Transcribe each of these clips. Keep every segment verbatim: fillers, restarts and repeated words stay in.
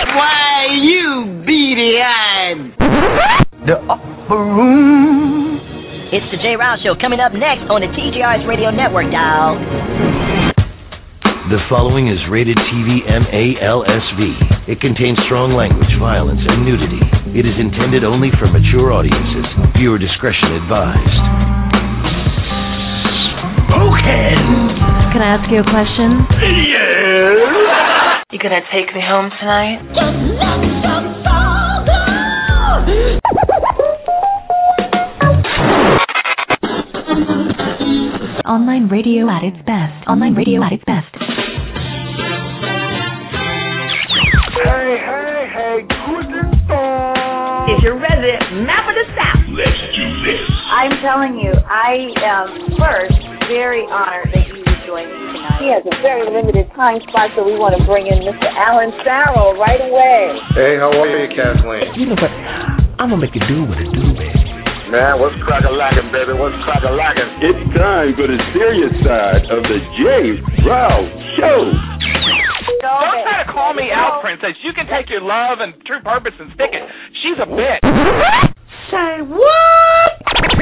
Why, you beady-eyed. The upper room. It's the Jay Rouse Show coming up next on the T G R S Radio Network, y'all. The following is rated T V M A L S V. It contains strong language, violence, and nudity. It is intended only for mature audiences. Viewer discretion advised. Okay. Can I ask you a question? Yes. You gonna take me home tonight? Just let some soul go. Online radio at its best. Online radio at its best. Hey, hey, hey, Kristen Storm. It's your resident map of the South. Let's do this. I'm telling you, I am first very honored that you would join me tonight. He has a very limited time slot, so we want to bring in Mister Alan Farrell right away. Hey, how are you, Kathleen? You know what? I'm going to make you do what it do, baby. Man, what's crack-a-lackin', baby? What's crack-a-lackin'? It's time for the serious side of the Jay Rouse Show. Don't try to call me out, Princess. You can take your love and true purpose and stick it. She's a bitch. Say what?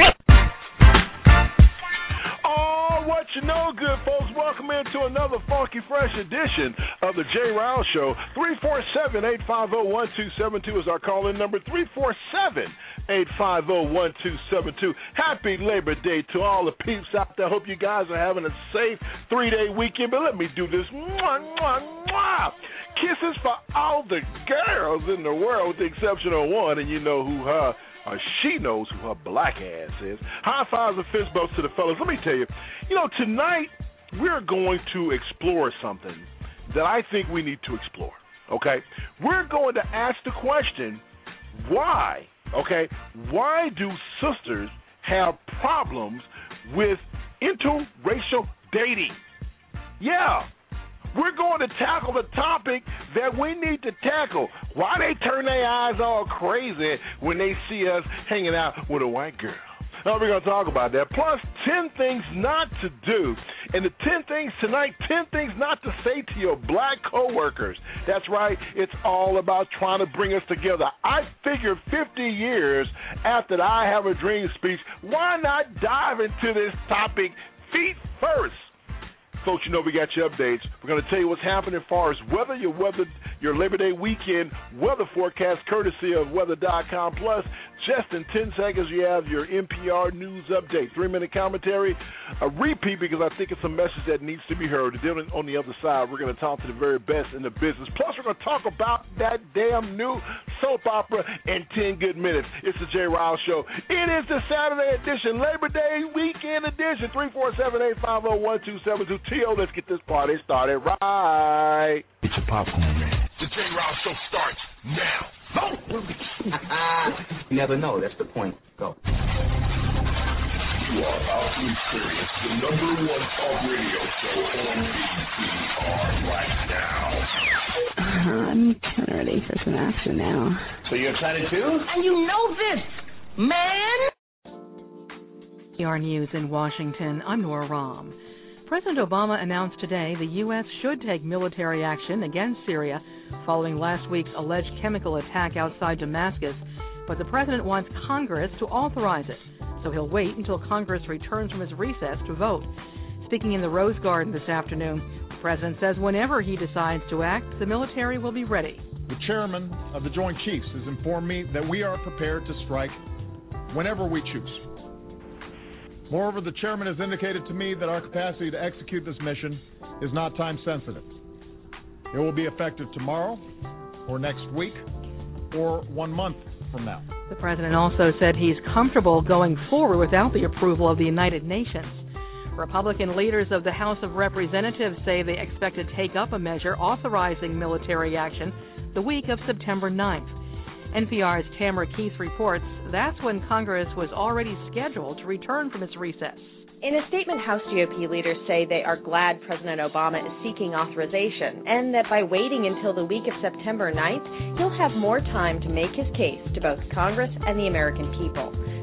Oh, what you know, good folks. Welcome into another funky, fresh edition of the Jay Rouse Show. three four seven, eight five zero, one two seven two is our call-in number. three four seven, eight five zero, one two seven two. Happy Labor Day to all the peeps out there. Hope you guys are having a safe three-day weekend. But let me do this. Mwah, mwah, mwah. Kisses for all the girls in the world with the exception of one, and you know who her or she knows who her black ass is. High fives and fist bumps to the fellas. Let me tell you, you know, tonight we're going to explore something that I think we need to explore, okay? We're going to ask the question, why, okay, why do sisters have problems with interracial dating? Yeah. We're going to tackle the topic that we need to tackle. Why they turn their eyes all crazy when they see us hanging out with a white girl. Now, we're going to talk about that. Plus, ten things not to do. And the ten things tonight, ten things not to say to your black coworkers. That's right. It's all about trying to bring us together. I figure fifty years after the I Have a Dream speech, why not dive into this topic feet first? Folks, you know we got your updates. We're going to tell you what's happening as far as weather, your weather, your Labor Day weekend weather forecast courtesy of weather dot com. Plus, just in ten seconds, you have your N P R News Update. Three-minute commentary, a repeat because I think it's a message that needs to be heard. And then on the other side, we're going to talk to the very best in the business. Plus, we're going to talk about that damn new soap opera in ten good minutes. It's the Jay Rouse Show. It is the Saturday edition, Labor Day weekend edition. three four seven, eight five zero, one two seven two. T O, let's get this party started right. It's a popcorn man. The Jay Rouse Show starts now. Go! You never know. That's the point. Go. You are about to experience the number one talk radio show on B T R right now. I'm kind of ready for some action now. So you're excited too? And you know this, man. T R News in Washington, I'm Nora Rahm. President Obama announced today the U S should take military action against Syria following last week's alleged chemical attack outside Damascus, but the president wants Congress to authorize it, so he'll wait until Congress returns from his recess to vote. Speaking in the Rose Garden this afternoon, the president says whenever he decides to act, the military will be ready. The chairman of the Joint Chiefs has informed me that we are prepared to strike whenever we choose. Moreover, the chairman has indicated to me that our capacity to execute this mission is not time sensitive. It will be effective tomorrow, or next week, or one month from now. The president also said he's comfortable going forward without the approval of the United Nations. Republican leaders of the House of Representatives say they expect to take up a measure authorizing military action the week of September ninth. N P R's Tamara Keith reports that's when Congress was already scheduled to return from its recess. In a statement, House G O P leaders say they are glad President Obama is seeking authorization and that by waiting until the week of September ninth, he'll have more time to make his case to both Congress and the American people.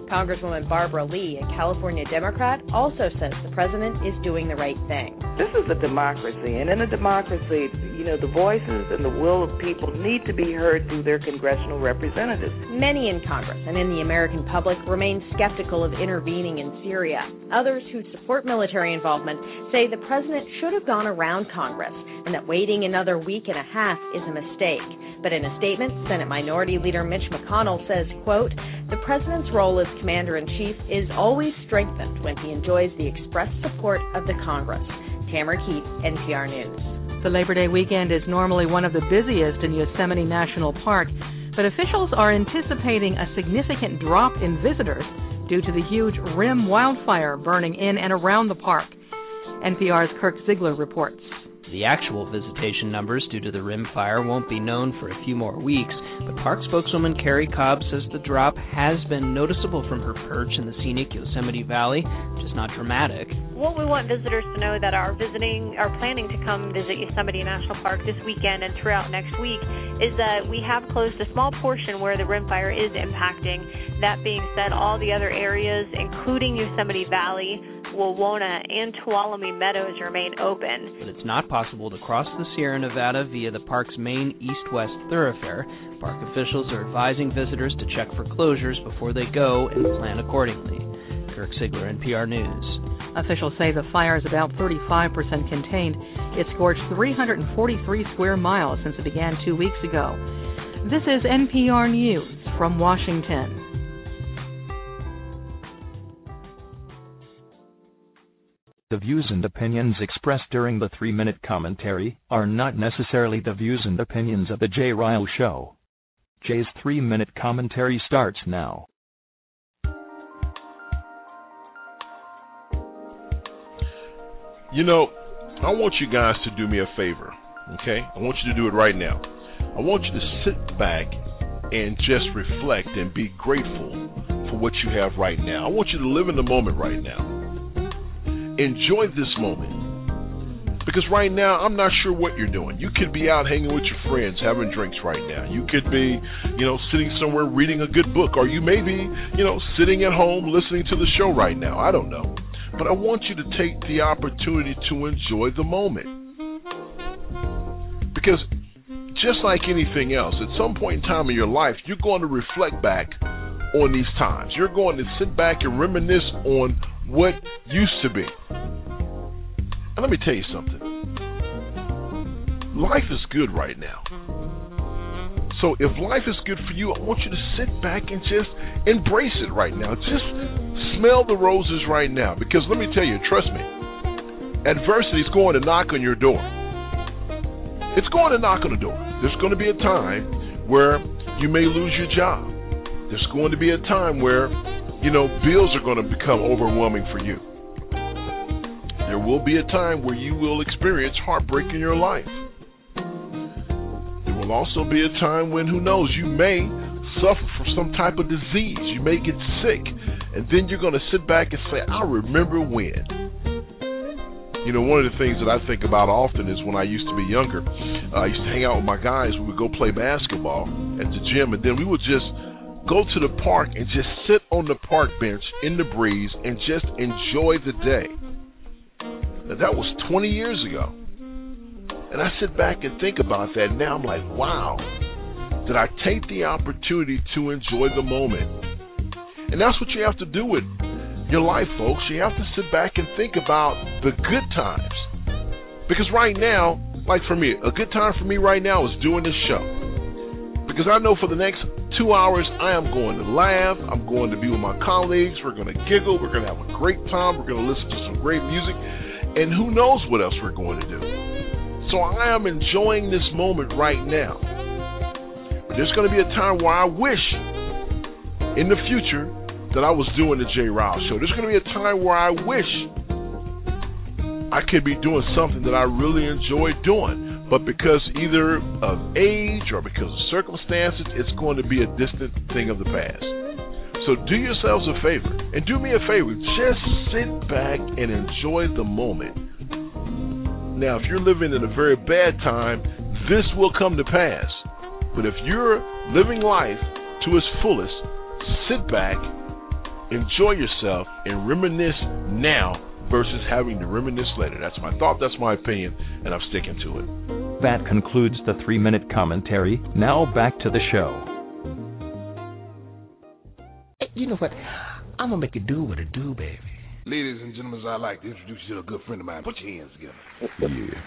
Congresswoman Barbara Lee, a California Democrat, also says the president is doing the right thing. This is a democracy, and in a democracy, you know, the voices and the will of people need to be heard through their congressional representatives. Many in Congress and in the American public remain skeptical of intervening in Syria. Others who support military involvement say the president should have gone around Congress and that waiting another week and a half is a mistake. But in a statement, Senate Minority Leader Mitch McConnell says, quote, the president's role as commander-in-chief is always strengthened when he enjoys the express support of the Congress. Tamara Keith, N P R News. The Labor Day weekend is normally one of the busiest in Yosemite National Park, but officials are anticipating a significant drop in visitors due to the huge rim wildfire burning in and around the park. N P R's Kirk Ziegler reports. The actual visitation numbers due to the rim fire won't be known for a few more weeks, but park spokeswoman Carrie Cobb says the drop has been noticeable from her perch in the scenic Yosemite Valley, which is not dramatic. What we want visitors to know that are visiting, are planning to come visit Yosemite National Park this weekend and throughout next week is that we have closed a small portion where the rim fire is impacting. That being said, all the other areas, including Yosemite Valley, Wawona, and Tuolumne Meadows remain open. But it's not possible to cross the Sierra Nevada via the park's main east-west thoroughfare. Park officials are advising visitors to check for closures before they go and plan accordingly. Kirk Ziegler, N P R News. Officials say the fire is about thirty-five percent contained. It scorched three hundred forty-three square miles since it began two weeks ago. This is N P R News from Washington. The views and opinions expressed during the three-minute commentary are not necessarily the views and opinions of The Jay Ryle Show. Jay's three-minute commentary starts now. You know, I want you guys to do me a favor, okay? I want you to do it right now. I want you to sit back and just reflect and be grateful for what you have right now. I want you to live in the moment right now. Enjoy this moment. Because right now, I'm not sure what you're doing. You could be out hanging with your friends, having drinks right now. You could be, you know, sitting somewhere reading a good book. Or you may be, you know, sitting at home listening to the show right now. I don't know. But I want you to take the opportunity to enjoy the moment. Because just like anything else, at some point in time in your life, you're going to reflect back on these times. You're going to sit back and reminisce on what used to be. And let me tell you something. Life is good right now. So if life is good for you, I want you to sit back and just embrace it right now. Just smell the roses right now. Because let me tell you, trust me, adversity is going to knock on your door. It's going to knock on the door. There's going to be a time where you may lose your job. There's going to be a time where, you know, bills are going to become overwhelming for you. There will be a time where you will experience heartbreak in your life. There will also be a time when, who knows, you may suffer from some type of disease. You may get sick. And then you're going to sit back and say, I remember when. You know, one of the things that I think about often is when I used to be younger, uh, I used to hang out with my guys. We would go play basketball at the gym, and then we would just go to the park and just sit on the park bench in the breeze and just enjoy the day. Now, that was twenty years ago. And I sit back and think about that. Now I'm like, wow, did I take the opportunity to enjoy the moment? And that's what you have to do with your life, folks. You have to sit back and think about the good times. Because right now, like for me, a good time for me right now is doing this show. Because I know for the next two hours, I am going to laugh. I'm going to be with my colleagues. We're going to giggle. We're going to have a great time. We're going to listen to some great music. And who knows what else we're going to do. So I am enjoying this moment right now. But there's going to be a time where I wish in the future that I was doing the Jay Ryle Show. There's going to be a time where I wish I could be doing something that I really enjoy doing. But because either of age or because of circumstances, it's going to be a distant thing of the past. So do yourselves a favor, and do me a favor. Just sit back and enjoy the moment. Now, if you're living in a very bad time, this will come to pass. But if you're living life to its fullest, sit back enjoy yourself and reminisce now versus having to reminisce later. That's my thought, that's my opinion, and I'm sticking to it. That concludes the three-minute commentary. Now back to the show. Hey, you know what? I'm going to make it do what it do, baby. Ladies and gentlemen, I'd like to introduce you to a good friend of mine. Put your hands together. Yeah.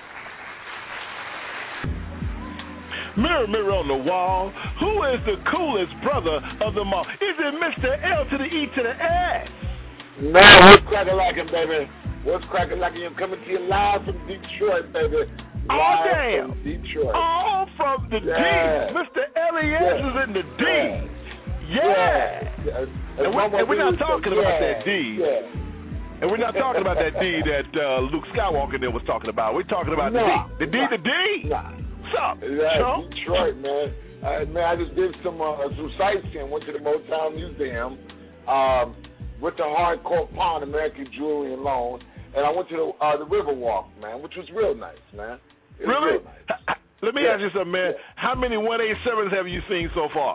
Mirror, mirror on the wall, who is the coolest brother of them all? Is it Mister L to the E to the S? Man, what's cracking like it, baby? What's cracking like it? I'm coming to you live from Detroit, baby. Live oh, damn. From Detroit. Oh, from the yeah. D. Mister L E S yeah. is in the D. Yeah. yeah. yeah. And, we, and we're not talking about yeah. that D. Yeah. And we're not talking about that D that uh, Luke Skywalker there was talking about. We're talking about nah, the D. The D, nah, the D. Nah. What's up, yeah, Detroit, man. Uh, man, I just did some uh, some sightseeing. Went to the Motown Museum. Um, went to Hardcore Pawn, American Jewelry and Loan, and I went to the uh, the Riverwalk, man, which was real nice, man. It really? Was real nice. Let me yeah. ask you something, man. Yeah. How many one eighty-sevens have you seen so far?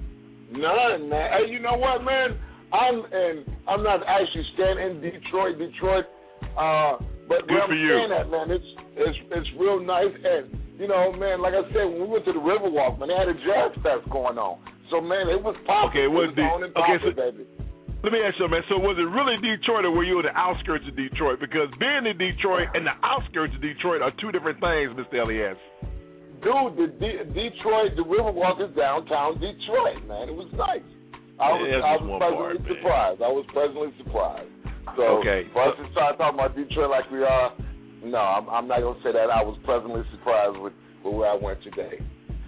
None, man. Hey, you know what, man? I'm and I'm not actually staying in Detroit, Detroit. Uh, but Good where I'm for you. staying at, man, it's it's it's real nice. And you know, man, like I said, when we went to the Riverwalk, man, they had a jazz fest going on. So, man, it was popping. Okay, it was, it was de- on and okay, popping, so baby. Let me ask you, man. So, was it really Detroit, or were you on the outskirts of Detroit? Because being in Detroit and the outskirts of Detroit are two different things, Mister Elias. Dude, the D- Detroit, the Riverwalk is downtown Detroit, man. It was nice. I was, yeah, I was pleasantly part, surprised. I was pleasantly surprised. So, okay. for us to start talking about Detroit like we are, no, I'm, I'm not going to say that. I was pleasantly surprised with, with where I went today.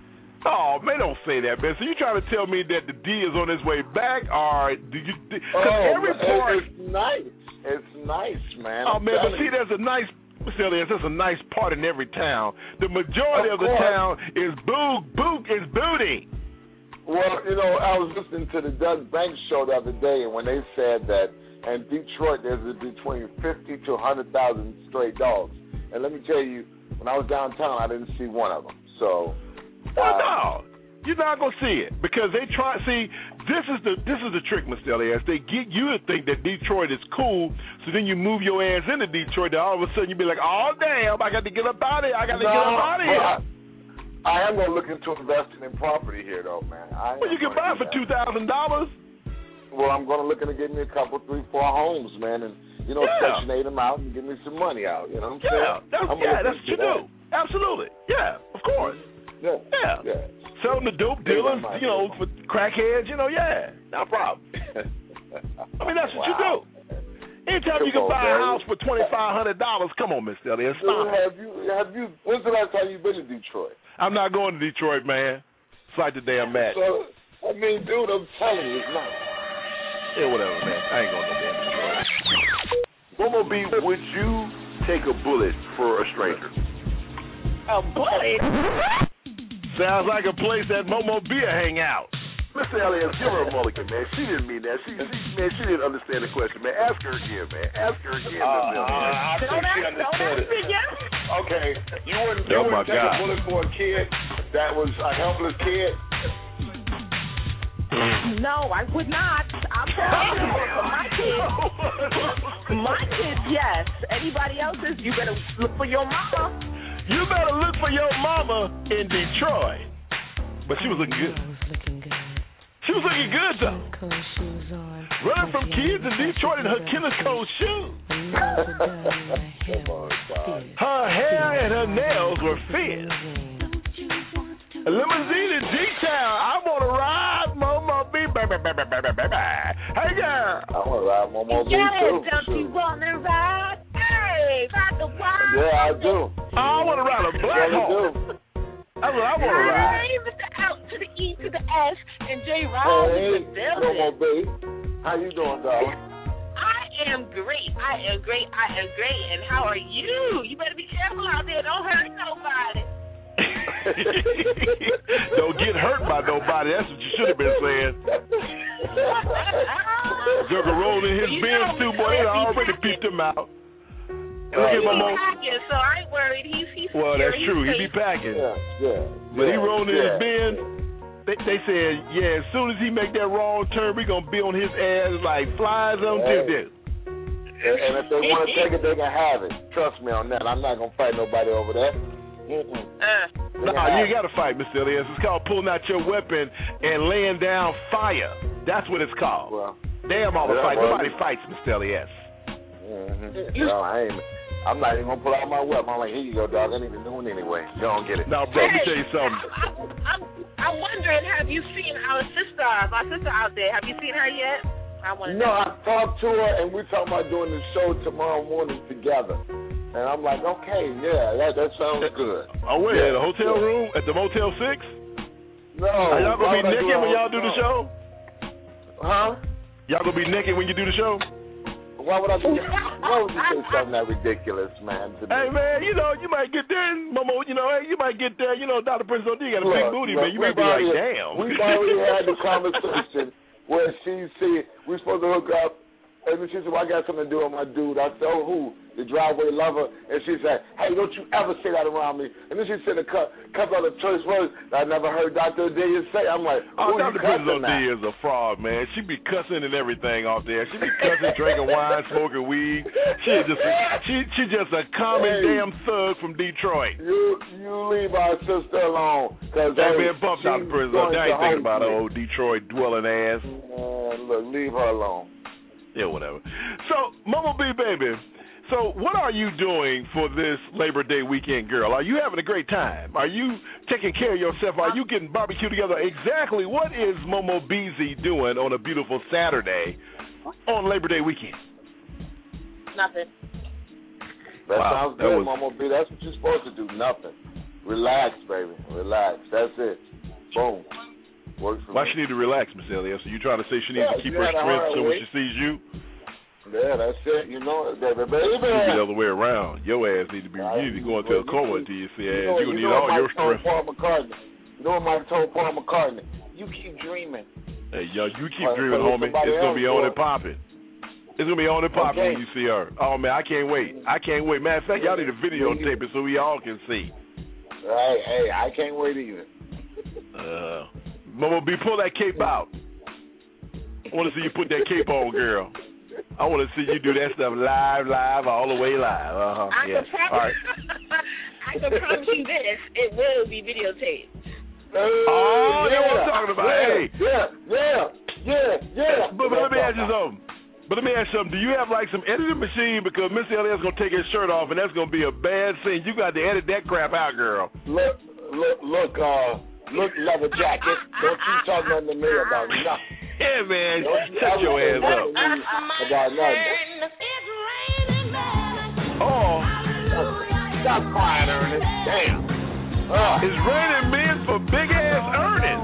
Oh, man, don't say that, man. So you trying to tell me that the D is on its way back, or do you? Because oh, every part, it's nice. It's nice, man. Oh, I'm man, but you. see, there's a nice, Mister Elias, there's a nice part in every town. The majority of, of the town is boog, boog is booty. Well, you know, I was listening to the Doug Banks show the other day, and when they said that in Detroit there's between fifty to one hundred thousand stray dogs. And let me tell you, when I was downtown, I didn't see one of them. So, well, uh, no, you're not gonna see it because they try. See, this is the this is the trick, Mister Elias. They get you to think that Detroit is cool, so then you move your ass into Detroit. Then all of a sudden you be like, oh damn, I got to get up out of here. I got to no, get up out of here. I, I am gonna look into investing in property here, though, man. I well, you can buy for two thousand dollars. Well, I'm gonna look into getting me a couple, three, four homes, man, and you know, yeah. section eight them out and give me some money out. You know what I'm yeah, saying? That's, I'm yeah, that's what you that. do. Absolutely. Yeah, of course. Yeah. Yeah. yeah. Selling the dope dealers, you know, for crackheads, you know, yeah, no problem. I mean, that's what wow. you do. Anytime Come you can on, buy man. a house for twenty-five hundred dollars, come on, Mister Elias, stop. Have you, have you, when's the last time you've been to Detroit? I'm not going to Detroit, man. It's like the damn match. So, I mean, dude, I'm telling you, it's not. Yeah, whatever, man. I ain't going to no damn Detroit. Momo B, would you take a bullet for a stranger? A bullet? Sounds like a place that Momo B will hang out. Mister Elias, give her a mulligan, man. She didn't mean that. She, she, man, she didn't understand the question, man. Ask her again, man. Ask her again. Uh, uh, I think she understood it. Okay, you wouldn't, you oh wouldn't take God. a bullet for a kid that was a helpless kid? No, I would not. I'm telling you, for my kids, my kids, yes. Anybody else's, you better look for your mama. You better look for your mama in Detroit. But she was looking good. I was looking good. She was looking good, though. Cold shoes on. Running from kids in Detroit in her killer cold shoes. Her hair and her nails were fierce. A limousine in D-Town. I want to ride Momo B, baby, baby, baby, baby. Hey, girl. I want to ride Momo B, yes, too. Don't Shoot. you want to ride? Hey, ride the wild. Yeah, I do. I want to ride a black horse. That's what I want to ride. Hey, Mister Out to the E to the S and J. Rouse hey, in the building. Momo B. How you doing, darling? I am great. I am great. I am great. And how are you? You better be careful out there. Don't hurt nobody. Don't get hurt by nobody. That's what you should have been saying. Jugger rolled in his Benz too, boy. They already peeped him out. Well, he's packing, so I ain't worried. He's he's well, secure. that's true. He's he be packing. Yeah, yeah. But yeah, he rolled in yeah, his Benz. Yeah. they, they said, yeah, as soon as he make that wrong turn, we gonna be on his ass like flies on Hey. tip. And, and if they want to take it, they can have it. Trust me on that. I'm not gonna fight nobody over that. Mm-mm. Uh. No, nah, you ain't gotta fight, Mister Elias. It's called pulling out your weapon and laying down fire. That's what it's called. Well, Damn all the yeah, fight. well, Nobody fights, Mister Elias. Mm-hmm. No, I ain't. I'm not even gonna pull out my weapon. I'm like, here you go, dog. I need to do it anyway. You don't get it. Now, bro, let me tell you something. I'm, I'm, I'm wondering, have you seen our sister, my sister out there? Have you seen her yet? I want to No, know. I talked to her, and we're talking about doing the show tomorrow morning together. And I'm like, okay, yeah, that that sounds good. Oh, wait, yeah, at a hotel yeah. room? At the Motel six? No. Are y'all why going to be would I naked do when a y'all do the show? Huh? Y'all going to be naked when you do the show? Why would I do Why would you say something that ridiculous, man? To me? Hey, man, you know, you might get there, and Momo, you know, hey, you might get there, you know, Doctor Prince O D got a Look, big booty, look, man. You might we've be like, already- damn. We've already had the conversation where she said, we're supposed to hook up, and then she said, well, I got something to do with my dude. I said, oh, who? The driveway lover. And she said, hey, don't you ever say that around me. And then she said a cu- couple other choice words that I never heard Doctor Adelia say. I'm like, Oh, who are Doctor you Prince O cussing D at? is a fraud, man. She be cussing and everything off there. She be cussing, drinking wine, smoking weed. She just, she, she just a common Hey. damn thug from Detroit. You you leave our sister alone. Cause, Hey, hey, man, bump she's Doctor Prince O D. going I to ain't thinking hurt about me. her old Detroit dwelling ass. Man, look, leave her alone. Yeah, whatever. So, Momo B, baby, so what are you doing for this Labor Day weekend, girl? Are you having a great time? Are you taking care of yourself? Are you getting barbecue together? Exactly what is Momo Beezy doing on a beautiful Saturday on Labor Day weekend? Nothing. That Wow, sounds that good, was- Mama B. That's what you're supposed to do. Nothing. Relax, baby. Relax. That's it. Boom. Works for Why me. she need to relax, Miss Elias? So you trying to say she needs Yeah, to keep you her had a strength hard so when week. she sees you, Yeah, that's it. You know it, baby. Baby. it should be the other way around. Your ass need to be, you need to go into a coma until you see ass. You know, You you need know all what your Mike told strength. Paul McCartney. You know what Mike told Paul McCartney? You keep dreaming. Hey, yo, you keep Well, dreaming, so homie. somebody It's gonna be else on will. and popping. It's gonna be on and popping Okay. when you see her. Oh man, I can't wait. I can't wait. Matter of fact, y'all need to videotape it so we all can see. Hey, hey, I can't wait either. Uh, Momo B, pull that cape out. I want to see you put that cape on, girl. I want to see you do that stuff live, live, all the way live. Uh huh. I Yeah. can promise, All right. I can promise you this: it will be videotaped. Oh, yeah, that's what I'm talking about. Yeah, Hey. yeah, yeah, yeah, yeah. But, but let me ask you something. But let me ask you something. Do you have like some editing machine? Because Mister Elias gonna take his shirt off, and that's gonna be a bad scene. You got to edit that crap out, girl. Look, look, look, uh, look, leather jacket. Don't you talk nothing to me about nothing. Yeah, man. Don't you Shut ever your say ass nothing up. to me about nothing. Oh, Stop crying, Ernest. Damn. Uh, it's raining men for big ass earnings.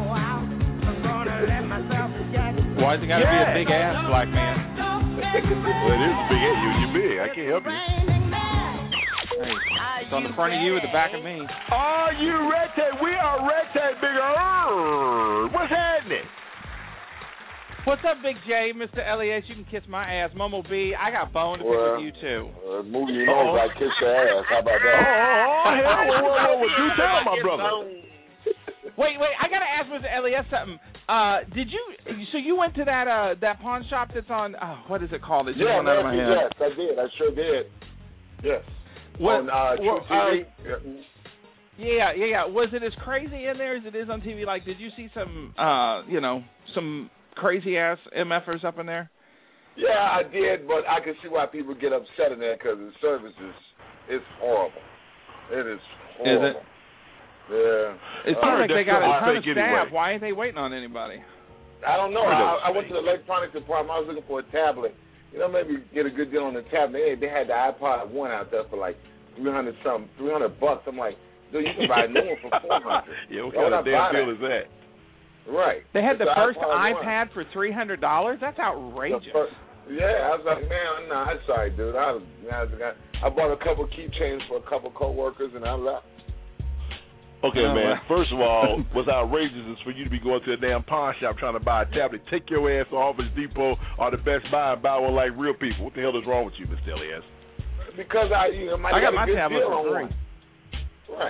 Why's it got to Yeah. be a big ass black man? Well, it is big. You, you big. I can't help you. Hey, it's on the front of you or the back of me. Are you rectangle? We are rectangle bigger. What's happening? What's up, Big J, Mister Elias? You can kiss my ass. Momo B, I got bone to pick Well, with you, too. uh, move your nose, I kiss your ass. How about Oh, that? oh, oh, hell, whoa, whoa, whoa, do tell, my brother. Wait, wait, I got to ask Mister Elias something. Uh, did you, so you went to that uh, that pawn shop that's on, oh, what is it called? It's just Yeah, going out of my Nancy, head. yes, I did. I sure did. Yes. What, On uh, True well, T V. uh, yeah, yeah, yeah. Was it as crazy in there as it is on T V? Like, did you see some, uh, you know, some crazy-ass MFers up in there? Yeah, I did, but I can see why people get upset in there because the service is it's horrible. It is horrible. Is it? Yeah. It Uh, seems like they got a I ton of think staff. anyway. Why ain't they waiting on anybody? I don't know. Where those I, I went to the electronics department. I was looking for a tablet. You know, maybe get a good deal on the tablet. They, they had the iPod one out there for like three hundred something, three hundred bucks. I'm like, dude, you can buy a new one for four hundred. Yeah, what Why kind would of I damn buy deal that? is that? Right. They had It's the first iPod one. iPad for three hundred dollars? That's outrageous. The first- yeah, I was like, man, nah, I'm sorry, dude. I was, I, was, I bought a couple keychains for a couple coworkers, and I left. Okay, Oh, man. wow. First of all, what's outrageous is for you to be going to a damn pawn shop trying to buy a tablet. Take your ass to Office Depot or the Best Buy and buy one like real people. What the hell is wrong with you, Mister Elias? Because I, you know, I got a my good tablet deal for on free. one. Right.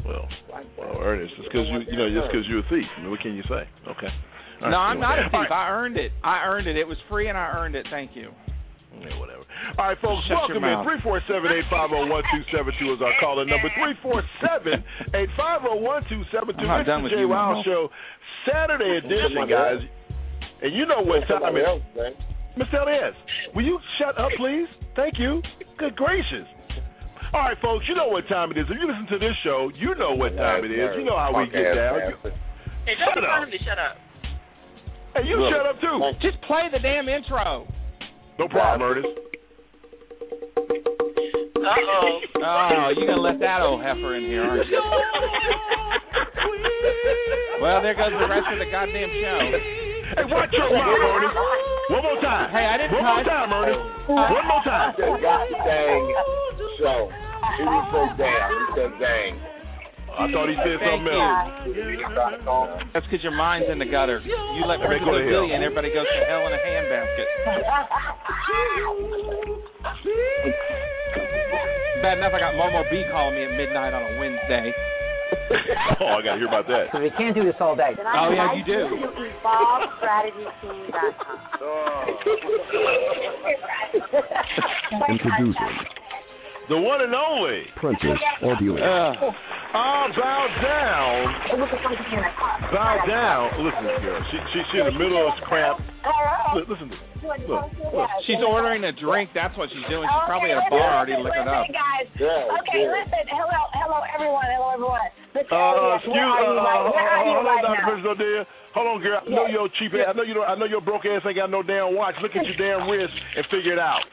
Well, well, Ernest, it's because you, you know, just because you're a thief. I mean, what can you say? Okay. All no, right, I'm not a thief. I earned it. I earned it. It was free, and I earned it. Thank you. Yeah, whatever. All right, folks, Shut welcome in. three four seven, eight five zero, one two seven two is our caller number. three four seven, eight five zero, one two seven two. It's the Jay Ryle Show, Saturday edition, guys. And you know what time it is. Mister Elias, will you shut up, please? Thank you. Good gracious. All right, folks, you know what time it is. If you listen to this show, you know what time it is. You know how we get down. Hey, don't tell him to shut up. Hey, you shut up, too. Just play the damn intro. No problem, Ernest. Uh-oh. Oh, you're going to let that old heifer in here, aren't you? Well, there goes the rest of the goddamn show. Hey, watch your mouth, Ernest. One more time. Hey, I didn't One more time, Ernest. One more time. He said, God dang show. He didn't say damn. He said dang. I thought he said Thank something you. else. That's because your mind's in the gutter. You let Everybody people go to do hell. you, and everybody goes to hell in a handbasket. Bad enough I got Momo B calling me at midnight on a Wednesday. Oh, I got to hear about that. So we can't do this all day. Oh, yeah, you do. evolve strategy team dot com. Introducing The one and only Princess Ordelia. Uh, oh, bow down. Bow down. Listen, girl. She, she, she in the middle of crap. Look, listen to Look, look. She's ordering a drink. That's what she's doing. She's probably at a bar already liquored up. Guys. Yeah, okay, yeah. listen. Hello, hello, everyone. Hello, everyone. Listen, Uh, excuse, where are you uh, right, hold where are you on, right Doctor now? Princess O'Delia. Hold on, girl. I know your cheap ass. I know you don't. I know your broke ass ain't got no damn watch. Look at your damn wrist and figure it out.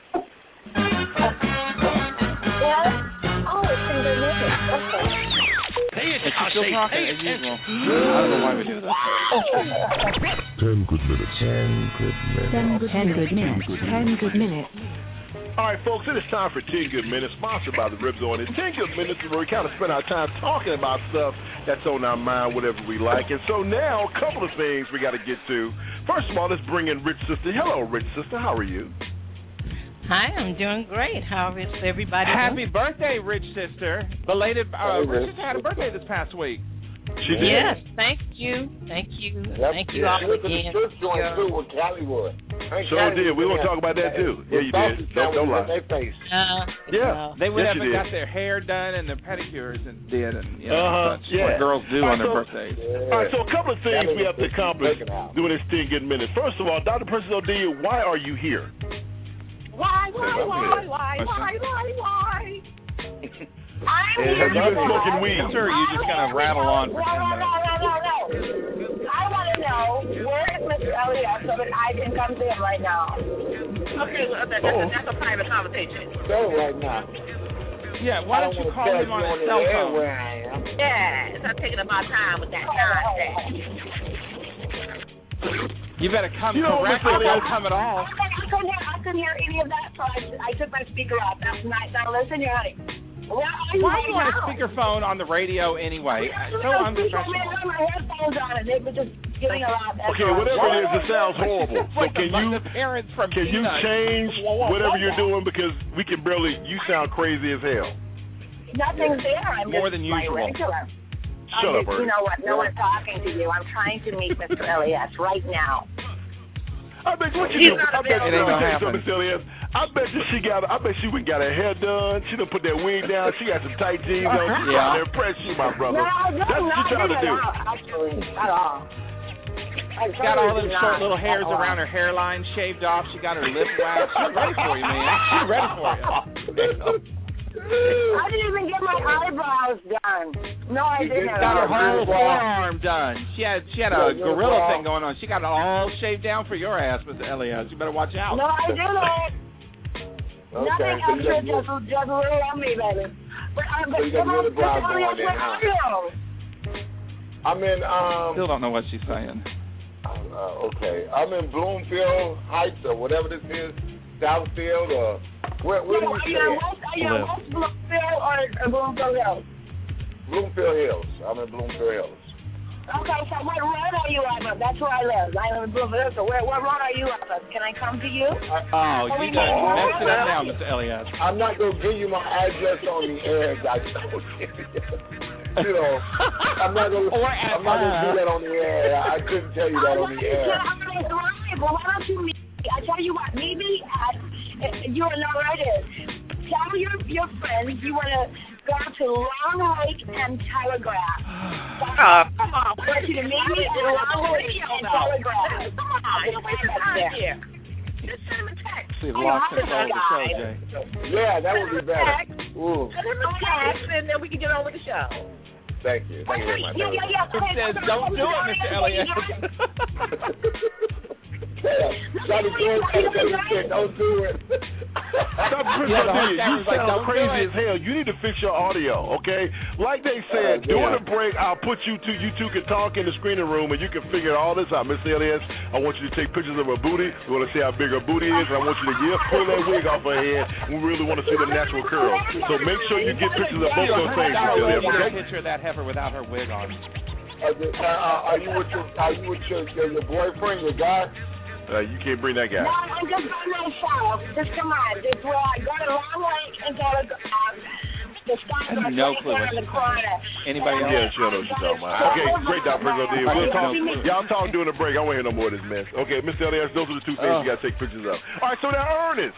Yeah? Oh, it's in the music. Okay. She's still talking as usual. I don't know why we do this. Ten good minutes. Ten good minutes. Ten good, Ten good minutes. Ten good minutes. All right, folks, it is time for ten Good Minutes, sponsored by the Rib Zone. And ten Good Minutes is where we kind of spend our time talking about stuff that's on our mind, whatever we like. And so now, a couple of things we got to get to. First of all, let's bring in Rich Sister. Hello, Rich Sister. How are you? Hi, I'm doing great. How is everybody Happy doing? birthday, Rich Sister. Belated. Uh, Hey, Rich Rich. Sister had a birthday this past week. She did. Yes, thank you. Thank you. Yep. Thank you Yeah, all she went to the again. church joint, Yeah. too, with Callywood. Sure did. We want to talk about that, too. Yeah, you did. Don't, don't lie. Their face. Uh, Yeah. They would Yes, have you did. got their hair done and their pedicures and did and you know Uh-huh, such yeah. what girls do All on right, their so- birthdays. Yeah. All right, so a couple of things we have to accomplish Taken out. doing this ten Good Minutes. First of all, Doctor Princess O'Delia, why are you here? Why, why, why, why, why, why, why? I'm And have you been here smoking because- weed? Sure, you just kind of rattle on for No, ten no, no, minutes. no, no, no. I want to know, where is Mister Elliott so that I can come to him right now? Okay, well, that, that's, Oh. a, that's a private conversation. Go right now. Yeah, why I don't you wanna call tell him on you his the cell air phone? where I am. Yeah, stop taking up my time with that nonsense. You better come You know, correct Mister or don't Elliott- come at all. I couldn't hear, I couldn't hear any of that, so I, I took my speaker off. That's nice. Now listen, you're honey. Where are you Why right do you want now? a speakerphone on the radio anyway? So I unprofessional. had my headphones on and they were just giving a lot. Okay, whatever it is, it sounds horrible. So Like can the- you the parents from can you Peanuts. change whatever you're doing because we can barely. You sound crazy as hell. Nothing's there. I'm More just than my usual. regular. Shut I'm up, just, Ernie. You know what? No one's talking to you. I'm trying to meet Mister Elias right now. I bet what He's you do. not I bet It you ain't gonna know happen. Mister Elias. I bet you she got. I bet she went got her hair done. She done put that wig down. She got some tight jeans on. She Yeah. trying to impress you, my brother. No, I don't. That's what Not she trying to at do. all, actually, at all. I She got all totally them do short not little at hairs all. around her hairline shaved off. She got her lip waxed. She's ready for you, man. She's ready for you. I didn't even get my eyebrows done. No, I You didn't. did Got her Yeah, whole yeah. forearm done. She had she had a Yeah, gorilla yeah. thing going on. She got it all shaved down for your ass, Mister Elias. You better watch out. No, I didn't. Okay, Nothing so you extra, got just, your- just lay on me, baby. But I'm So you got your other brows Mister Elias, going in, where huh? are you? I'm in, um, Still don't know what she's saying. uh, okay, I'm in Bloomfield Heights or whatever this is, Southfield or, where, where No, do are you you in stay? West, are you in West Bloomfield or or Bloomfield Hills? Bloomfield Hills. I'm in Bloomfield Hills. Okay, so what road are you on? That's where I live. I live in Brooklyn. So where, what road are you on? Can I come to you? Oh, you done messed it up now, Mister Elias. I'm not going to give you my address on the air, guys. You know, I'm not going to I'm not going to do that on the air. I couldn't tell you that on the air. Well, why don't you meet? I tell you what, meet me at, you know where it is. Tell your, your friends you want to go to Long Lake and Telegraph. Uh, come on. I want you to meet me at Long Lake and Telegraph. Come on. You're wasting time here. Just send him a text. See, lost control of the show, Jay. Yeah, that would be better. Ooh. Send him a text, and then we can get on with the show. Thank you. Thank you very much. Yeah, yeah, yeah. It says, don't do it, Mister Elias. Johnny Gill said, don't do it. Stop yeah, you sound like, crazy as hell. You need to fix your audio, okay? Like they said, uh, yeah. during the break, I'll put you two. You two can talk in the screening room, and you can figure all this out. Mister Elias, I want you to take pictures of her booty. We want to see how big her booty is, and I want you to get, pull that wig off her head. We really want to see the natural curls. So make sure you get pictures of both those things, Mister Elias. Get a picture of that heifer without her wig on. Uh, uh, are you with your Are you with your, your, your boyfriend, your guy? Uh, you can't bring that guy. No, I'm just by myself. Just come on. Just where I go to Long Lake and go to um, the stop I have no clue what the corner. Anybody else? Yeah, sure know what you're talking about. Okay, great, Doctor Rizzo. We'll talk. Y'all talk during the break. I won't hear no more of this mess. Okay, Mister Elias, those are the two things oh. you got to take pictures of. All right, so now, Ernest,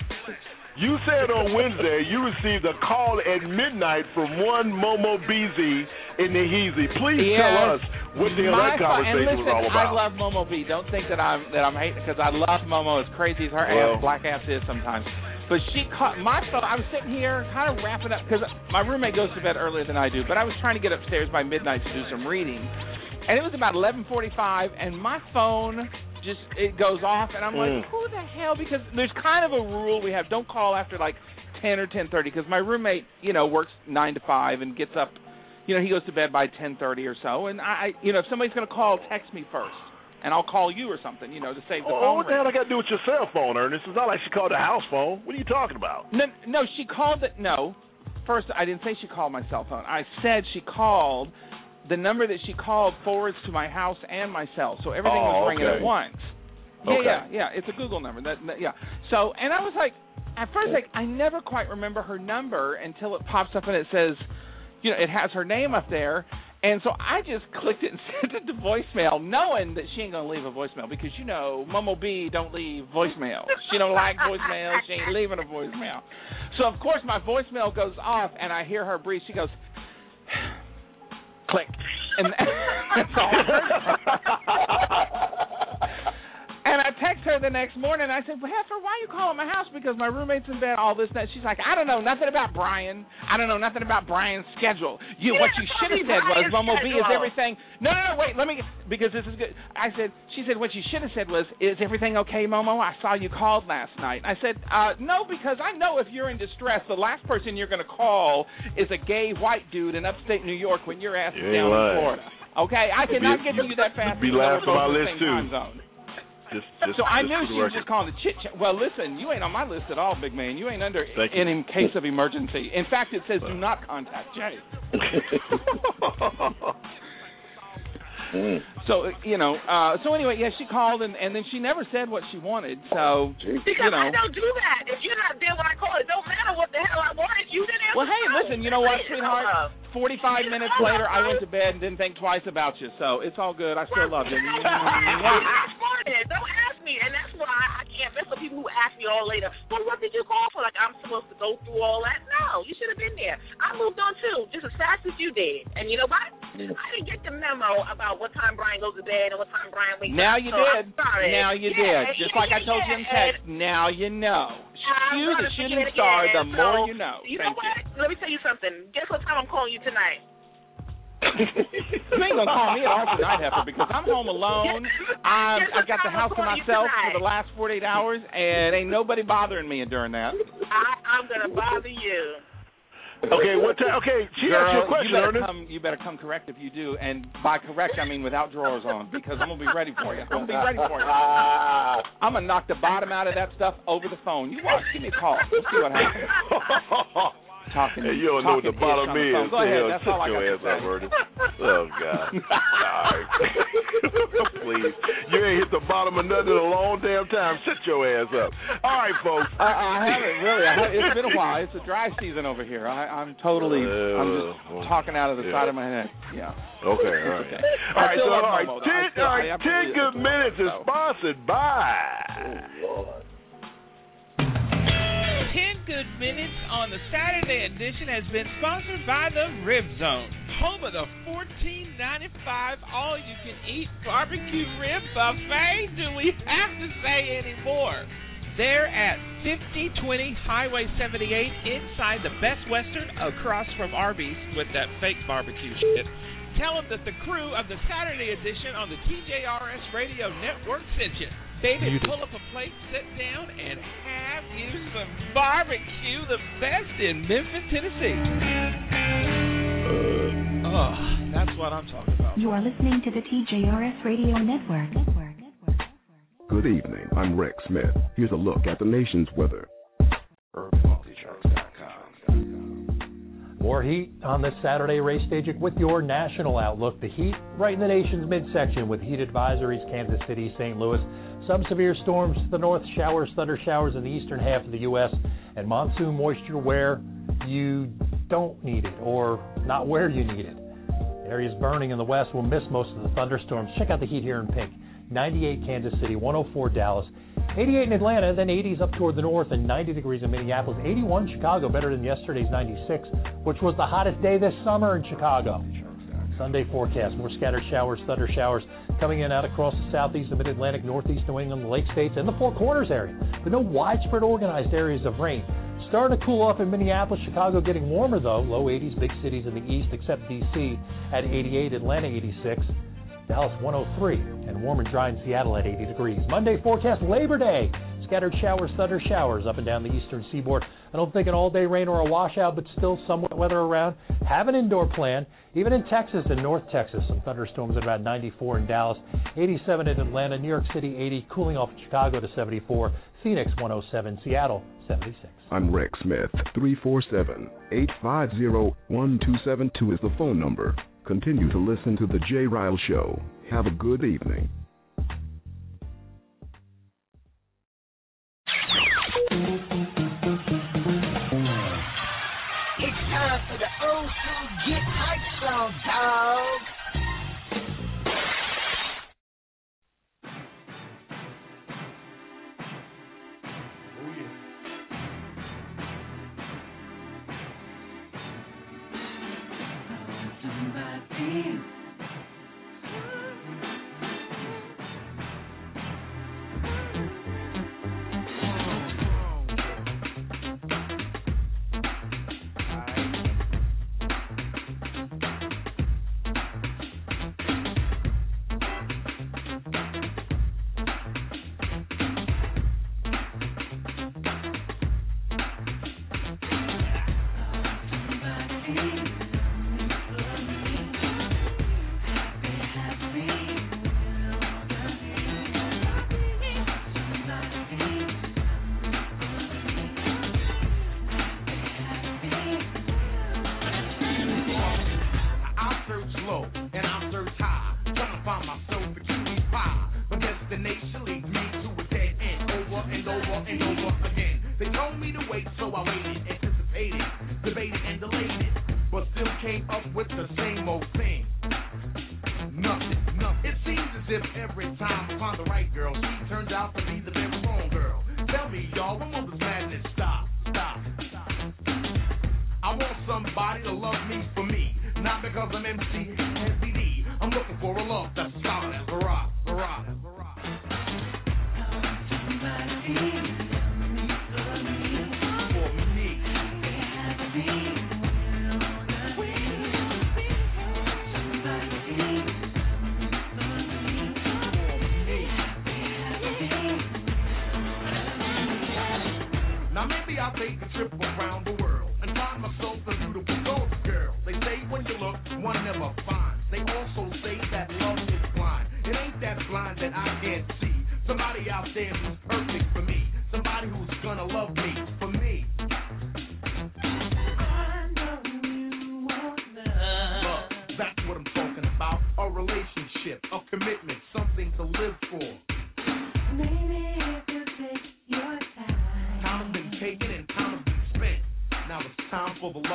you said on Wednesday you received a call at midnight from one Momo B Z in the Heezy. Please yes. tell us what the hell that conversation listen, was all about. I love Momo B. Don't think that I'm that I'm hating because I love Momo as crazy as her well, ass, black ass is sometimes. But she caught my phone. I was sitting here kind of wrapping up because my roommate goes to bed earlier than I do. But I was trying to get upstairs by midnight to do some reading, and it was about eleven forty-five, and my phone just it goes off, and I'm like, mm. who the hell? Because there's kind of a rule we have: don't call after like ten or ten thirty. Because my roommate, you know, works nine to five and gets up. You know, he goes to bed by ten thirty or so, and I, you know, if somebody's going to call, text me first, and I'll call you or something, you know, to save the oh, phone. What the hell I got to do with your cell phone, Ernest? It's not like she called the house phone. What are you talking about? No, no, she called it. No, first I didn't say she called my cell phone. I said she called the number that she called forwards to my house and my cell, so everything oh, was ringing okay. at once. Yeah, okay. yeah, yeah. It's a Google number. That, that, yeah. So, and I was like, at first, like, I never quite remember her number until it pops up and it says, you know, it has her name up there. And so I just clicked it and sent it to voicemail, knowing that she ain't going to leave a voicemail because, you know, Momo B don't leave voicemail. She don't like voicemail. She ain't leaving a voicemail. So, of course, my voicemail goes off, and I hear her breathe. She goes, click. And that's all I heard. And I text her the next morning, and I said, well, Heifer, why are you calling my house? Because my roommate's in bed, all this and that. She's like, I don't know nothing about Brian. I don't know nothing about Brian's schedule. You, yeah, What you should have said was, Momo B, is everything. No, no, no, wait, let me, because this is good. I said, she said, what you should have said was, is everything okay, Momo? I saw you called last night. I said, uh, no, because I know if you're in distress, the last person you're going to call is a gay white dude in upstate New York when your ass is down in Florida. Okay? I cannot get to you that fast. Be last on my list, too. Just, just, so I knew she was just calling the chit chat. Well, listen, you ain't on my list at all, big man. You ain't under Thank in, you. in case of emergency. In fact, it says do not contact Jay. mm. So you know. Uh, so anyway, yeah, she called and, and then she never said what she wanted. So because you know. I don't do that. If you're not there when I call, it don't matter what the hell I wanted. You didn't answer. Well, hey, listen. You know what, sweetheart? Forty-five minutes later, I went to bed and didn't think twice about you. So it's all good. I still love you. Don't ask me, and that's why I can't mess with people who ask me all later. Well, what did you call for? Like I'm supposed to go through all that? No, you should have been there. I moved on too, just as fast as you did. And you know what? I didn't get the memo about what time Brian goes to bed and what time Brian wakes now up. You so did. Sorry. Now you yeah, did. Just yeah, like I told yeah, you in text. Now you know. You, the shooting star, the more you know. You know what? You. Let me tell you something. Guess what time I'm calling you tonight? You ain't gonna call me at all tonight, Heifer, because I'm home alone. I'm, I got the house to myself for the last forty-eight hours, and ain't nobody bothering me during that. I, I'm gonna bother you. Okay, what time? Okay, she Girl, asked you a question, you better Ernest. come. You better come correct if you do, and by correct I mean without drawers on, because I'm gonna be ready for you. I'm gonna be ready for you. I'm gonna knock the bottom out of that stuff over the phone. You watch. Give me a call. We'll see what happens. talking. Hey, you don't know what the bottom is. The Go ahead. That's Shut all I your got ass to say. up, Ernest. Oh, God. All right. Please. You ain't hit the bottom of nothing in a long damn time. Shut your ass up. All right, folks. I, I haven't really. I have, it's been a while. It's a dry season over here. I, I'm totally. Uh, I'm just well, talking out of the yeah. side of my head. Yeah. Okay. All right. Okay. All right. So, all right. Momo, ten, still, all right, ten good minutes is sponsored by. Oh, Lord. ten Good Minutes on the Saturday edition has been sponsored by the Rib Zone, home of the fourteen ninety-five all-you-can-eat barbecue rib buffet. Do we have to say any more? They're at fifty twenty Highway seventy-eight inside the Best Western across from Arby's with that fake barbecue shit. Tell them that the crew of the Saturday edition on the T J R S Radio Network sent you. Baby, pull up a plate, sit down, and have you some barbecue, the best in Memphis, Tennessee. Uh, oh, that's what I'm talking about. You are listening to the T J R S Radio Network. Network. Network. Good evening. I'm Rex Smith. Here's a look at the nation's weather. More heat on this Saturday race staging with your national outlook. The heat right in the nation's midsection with heat advisories, Kansas City, Saint Louis. Some severe storms to the north, showers, thunder showers in the eastern half of the U S, and monsoon moisture where you don't need it or not where you need it. Areas burning in the west will miss most of the thunderstorms. Check out the heat here in pink. ninety-eight Kansas City, one oh four Dallas, eighty-eight in Atlanta, then eighties up toward the north and ninety degrees in Minneapolis, eighty-one Chicago, better than yesterday's ninety-six, which was the hottest day this summer in Chicago. Sunday forecast, more scattered showers, thunder showers coming in out across the southeast, the mid-Atlantic, northeast New England, the Lake States, and the Four Corners area, but no widespread organized areas of rain. Starting to cool off in Minneapolis, Chicago getting warmer though, low eighties, big cities in the east except D C at eighty-eight, Atlanta eighty-six, Dallas one oh three, and warm and dry in Seattle at eighty degrees. Monday forecast, Labor Day. Scattered showers, thunder showers up and down the eastern seaboard. I don't think an all-day rain or a washout, but still some wet weather around. Have an indoor plan. Even in Texas and North Texas, some thunderstorms at about ninety-four in Dallas, eighty-seven in Atlanta, New York City eighty, cooling off in Chicago to seventy-four, Phoenix one oh seven, Seattle seventy-six. I'm Rex Smith. three four seven, eight five zero, one two seven two is the phone number. Continue to listen to The Jay Ryle Show. Have a good evening. It's time for the old school Get Hype song, dog. Oh, yeah. Somebody.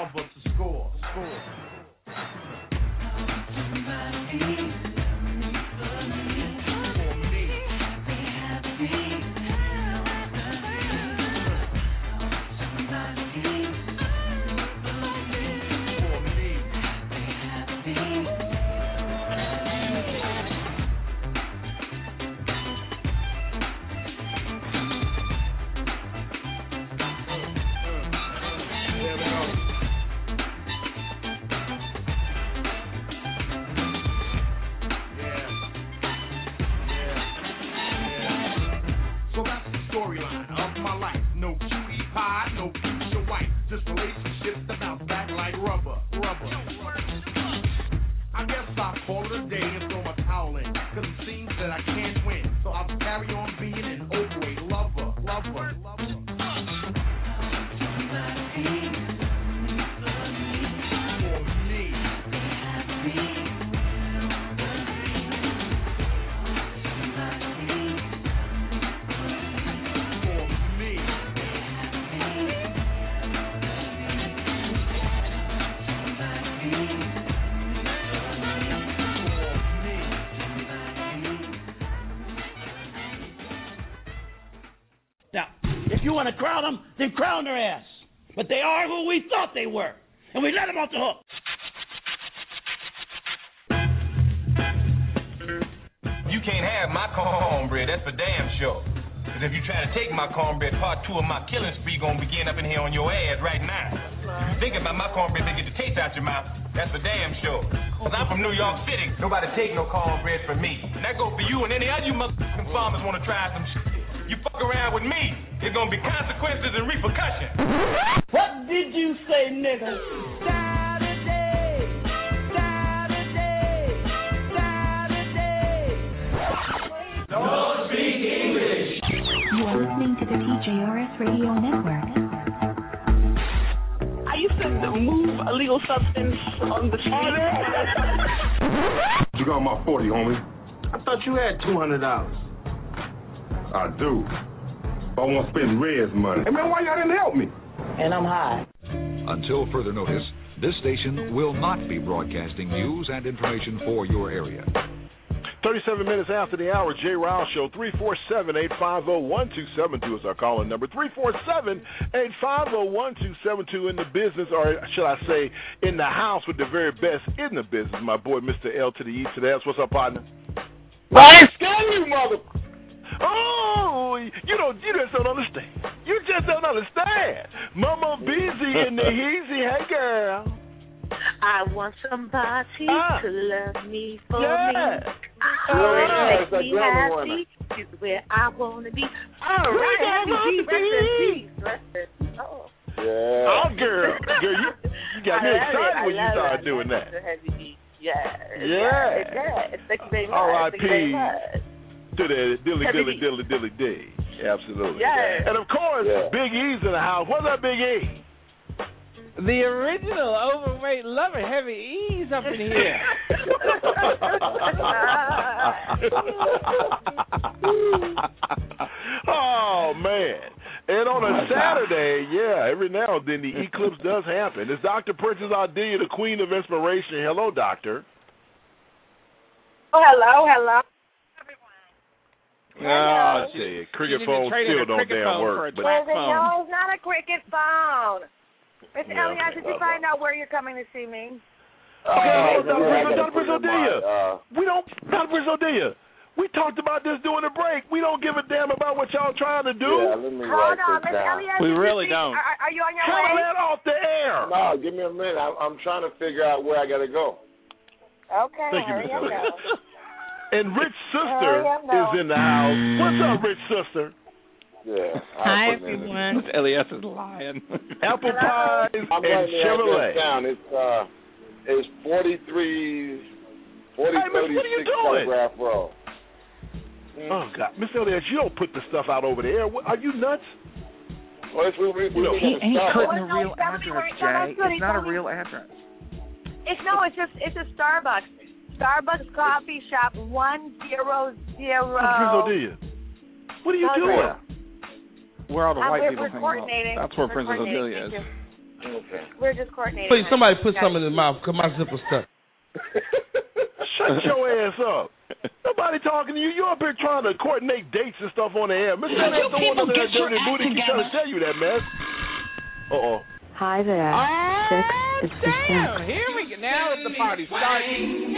lover to score, score. Want to crown them, then crown their ass. But they are who we thought they were, and we let them off the hook. You can't have my cornbread, that's for damn sure. Because if you try to take my cornbread, part two of my killing spree gonna begin up in here on your ass right now. If you think about my cornbread, they get the taste out your mouth, that's for damn sure. Because I'm from New York City, nobody take no cornbread from me. And that goes for you and any other you motherfucking farmers want to try some shit. You fuck around with me, there's gonna be consequences and repercussions. What did you say, nigga? Saturday, Saturday, Saturday. Don't speak English. You are listening to the T J R S Radio Network. I used to move illegal substance on the street. You got my forty, homie. I thought you had two hundred dollars. I do. But I want to spend Red's money. Hey, man, why y'all didn't help me? And I'm high. Until further notice, this station will not be broadcasting news and information for your area. thirty-seven minutes after the hour, Jay Ryle Show, three four seven, eight five zero, one two seven two is our calling number, three four seven, eight five zero, one two seven two in the business, or should I say, in the house with the very best in the business, my boy, Mister L to the E to the S. What's up, partner? Ryan Scott, you mother... Oh, you don't, you just don't understand. You just don't understand. Mama Busy in the Heezy. Hey, girl. I want somebody ah. to love me for yeah. me. I always makes me happy. Is where I want to be. All right, happy G, rest in peace. Rest in peace. Oh. Yeah. Oh, girl. Girl, you, you got me excited when you started it. doing that. Yeah. Yeah. Yeah. Thank you very much. R I P Thank you very much. To the dilly dilly dilly dilly dilly. Absolutely. Yeah. And of course, yeah. Big E's in the house. What's up, Big E? The original overweight lover, Heavy E's up in here. Oh man. And on a Saturday, yeah, every now and then the eclipse does happen. It's Doctor Princess Ardelia, the Queen of Inspiration. Hello, Doctor. Oh, hello, hello. Oh, I see. Cricket phone still don't damn work. But well, no, it's not a cricket phone. Miss Yeah, Elias, did you find out where you're coming to see me? Okay, uh, hold on, Doctor Prince Ardelia. Uh, we don't, Doctor Prince Ardelia. We talked about this during the break. We don't give a damn about what y'all trying to do. Yeah, let me hold write on, this Miss down. Elias. We really see, don't. Are, are you on your Tell way? that off the air. No, give me a minute. I'm, I'm trying to figure out where I got to go. Okay, Thank you, hurry Miss up Elias. now. And Rich Sister is in the house. What's up, Rich Sister? Yeah. Hi, everyone. Miss Elias is lying. Apple pies I'm and Chevrolet. Down. It's uh, it's forty-three, forty, hey, Miss, what are you doing? Telegraph Road. Mm. Oh God, Miss Elias, you don't put the stuff out over the air. Are you nuts? Well, it's, we, we, we, he ain't putting a Oh, real no, address, Jay. It's not a real address. It's no, it's just it's a Starbucks. Starbucks coffee shop one zero zero. Prince Odelia, what are you doing? Where all the I'm, white we're, people we're hang out. coordinating. That's where we're Princess coordinating. Odelia is. Okay. We're just coordinating. Please, somebody put something in his mouth because my zipper stuck. Shut your ass up. Nobody talking to you. You're up here trying to coordinate dates and stuff on the air. Mister That's the one that dirty booty keep trying to tell you that, man. Uh-oh. Hi there. Oh, Six is for damn. sex. Here we go. Now it's the party starting.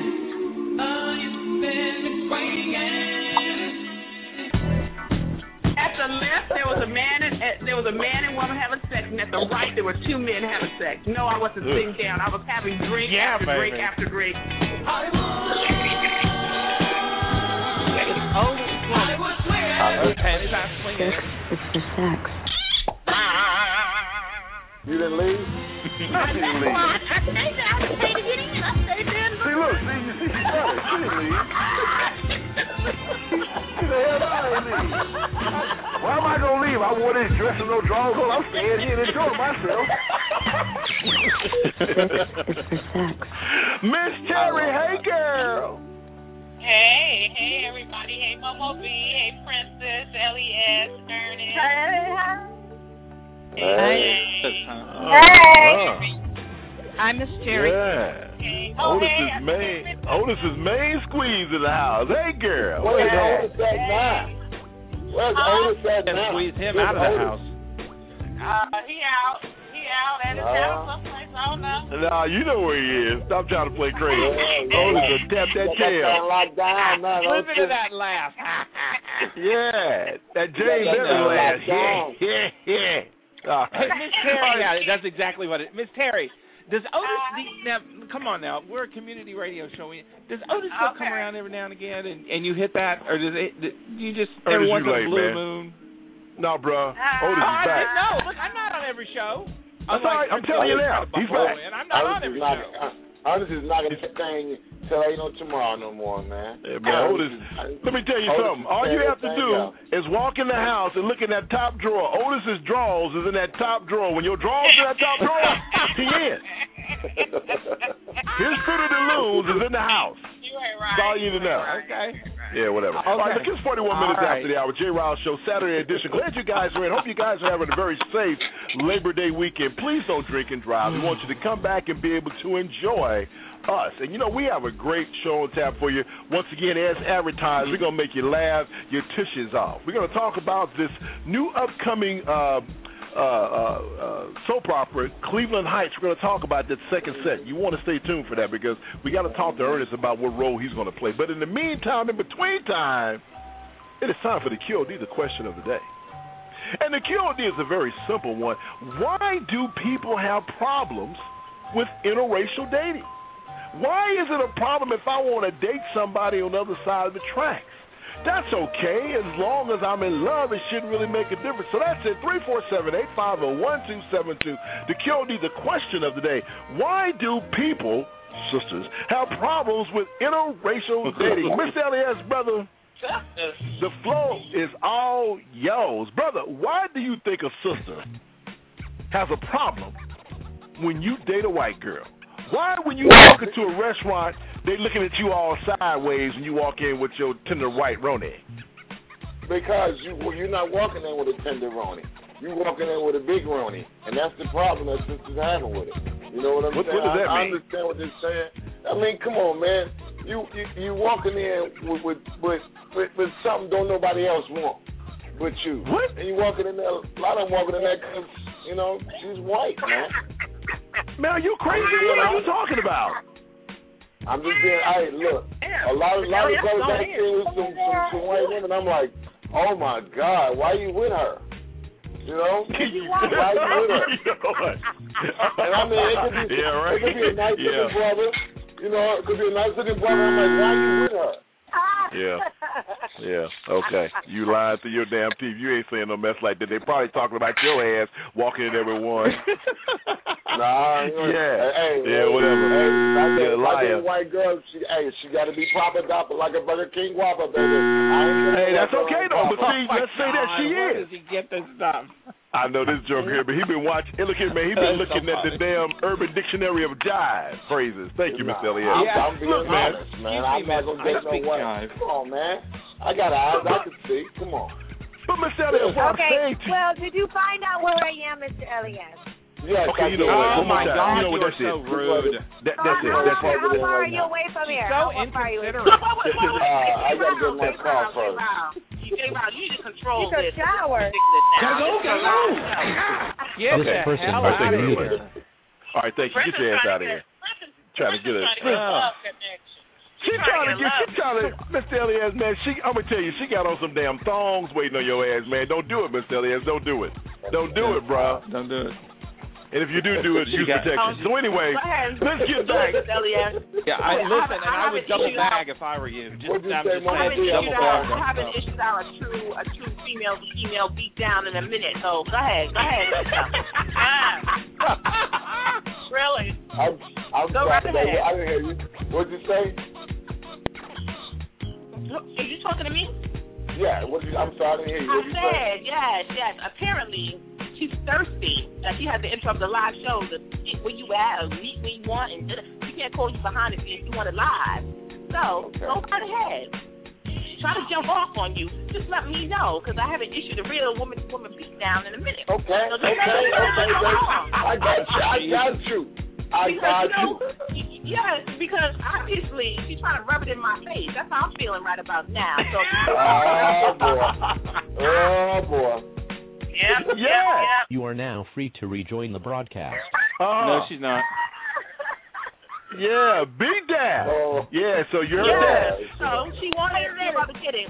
At the left, there was a man and uh, there was a man and woman having sex, and at the right, there were two men having sex. No, I wasn't Ugh. sitting down. I was having drink Yeah, after baby. drink after drink. Oh, panties not swinging. Six is for sex. You didn't leave? I didn't leave. I stayed there. I stayed to get in. I stayed there. See, look, see, you see, she got it. She didn't leave. She the hell I ain't leave. Why am I going to leave? I wore this dress and no drawers on. I'm staying here and enjoying myself. Six is for sex. Miss Terry, hey, girl. Hey, hey, everybody. Hey, Momo B. Hey, Princess, L E S, Ernest. Hey, hi. Hey. Hey. I'm Miss Jerry. Yeah. Hey. Oh, Otis hey, is main. Otis is main squeeze in the house. Hey, girl. Where's Where's Otis at now? Where's Huh? Otis at And now? squeeze him Where's out of the Otis? house. Uh, he out. He out at his Uh, house someplace. I don't know. Nah, you know where he is. Stop trying to play crazy. Yeah, Otis yeah. will tap that Got tail. that locked down now. Listen to that laugh. Yeah, that James Got that Evans locked laugh. Yeah, down. yeah, yeah. All Hey, right. Miss Terry, yeah, that's exactly what it. Miss Terry, does Otis? The, now, come on now, we're a community radio show. We- Does Otis still come Okay. around every now and again, and, and you hit that, or does it? Do you just Ernest, every you once in a late, blue man. moon? No, bro. Otis Uh, is Oh, I back. didn't know. Look, I'm not on every show. That's all right. I'm telling you now. He's back. And I'm not on Otis every is not, show. uh, Otis is not going to thing till ain't no tomorrow no more, man. Yeah, man, Otis, let me tell you Otis something. is All you tearing have to that do thing up. is walk in the house and look in that top drawer. Otis's drawers is in that top drawer. When your drawers in that top drawer, he in. His Fruit of the Loons is in the house. You ain't right. That's all you need to know. Okay. Yeah, whatever. All right, look, it's forty-one minutes All right. after the hour. J. Riles Show, Saturday edition. Glad you guys are in. Hope you guys are having a very safe Labor Day weekend. Please don't drink and drive. We want you to come back and be able to enjoy us. And, you know, we have a great show on tap for you. Once again, as advertised, we're going to make you laugh your tushes off. We're going to talk about this new upcoming uh, uh, uh, uh, soap opera, Cleveland Heights. We're going to talk about that second set. You want to stay tuned for that because we got to talk to Ernest about what role he's going to play. But in the meantime, in between time, it is time for the Q O D, the question of the day. And the Q O D is a very simple one. Why do people have problems with interracial dating? Why is it a problem if I want to date somebody on the other side of the tracks? That's okay. As long as I'm in love, it shouldn't really make a difference. So that's it. three four seven, eight five zero, one two seven two. The Q O D, the question of the day. Why do people, sisters, have problems with interracial dating? Mister Elias, brother, the flow is all yours. Brother, why do you think a sister has a problem when you date a white girl? Why, when you walk into a restaurant, they looking at you all sideways when you walk in with your tender white Roni? Because you, you're not walking in with a tenderoni. You're walking in with a big Roni. And that's the problem that sisters having with it. You know what I'm What- saying? what does that I, I mean? understand what they're saying. I mean, come on, man. You you, you walking in with with, with with with something don't nobody else want but you. What? And you walking in there, a lot of them walking in there because, you know, she's white, man. Man, are you crazy? What are you talking about? I'm just being, hey, look, a lot of, lot of brothers I see with some, some, some white women, I'm like, oh my God, why you with her? You know? Why you with her? And I mean, it could be, yeah, right. it could be a nice yeah. looking brother, you know, it could be a nice looking brother, I'm like, why you with her? Yeah. Yeah. Okay. You lying through your damn teeth. You ain't saying no mess like that. They probably talking about your ass walking in every one. Nah, you know, yeah. Hey, yeah, hey, whatever. Hey, I yeah, get, I liar. get a white girl, she, hey, she got to be proper dapper like a Burger King Whopper, baby. I ain't Hey, that's okay, though. But see, Oh, let's say that she where is. does he get this stuff? I know this joke here, but he been watching. Hey, look at man, he been looking at the damn Urban Dictionary of jive phrases. Thank you, Miss Elliott. I'm, Yeah. I'm being Look, man. honest, man. I'm not gonna get no white. Come on, man. I got eyes I can see. Come on. But Miss Elliott, what I'm Okay, saying to you. well, did you find out where I am, Mister Elias? Yes, Okay, you know I what? Oh One more my time. God, You know what? you're That's so it. rude. That, that's it. How, That's how, it. how far are you away from here? So how far are you away? inconsiderate. What, what, what, what, Uh, I gotta get my car first. J-Rob, you need to control You took this. a shower. This is ridiculous now. Gotta go, This is gotta a lot. go. Get Okay. the Person hell right out there, of you here. All right, thank you. Get your ass out of here. Trying to get us. She trying to get, she trying to, Mister Elias, man, she, I'm going to tell you, she got on some damn thongs waiting on your ass, man. Don't do it, Mister Elias. Don't do it. Don't do it, bro. Don't do it. And if you do do it, use protection. So anyway, let's get back. Yeah, I listen, and I would double bag if I were you. Just, I'm just saying, double bag. I have an issue out a true, a true female to female beat down in a minute. So go ahead, go ahead. Really? I'm, I'm Go sorry, right ahead. I didn't hear you. What'd you say? Are you talking to me? Yeah. What you, I'm sorry, I didn't hear you. I What'd you say? said yes, yes. Apparently, she's thirsty that she has to interrupt the live show to get where you at or meet where you want, and she can't call you behind the scenes if you want it live. So okay. Go right ahead. Try to jump off on you. Just let me know, because I have an issue to real woman to woman beat down in a minute. Okay. So okay. Okay. I got you. I got you. I because, got you. Know, you. Yes, because obviously she's trying to rub it in my face. That's how I'm feeling right about now. So, oh boy. Oh boy. Yep, yeah. Yep, yep. You are now free to rejoin the broadcast. Uh, no, she's not. Yeah, beat down. Oh. Yeah, so you're yeah. that. So she wanted to see about the kidding.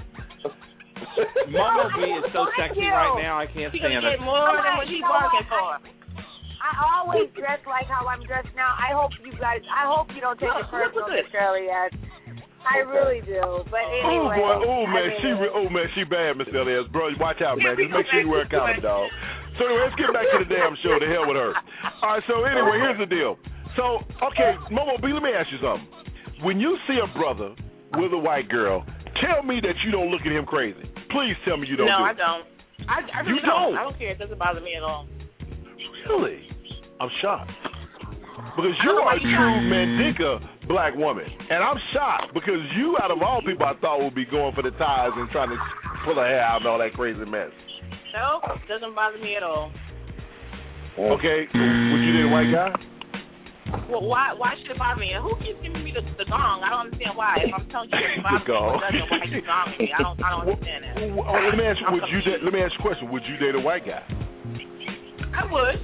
Mama B is so sexy right now, I can't She's stand gonna it. get more than what she's working for. I always dress like how I'm dressed now. I hope you guys, I hope you don't take it personal, Mister Elias. I really do. But anyway. Oh, boy. Oh, man. I mean, she re- oh, man. She bad, Mister Elias. Bro, watch out, man. Just make sure you wear a condom, dog. So, anyway, let's get back to the damn show. To hell with her. All right, so, anyway, here's the deal. So, okay, Momo B, let me ask you something. When you see a brother with a white girl, tell me that you don't look at him crazy. Please tell me you don't No, do I don't. I, I really you don't. don't. I don't care. It doesn't bother me at all. Really? I'm shocked. Because you are a true Mandinka black woman. And I'm shocked because you, out of all people, I thought would be going for the ties and trying to pull her hair out and all that crazy mess. No, it doesn't bother me at all. Okay, would you date a white guy? Well, why why should it bother me? Who keeps giving me the, the gong? I don't understand why. If I'm telling you it bothers me, it doesn't. Why you gonging me? I don't I don't understand that. Well, well, let me ask you, would you date, let me ask you a question. Would you date a white guy? I would.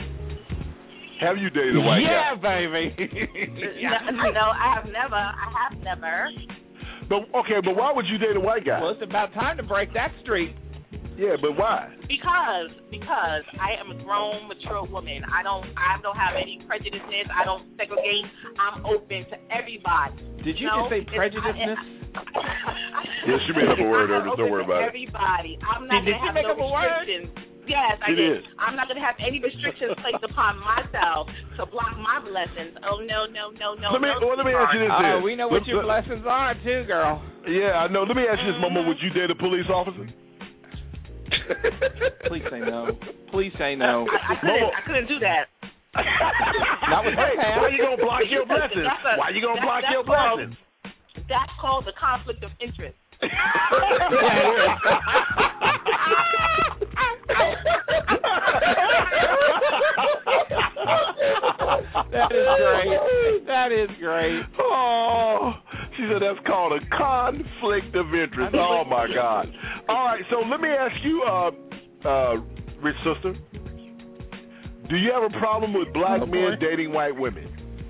Have you dated a white yeah, guy? Yeah, baby. no, no, I have never. I have never. But okay, but why would you date a white guy? Well, it's about time to break that streak. Yeah, but why? Because because I am a grown, mature woman. I don't I don't have any prejudices. I don't segregate. I'm open to everybody. Did you, you know? just say prejudiceness? Yeah, she made up a word. I'm Don't worry about everybody. it. Everybody. I'm not did, gonna have did you make no up a restrictions. Word? Yes, I she did. did. I'm not gonna have any restrictions placed upon myself to block my blessings. Oh no, no, no, no. Let me no, well, let me ask you this. Oh, then. we know what let, your let, blessings are too, girl. Yeah, I know. Let me ask you this, Mama. Would you date a police officer? Please say no. Please say no. I, I couldn't. I couldn't do that. Not with hey, her why you gonna block your blessings? A, why you gonna that, block your called, blessings? That's called the conflict of interest. That is great. That is great. Oh, she said that's called a conflict of interest. Oh my God! All right, so let me ask you, uh, uh, rich sister, do you have a problem with black oh, men dating white women?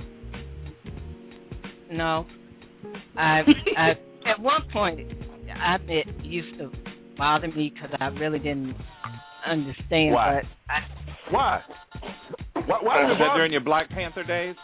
No, I, I at one point I it used to bother me because I really didn't understand. Why? But I, Why? Why, why oh, was that during your Black Panther days?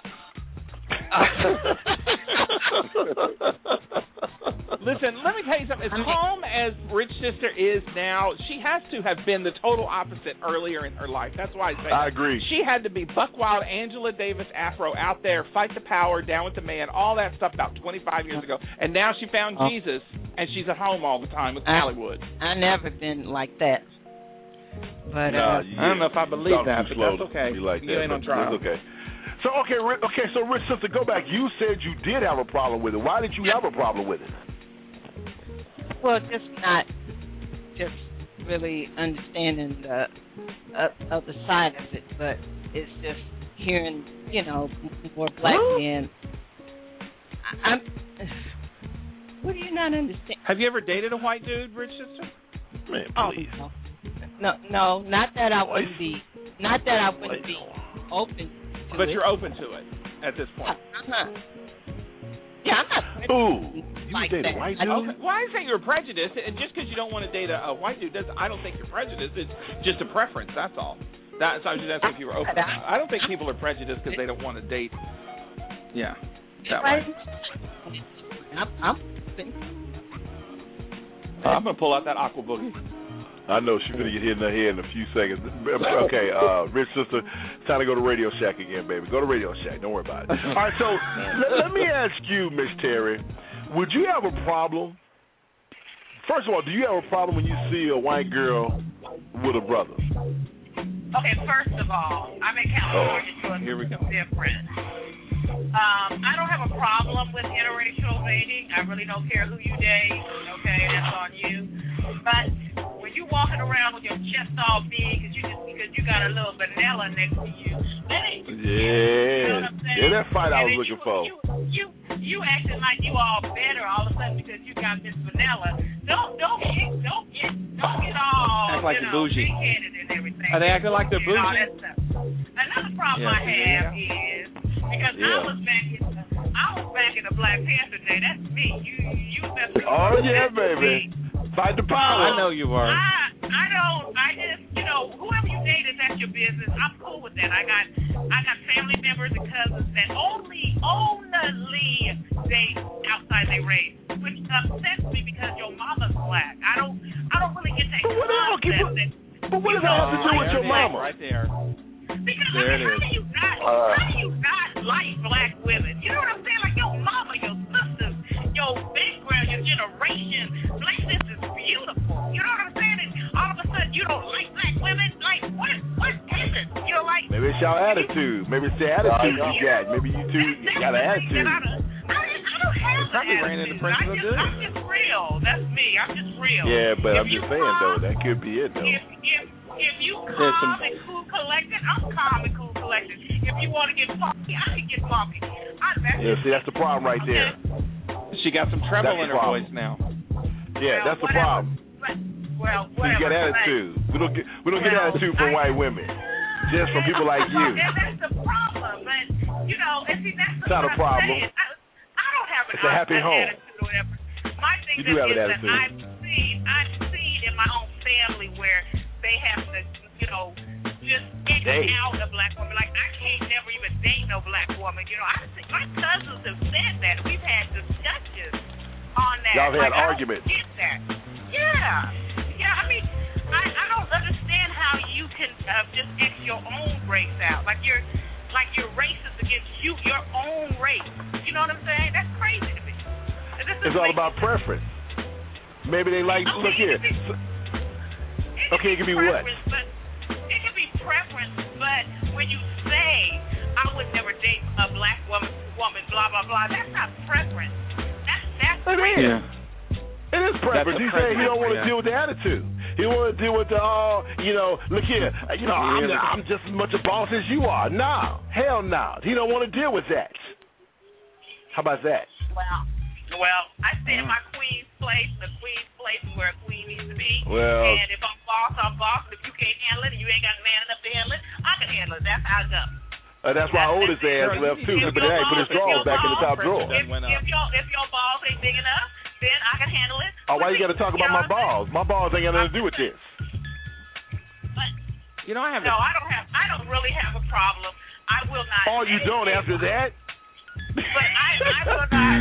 Listen, let me tell you something. As calm as Rich Sister is now, she has to have been the total opposite earlier in her life. That's why I say I that. agree. She had to be buck wild, Angela Davis Afro out there, fight the power, down with the man, all that stuff about twenty-five years ago. And now she found oh. Jesus, and she's at home all the time with I, Hollywood. I never been like that. But nah, uh, you, I don't know if I believe that, but slow that's okay. You, like you that, ain't on trial. That's okay. So okay, okay. So Rich Sister, go back. You said you did have a problem with it. Why did you have a problem with it? well, just not just really understanding the uh, other side of it. But It's just hearing, you know, more black men. I, I'm. What do you not understand? Have you ever dated a white dude, Rich Sister? Man, please. Oh, no. no, no, not that I wouldn't be. Not that I wouldn't be open to But it. you're open to it at this point. I'm not. Yeah, I'm not. Ooh, you like date that. a white I dude? don't- Okay. Well, I say you're prejudiced, and just because you don't want to date a, a white dude, doesn't, I don't think you're prejudiced. It's just a preference. That's all. That's I was just asking if you were open. I don't think people are prejudiced because they don't want to date. Yeah, that way. I'm. I'm I'm gonna pull out that aqua boogie. I know she's gonna get hit in the head in a few seconds. Okay, uh, Rich Sister, it's time to go to Radio Shack again, baby. Go to Radio Shack. Don't worry about it. All right, so let, let me ask you, Miss Terry, would you have a problem? First of all, do you have a problem when you see a white girl with a brother? Okay, first of all, I'm in California, so it's Here we go. different. Um, I don't have a problem with interracial dating. I really don't care who you date. Okay, that's on you. But when you walking around with your chest all big because you just because you got a little vanilla next to you, that ain't Yeah, you know what I'm saying? yeah, that fight I And was then looking you, for. You, you you acting like you all better all of a sudden because you got Miss Vanilla. Don't don't get don't get don't get all Act like you you're know, bougie. big-headed and everything. Are they acting like they're And all bougie? that stuff. Another problem Yeah, I have yeah. is because I Yeah. was back in I was back in the Black Panther day. That's me. You you mess with Oh me. yeah, That's baby. me. Fight the power. I know you are. I I don't I just you know whoever you dated, that's your business. I'm cool with that. I got I got family members and cousins that only only date outside their race, which upsets me because your mama's black. I don't I don't really get that But what, okay, concept but, that but what does that have to do with your mama? Right there. because There I mean, it how is. do you not Uh, how do you not like black women? You know what I'm saying? Like your mama, your sisters, your background, your generation. Blackness is beautiful. You know what I'm saying? And all of a sudden you don't like black women. Like what what happened? You know, like Maybe it's your attitude. Maybe it's the attitude you got. Maybe you two got an attitude. I don't, I don't have It's probably an ran into attitude. Prince I of the just, Good. I'm just real. That's me. I'm just real. Yeah, but If I'm you just saying calm, though, that could be it though. If if if you There's calm some- and cool collected, I'm calm and cool collected. If you want to get funky, I can get funky. I, that's Yeah, see, that's the problem right there. She got some treble That's in the her problem. voice now. Yeah, Well, that's the whatever. problem. But, well, So you whatever. got attitude. We don't get we don't get Well, attitude from I- white women, just from people like you. And that's the problem. But you know, and see, that's the It's not a what I'm problem. saying. I, I don't have an It's a happy an home. attitude or whatever. My thing You do is, have an is attitude. that I've seen, I've seen in my own family where they have to, you know, just X Date. out a black woman. Like I can't never even date no black woman. You know, I think my cousins have said that. We've had discussions on that. Y'all have had like, I don't arguments. get that. Yeah, yeah. I mean, I I don't understand how you can uh, just X your own race out. Like you're, like you're racist against you, your own race. You know what I'm saying? That's crazy to me. And this It's is all like- about preference. Maybe they like. Okay, Look here. it can be- Okay, it can be what? preference, But it can be preference, but when you say I would never date a black woman, woman, blah blah blah, that's not preference. That's that's It is. Yeah. It is preference. That's a He's saying he don't want to preference, yeah. deal with the attitude. He don't want to deal with the, oh, you know, look here, uh, you know, I'm, Yeah. I'm just as much a boss as you are. No, hell no. He don't want to deal with that. How about that? Well, well, I stay in my queen's place. The queen's place is where a queen needs to be. Well- and if I'm boss, I'm boss. If you can't handle it, and you ain't got a man enough to handle it, I can handle it. That's how it goes. Uh, that's why oldest ass left too. If But your hey, put his balls- if drawers your back in the top balls- drawer. If, if your if your balls ain't big enough, then I can handle it. Oh, why you got to talk about my balls? My balls ain't got nothing to do with this. You know, I have. No, a, I don't have. I don't really have a problem. I will not. Oh, you don't date- after that? But I, I will not.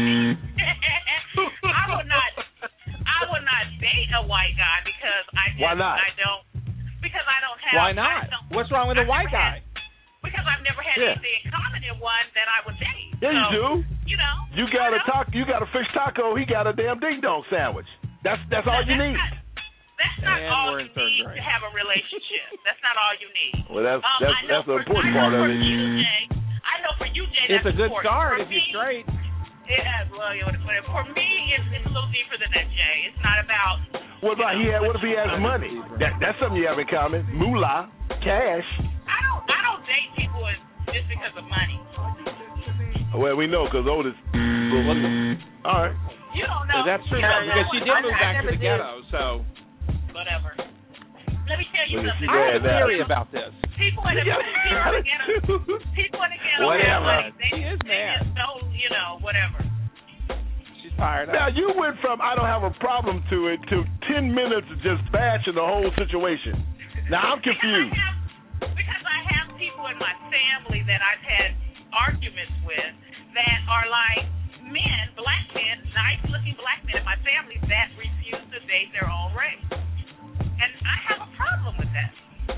I will not. I will not date a white guy because I just, Why not? I don't. Because I don't have. Why I not? don't- What's wrong with a I've white never guy? had- because I've never had Yeah. anything in common in one that I would date. Yeah, you So, do. You know. You got a you know? taco. You got a fish taco. He got a damn ding dong sandwich. That's that's all you need. That's not And all we're you in third need grade. to have a relationship. That's not all you need. Well, that's Um, that's I know that's the for- important I know part of for it. you, Jay, I know for you, Jay, It's that's a good important. start For if you're me, straight. Yeah, well, you know, but for me, it's, it's a little deeper than that, Jay. It's not about. What about he? Had, what if he has money? That that's something you have in common. Moolah, cash. I don't. I don't just because of money. Well, we know because Otis. All right. You don't know. That's true, Yeah, because she did I- move I back to never the did. ghetto, so. Whatever. Let me tell you Look at something. you I have a that. theory about this. People in the, You people in the ghetto, people in the ghetto, Whatever. have money. They, She is they mad. just don't, you know, whatever. She's fired up. Now you went from I don't have a problem to it to ten minutes of just bashing the whole situation. Now I'm confused. Because I have, because I have people in my family that I've had arguments with that are like men, black men, nice-looking black men in my family that refuse to date their own race. And I have a problem with that.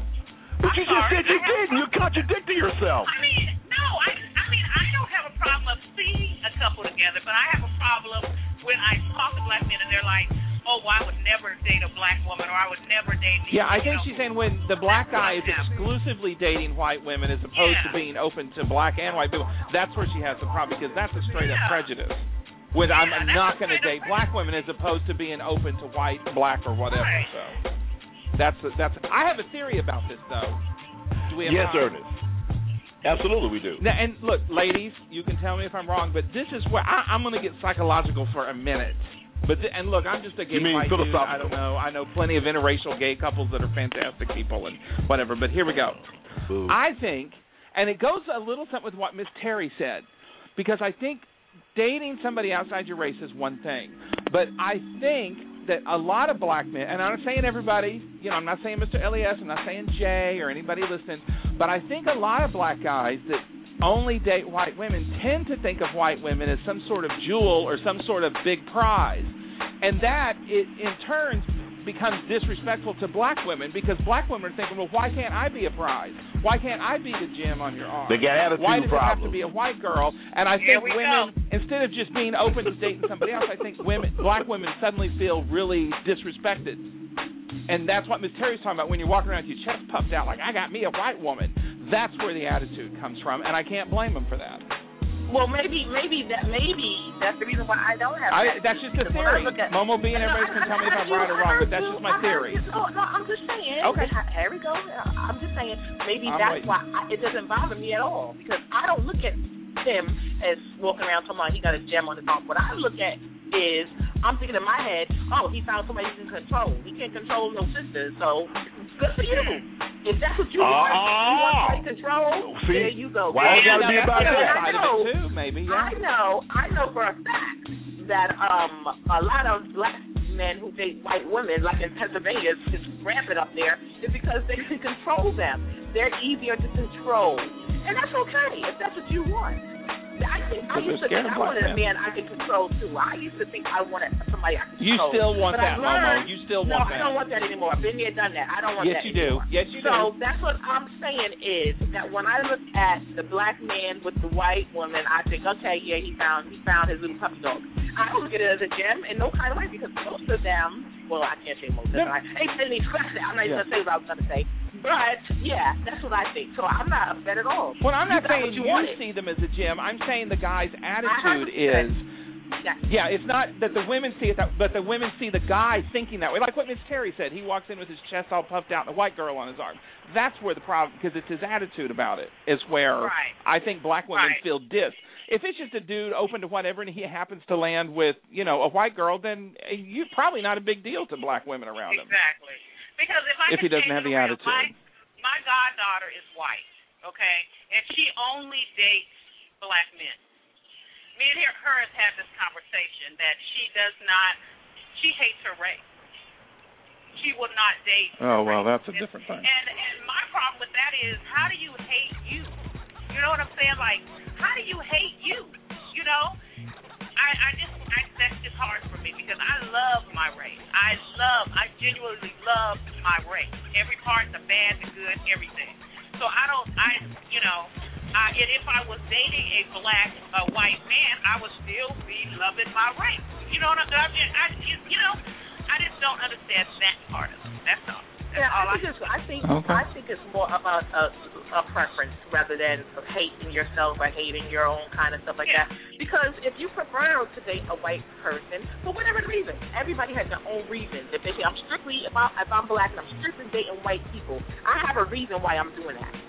But I'm you just sorry, said you I have a didn't. You're contradicting yourself. I mean, no, I, I mean, I don't have a problem of seeing a couple together, but I have a problem when I talk to black men and they're like, oh, well, I would never date a black woman, or I would never date. Yeah, I you think know. she's saying when the black guy is exclusively dating white women as opposed Yeah. to being open to black and white people, that's where she has the problem, because that's a straight up Yeah. prejudice. When I'm Yeah, that's not a going to straight date up black women as opposed to being open to white, black, or whatever. Right. So that's that's. I have a theory about this though. Do we have Yes, time? Ernest. Absolutely, we do. Now, and look, ladies, you can tell me if I'm wrong, but this is where I, I'm going to get psychological for a minute. But th- and look, I'm just a gay You mean white dude. I philosophical? don't know. I know plenty of interracial gay couples that are fantastic people and whatever. But here we go. Ooh. I think, and it goes a little something with what Miss Terry said, because I think dating somebody outside your race is one thing, but I think that a lot of black men, and I'm not saying everybody, you know, I'm not saying Mister Elias, I'm not saying Jay or anybody listening, but I think a lot of black guys that only date white women tend to think of white women as some sort of jewel or some sort of big prize, and that it in turn becomes disrespectful to black women, because black women are thinking, well, why can't I be a prize? Why can't I be the gem on your arm? They got attitude Why does it have to problems. be a white girl? And I Here think we women, instead of just being open to dating somebody else, I think women, black women suddenly feel really disrespected. And that's what Miss Terry's talking about when you're walking around with your chest puffed out like, I got me a white woman. That's where the attitude comes from, and I can't blame them for that. Well, maybe, maybe that, maybe that's the reason why I don't have. I, that's just a Because when I theory. look at- Momo B and No, everybody can I- tell me if I I'm heard right or you, wrong, I but that's heard just you, my I heard theory. you. No, no, I'm just saying. Okay. Here we go. I'm just saying. Maybe I'm that's waiting. why I, it doesn't bother me at all, because I don't look at him as walking around talking about he got a gem on his arm. What I look at is I'm thinking in my head, oh, he found somebody he can control. He can't control no sisters, so good for you. If that's what you want, you want somebody control, See? there you go. Why it gotta be Yeah, about yeah, that? I know. Too, maybe, yeah. I know, I know for a fact that um a lot of black men who date white women, like in Pennsylvania, is rampant up there, is because they can control them. They're easier to control, and that's okay if that's what you want. I think I But used they're to scared think of I wanted black a man I could control too. I used to think I wanted somebody I could You control. still want but that, I learned, Momo. You still no, want I that. don't want that anymore. I've been there, done that. I don't want Yes, that you do. anymore. Yes, you So do. that's what I'm saying is that when I look at the black man with the white woman, I think, okay, yeah, he found he found his little puppy dog. I don't look at it as a gem in no kind of way, because most of them, well, I can't say most of them. I ain't any scratch that. I'm not even Yeah. gonna say what I was gonna say. But yeah, that's what I think. So I'm not upset at all. Well, I'm not You got saying what you, you wanted. see them as a gem. I'm saying the guy's I attitude have is, Yeah. yeah, it's not that the women see it, that, but the women see the guy thinking that way. Like what Miss Terry said, he walks in with his chest all puffed out and a white girl on his arm. That's where the problem, because it's his attitude about it, is where Right. I think black women Right. feel dissed. If it's just a dude open to whatever and he happens to land with, you know, a white girl, then you're probably not a big deal to black women around him. Exactly. Because if I If he can doesn't change have it the around, attitude. My, my goddaughter is white, okay, and she only dates black men. Me and her, her have had this conversation that she does not, she hates her race. She will not date. Oh, well, her that's a race. different thing. And and my problem with that is, how do you hate you? You know what I'm saying? Like, how do you hate you? You know, I I just I, that's just hard for me, because I love my race. I love, I genuinely love my race. Every part, the bad, the good, everything. So I don't, I you know, I, and if I was dating a black, a white man, I would still be loving my race. You know what I'm saying? I, you know, I just don't understand that part of it. That's all. That's Yeah, all I I think it's, I think Okay. I think it's more about a, a preference rather than hating yourself or hating your own kind of stuff like Yeah. that. Because if you prefer to date a white person for whatever reason, everybody has their own reasons. If they say I'm strictly if I if I'm black and I'm strictly dating white people, I have a reason why I'm doing that.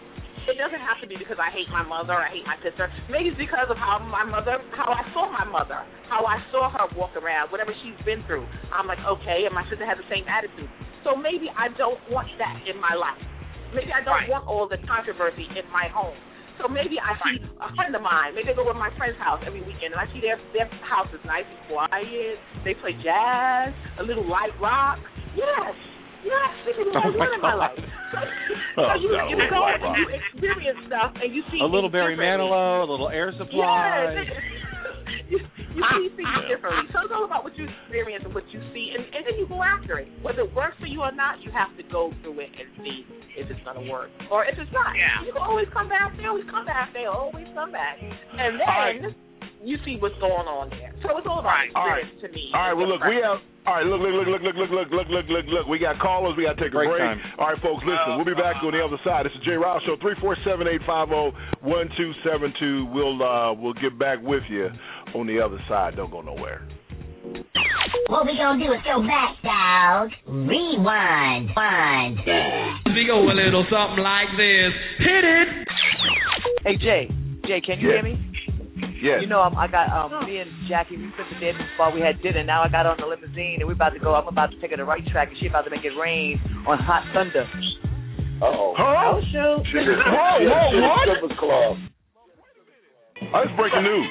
it doesn't have to be because I hate my mother or I hate my sister. Maybe it's because of how my mother, how I saw my mother, how I saw her walk around, whatever she's been through. I'm like, okay, and my sister has the same attitude. So maybe I don't want that in my life. Maybe I don't right. want all the controversy in my home. So maybe I see a friend of mine. Maybe I go to my friend's house every weekend, and I see their their house is nice and quiet. They play jazz, a little light rock. Yes. Yes, this is what I want in my life. So oh, you, no, you go and you experience stuff, and you see a little Barry Manilow, a little Air Supply. Yes. you, you see things differently. So it's all about what you experience and what you see, and, and then you go after it. Whether it works for you or not, you have to go through it and see if it's going to work. Or if it's not, yeah. you can always come back. They always come back. They always come back. And then right. you see what's going on there. So it's all about experience right. to me. All right, well, look, we have... All right, look, look, look, look, look, look, look, look, look, look, look. We got callers. We got to take a break. break. All right, folks, listen. We'll be back on the other side. It's the Jay Riles Show, three four seven, eight five zero, one two seven two. We'll, uh, we'll get back with you on the other side. Don't go nowhere. What we gonna do is go back, dog. Rewind. Wind. We go a little something like this. Hit it. Hey, Jay. Jay, can you yeah. hear me? Yes. You know, um, I got um, me and Jackie. We spent the day before we had dinner. Now I got on the limousine and we're about to go. I'm about to take her to the right track, and she's about to make it rain on Hot Thunder. Uh oh. Huh? Oh shoot! Whoa, whoa, what? Strippers Club. That's breaking news.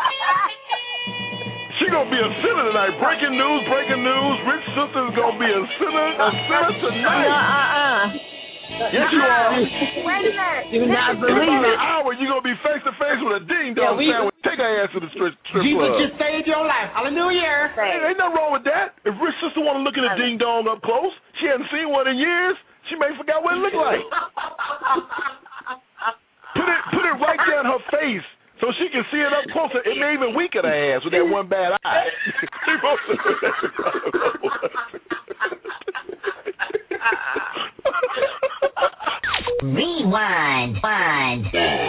She gonna be a sinner tonight. Breaking news, breaking news. Rich Sister's gonna be a sinner, a sinner tonight. Uh uh uh. Yes, you are. Wait a minute. Do not In believe about it. an hour, you're going to be face to face with a ding dong Yeah, we- sandwich. Take her ass to the strip, strip Jesus club. just saved your life. Hallelujah. Hey, ain't nothing wrong with that. If Rich Sister want to look at a ding dong up close, she hadn't seen one in years, she may forgot what it looked like. Put it, put it right down her face so she can see it up closer. It may even weaken her ass with that one bad eye. Rewind. Wind.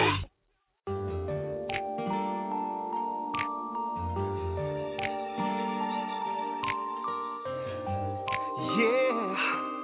Yeah.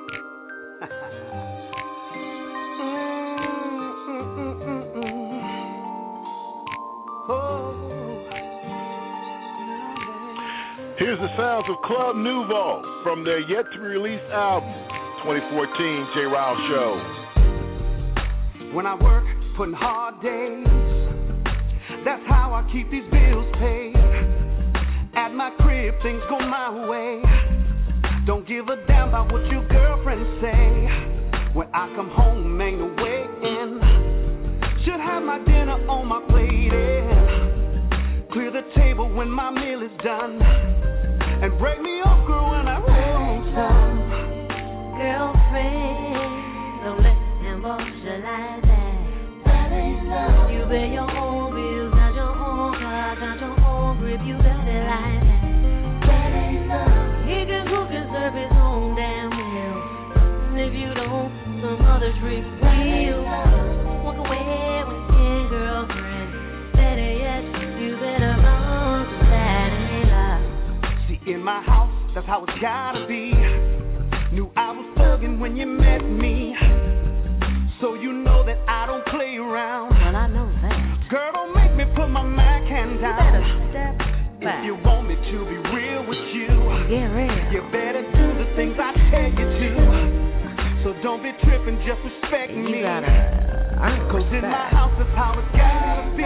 Here's the sounds of Club Nouveau from their yet-to-be-released album, twenty fourteen Jay Riles Show. When I work, putting hard days, that's how I keep these bills paid. At my crib, things go my way. Don't give a damn about what your girlfriends say. When I come home, ain't no way in. Should have my dinner on my plate, yeah. Clear the table when my meal is done. And break me off, girl, when I roll some. Girlfriend, don't let him socialize that. That ain't love. You pay your own bills, got your own car, got your own grip, you got it like that. That ain't love. He can cook and serve his own damn meal. And if you don't, some other trick will. Walk away with your girlfriend. Better yet, you better run, 'cause that ain't love. See, in my house, that's how it's gotta be. Knew I was thugging when you met me. So you know that I don't play around. Well, I know that. Girl, don't make me put my Mac hand down. You better step back. If you want me to be real with you, get real. You better do the things I tell you to. So don't be tripping, just respect you me. Gotta, uh, Cause in my house, that's how it's gotta be.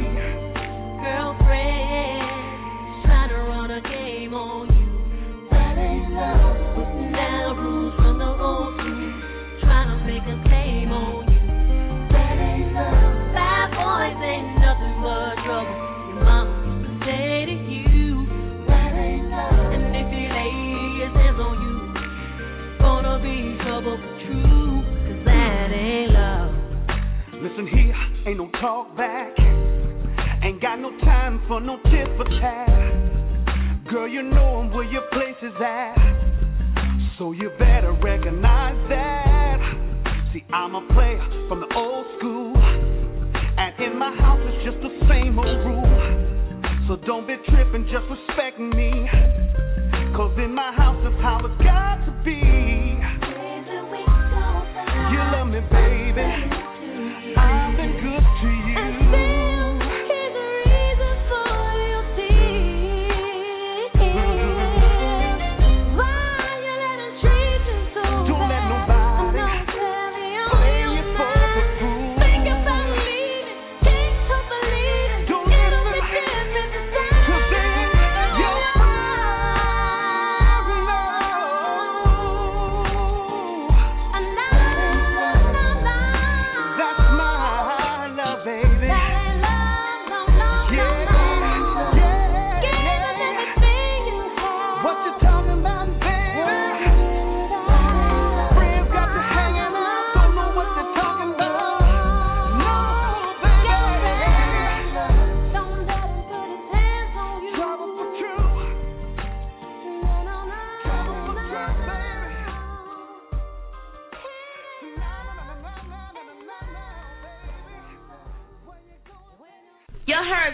Girlfriend, trying to run a game on you. That ain't love. Putting down rules from the old school. Trying to make a claim on you. That ain't love. Bad boys ain't nothing but trouble. Your mama used to say to you. That ain't love. And if he lays his hands on you, gonna be trouble for true. 'Cause that ain't love. Listen here, ain't no talk back. Ain't got no time for no tit for tat. Girl, you know where your place is at. So you better recognize that. See, I'm a player from the old school. And in my house it's just the same old rule. So don't be tripping, just respect me. Cause in my house that's how it's got to be. You love me, baby. I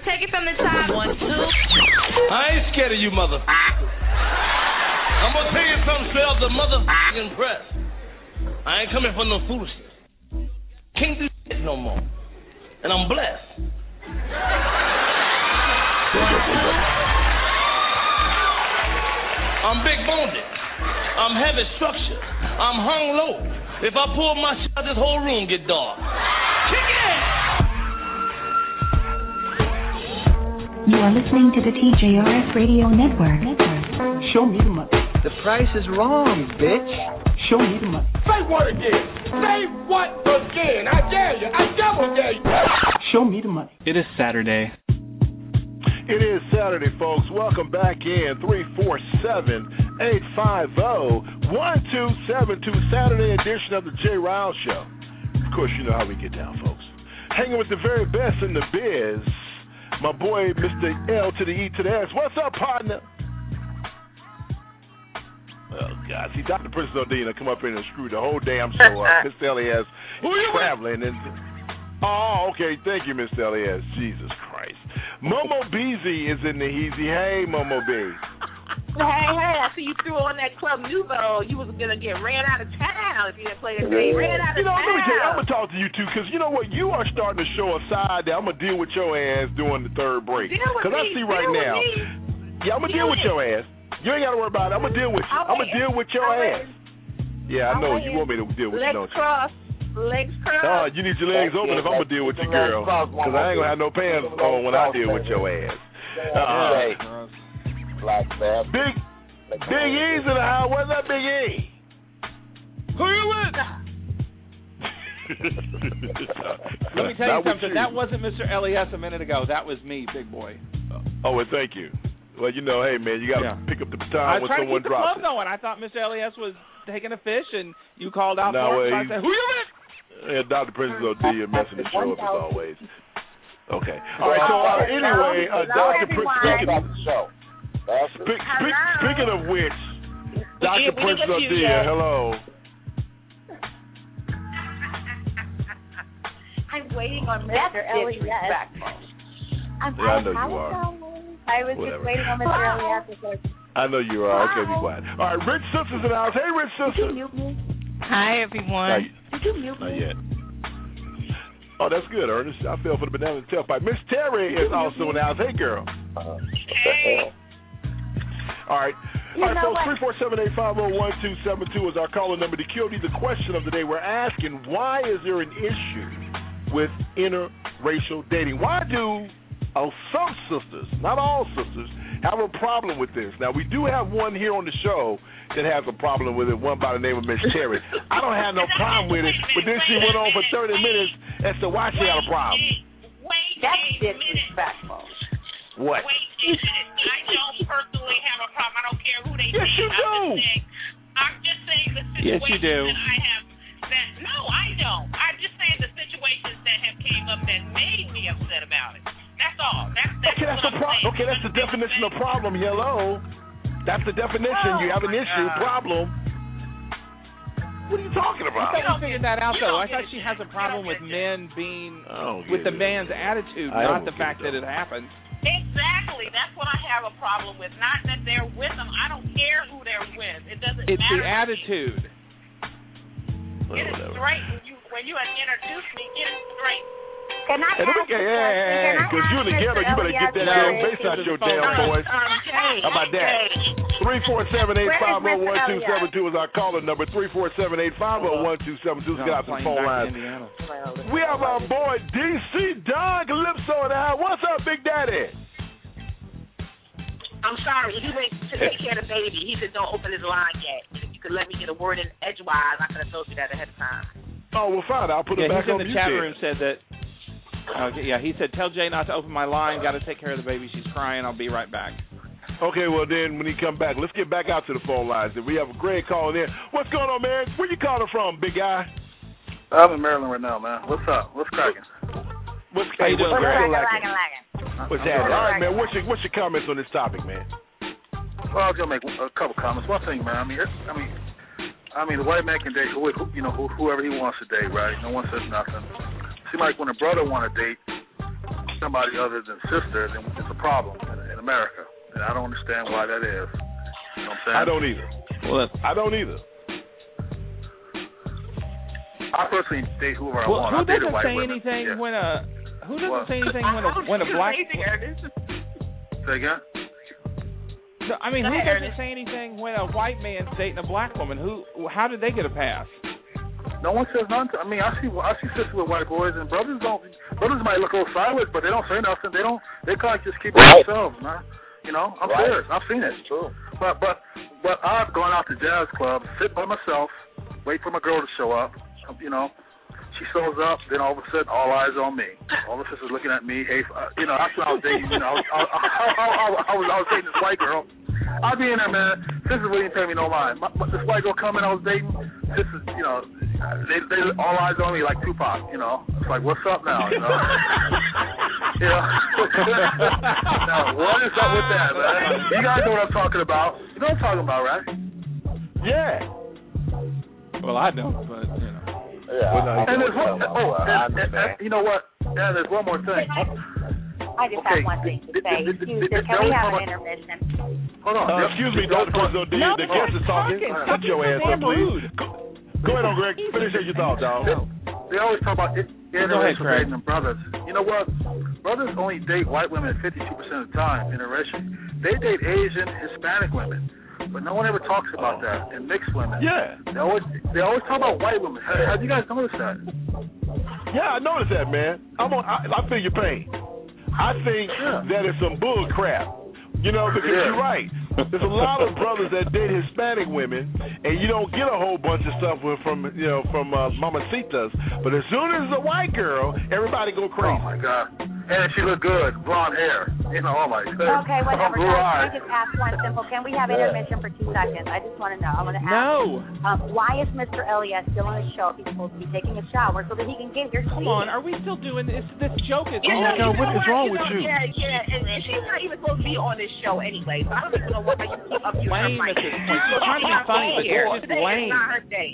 take it from the top. One, two. I ain't scared of you, mother. I'm gonna tell you something straight off the motherfucking press. I ain't coming for no foolishness. Can't do shit no more. And I'm blessed. I'm big boned. I'm heavy structured. I'm hung low. If I pull my shot, this whole room get dark. Kick it! You are listening to the T J R S Radio Network. Show me the money. The price is wrong, bitch. Show me the money. Say what again? Say what again? I dare you. I double dare you. Show me the money. It is Saturday. It is Saturday, folks. Welcome back in three four seven, eight five zero, one two seven two, Saturday edition of the Jay Riles Show. Of course, you know how we get down, folks. Hanging with the very best in the biz. My boy, Mister L to the E to the S. What's up, partner? Oh, God. See, Doctor Princess Odina come up here and screw the whole damn show up. Mister Elias traveling. And, oh, okay. Thank you, Mister Elias. Jesus Christ. Momo Beezy is in the heezy. Hey, Momo B. Hey, hey, I see you threw on that Club Nouveau. You was going to get ran out of town if you didn't play that day. Ran out of you know, town. let me tell you, I'm going to talk to you, too, because you know what? You are starting to show a side that I'm going to deal with your ass during the third break. Because I see right now. Yeah, I'm going to deal with your ass. You ain't got to worry about it. I'm going to deal with you. I'm going to deal with your ass. Yeah, I know. You want me to deal with you, don't you? Legs crossed. Legs crossed. Oh, you need your legs open if I'm going to deal with you, girl. Because I ain't going to have no pants on when I deal with your ass. Uh-uh. Black Bass. Big, Big E's in the house. Where's that Big E? Who you with? Let me tell you something. That wasn't Mister L E S a minute ago. That was me, big boy. Oh, well, thank you. Well, you know, hey, man, you got to yeah. pick up the baton when someone drops it. I was trying to keep the club going. I thought Mister L E S was taking a fish, and you called out no, for him. So I said, who you with? Yeah, Doctor Princess Odia messing the show up as always. Okay. All right, so uh, anyway, uh, Doctor Princess Speak, speak, speaking of which, Doctor Princess Odia, hello. I'm waiting on Mister L E S. I'm yeah, I know you are. I was Whatever. just waiting on Mister L E S. I know you are. Okay, be quiet. All right, Rich Sisters in the house. Hey, Rich Sister. Did you mute me? Hi, everyone. Did you mute me? Not yet. Oh, that's good, Ernest. I fell for the banana tailpipe. Miss Terry is also in the house. Hey, girl. Hey. All right. You All right, folks, what? three four seven, eight five zero, one two seven two is our caller number to Q O D. The question of the day, we're asking, why is there an issue with interracial dating? Why do oh, some sisters, not all sisters, have a problem with this? Now, we do have one here on the show that has a problem with it, one by the name of Miss Terry. I don't have no problem with it, but then she went on for thirty minutes as to why she had a problem. That's disrespectful. What? Wait a minute. I don't personally have a problem. I don't care who they Yes, you do. I'm just saying the situation Yes, you do. that I have. That no, I don't. I'm just saying the situations that have came up that made me upset about it. That's all. That's that's Okay, that's the problem. Okay, that's the definition of problem. Hello, that's the definition. Oh, you have an issue, God. problem. What are you talking about? I thought we figured that out, You though. don't I thought get she it. has a You problem don't with get men being I don't with get the it. man's attitude, I not don't the fact get that it happened. Exactly. That's what I have a problem with. Not that they're with them. I don't care who they're with. It doesn't It's matter. the attitude. Well, Get it whatever. straight when you when you introduce me. Get it straight. Can I Hey, let me ask get, a hey, hey, question? hey, Can I because ask you in the ghetto, you better get that Mister damn L E S? bass out your damn Uh, voice. Um, hey, How about that? three four seven, eight five zero, one two seven two is our caller number. three four seven, eight five zero, one two seven two. Let's get out to the phone lines. We have our boy D C Don Calypso in the house. What's up, Big Daddy? I'm sorry. He went to take care of the baby. He said, don't open his line yet. If you could let me get a word in edgewise, I could have told you that ahead of time. Oh, well, fine. I'll put Yeah, it back he's in on the you chat then. room. Said that. Okay, yeah, he said, tell Jay not to open my line. Got to take care of the baby. She's crying. I'll be right back. Okay, well, then when he come back, let's get back out to the phone lines. We have a Greg calling in. What's going on, man? Where you calling from, big guy? I'm in Maryland right now, man. What's up? What's cracking? What's How you doing, Greg? What's happening? All right, man. What's your what's your comments on this topic, man? Well, I'll just make a couple comments. One thing, man. I mean, it's, I mean, I mean, the white man can date who, who you know, who, whoever he wants to date, right? No one says nothing. Seems like when a brother want to date, somebody other than sister, then it's a problem in, in America. And I don't understand why that is. You know what I'm saying? I don't either. Well, I don't either. I personally date whoever I well, want. Who I dated doesn't white say women. anything Yeah. when a who doesn't What? say anything when a when a black Say again? No, I mean, Go who ahead, doesn't say anything when a white man's dating a black woman? Who? How did they get a pass? No one says nothing. I mean, I see I see sisters with white boys, and brothers don't. Brothers might look a little sideways, but they don't say nothing. They don't. They kind of just keep it to themselves, man. You know, I'm Right. serious. I've seen it. That's true. But but but I've gone out to jazz clubs, sit by myself, wait for my girl to show up. You know, she shows up, then all of a sudden, all eyes on me. All the sisters looking at me. Hey, uh, you know, that's when I was dating. You know, I was I, I, I, I, I was I was dating this white girl. I'd be in there, man. Sisters wouldn't even pay me no mind. My, my, this white girl coming, I was dating. Sisters, you know, they they all eyes on me like Tupac. You know, it's like, what's up now? You know. You know, now, what is up with that, man? You guys know what I'm talking about. You know what I'm talking about, right? Yeah. Well, I don't, but you know. Yeah. Well, no, And there's one, about, oh, well, and, and, and, you know what? And there's one more thing. I just Okay. have one thing to say. Did- did- Excuse did- me, did can we Joey have come an up- intermission? Hold on. Uh, excuse me, Doctor Brazil, the, No, the no, guest is talking. talking. Shut your ass up, Damn please. rude. Go, go ahead on, Greg. Finish your thought, dog. They always talk about it, interracial Craig. dating and brothers. You know what? Brothers only date white women fifty-two percent of the time, interracial. They date Asian, Hispanic women. But no one ever talks about that. And mixed women. Yeah. They always they always talk about white women. Have, have you guys noticed that? Yeah, I noticed that, man. I'm on. I, I feel your pain. I think Yeah. that is some bull crap. You know, because Yeah. you're right. There's a lot of brothers that date Hispanic women, and you don't get a whole bunch of stuff with, from you know from uh, mamacitas. But as soon as it's a white girl, everybody go crazy. Oh my God! And she look good, blonde hair. You know, oh my God. Okay, whatever. Blue Guys, eyes. can I just ask one simple? Can we have intermission for two seconds? I just want to know. I want to ask. No. Um, why is Mister Elias still on the show? He's supposed to be taking a shower so that he can get here. Come on, are we still doing this? This joke is. You Oh know, my God, you what know is wrong you with know, you? Yeah, yeah, and, and she's not even supposed to be on this show anyway. So I don't even know why you keep up your Lame mic. at this point. She's trying to be funny, but here. it's just Today lame. is not her day.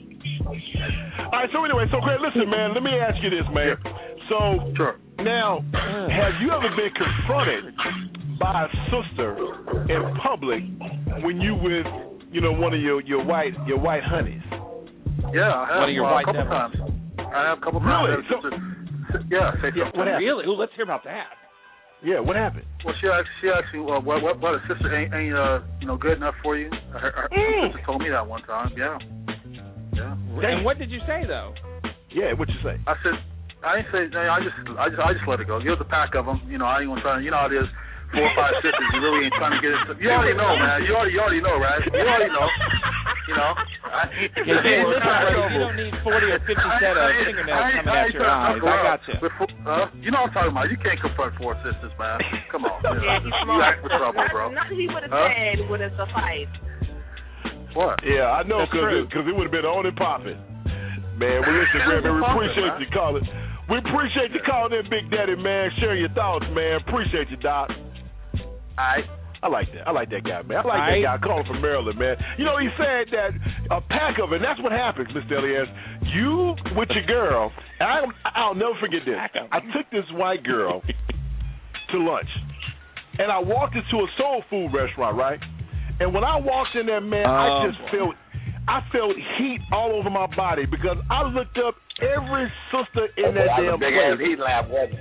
All right. So anyway, so Greg, listen, man. Let me ask you this, man. So Sure. now, have you ever been confronted by a sister in public when you with you know one of your your white your white honeys? Yeah, I have One of your uh, white a couple devils. times. I have a couple Really? times. So- yeah, say Yeah, something. what happened? Really? Ooh, let's hear about that. Yeah, what happened? Well, she asked, she asked me, well, what, what, what, a sister ain't, ain't uh, you know, good enough for you? Her, her, Mm. her sister told me that one time. Yeah, yeah. And what did you say though? Yeah, what you say? I said, I ain't say, I just, I just, I just let it go. It was a pack of them. You know, I ain't gonna try. You know how it is. Four or five sisters. You really ain't trying to get it. You already know, man. You already, you already know, right? You already know. You know. I, Okay, Jay, listen, buddy, you don't need forty or fifty set of fingernails coming out your eyes. I got you. Before, uh, you know what I'm talking about. You can't confront four sisters, man. Come on. Man. Yeah, he's You smart. act for trouble, bro. Nothing he would have Huh? said would have sufficed. What? Yeah, I know, That's because true. it, 'cause it would have been on and popping. Man, well, listen, man, we Poppin', appreciate man. you calling. We appreciate you calling in, Big Daddy, man. Share your thoughts, man. Appreciate you, Doc. All right. I like that. I like that guy, man. I like Aight. that guy calling from Maryland, man. You know, he said that a pack of it, and that's what happens, Mister Elias. You with your girl, and I, I'll never forget this. I took this white girl to lunch, and I walked into a soul food restaurant, right? And when I walked in there, man, I Oh, just boy. felt, I felt heat all over my body because I looked up every sister in that That was damn a big ass place. heat lamp, wasn't it?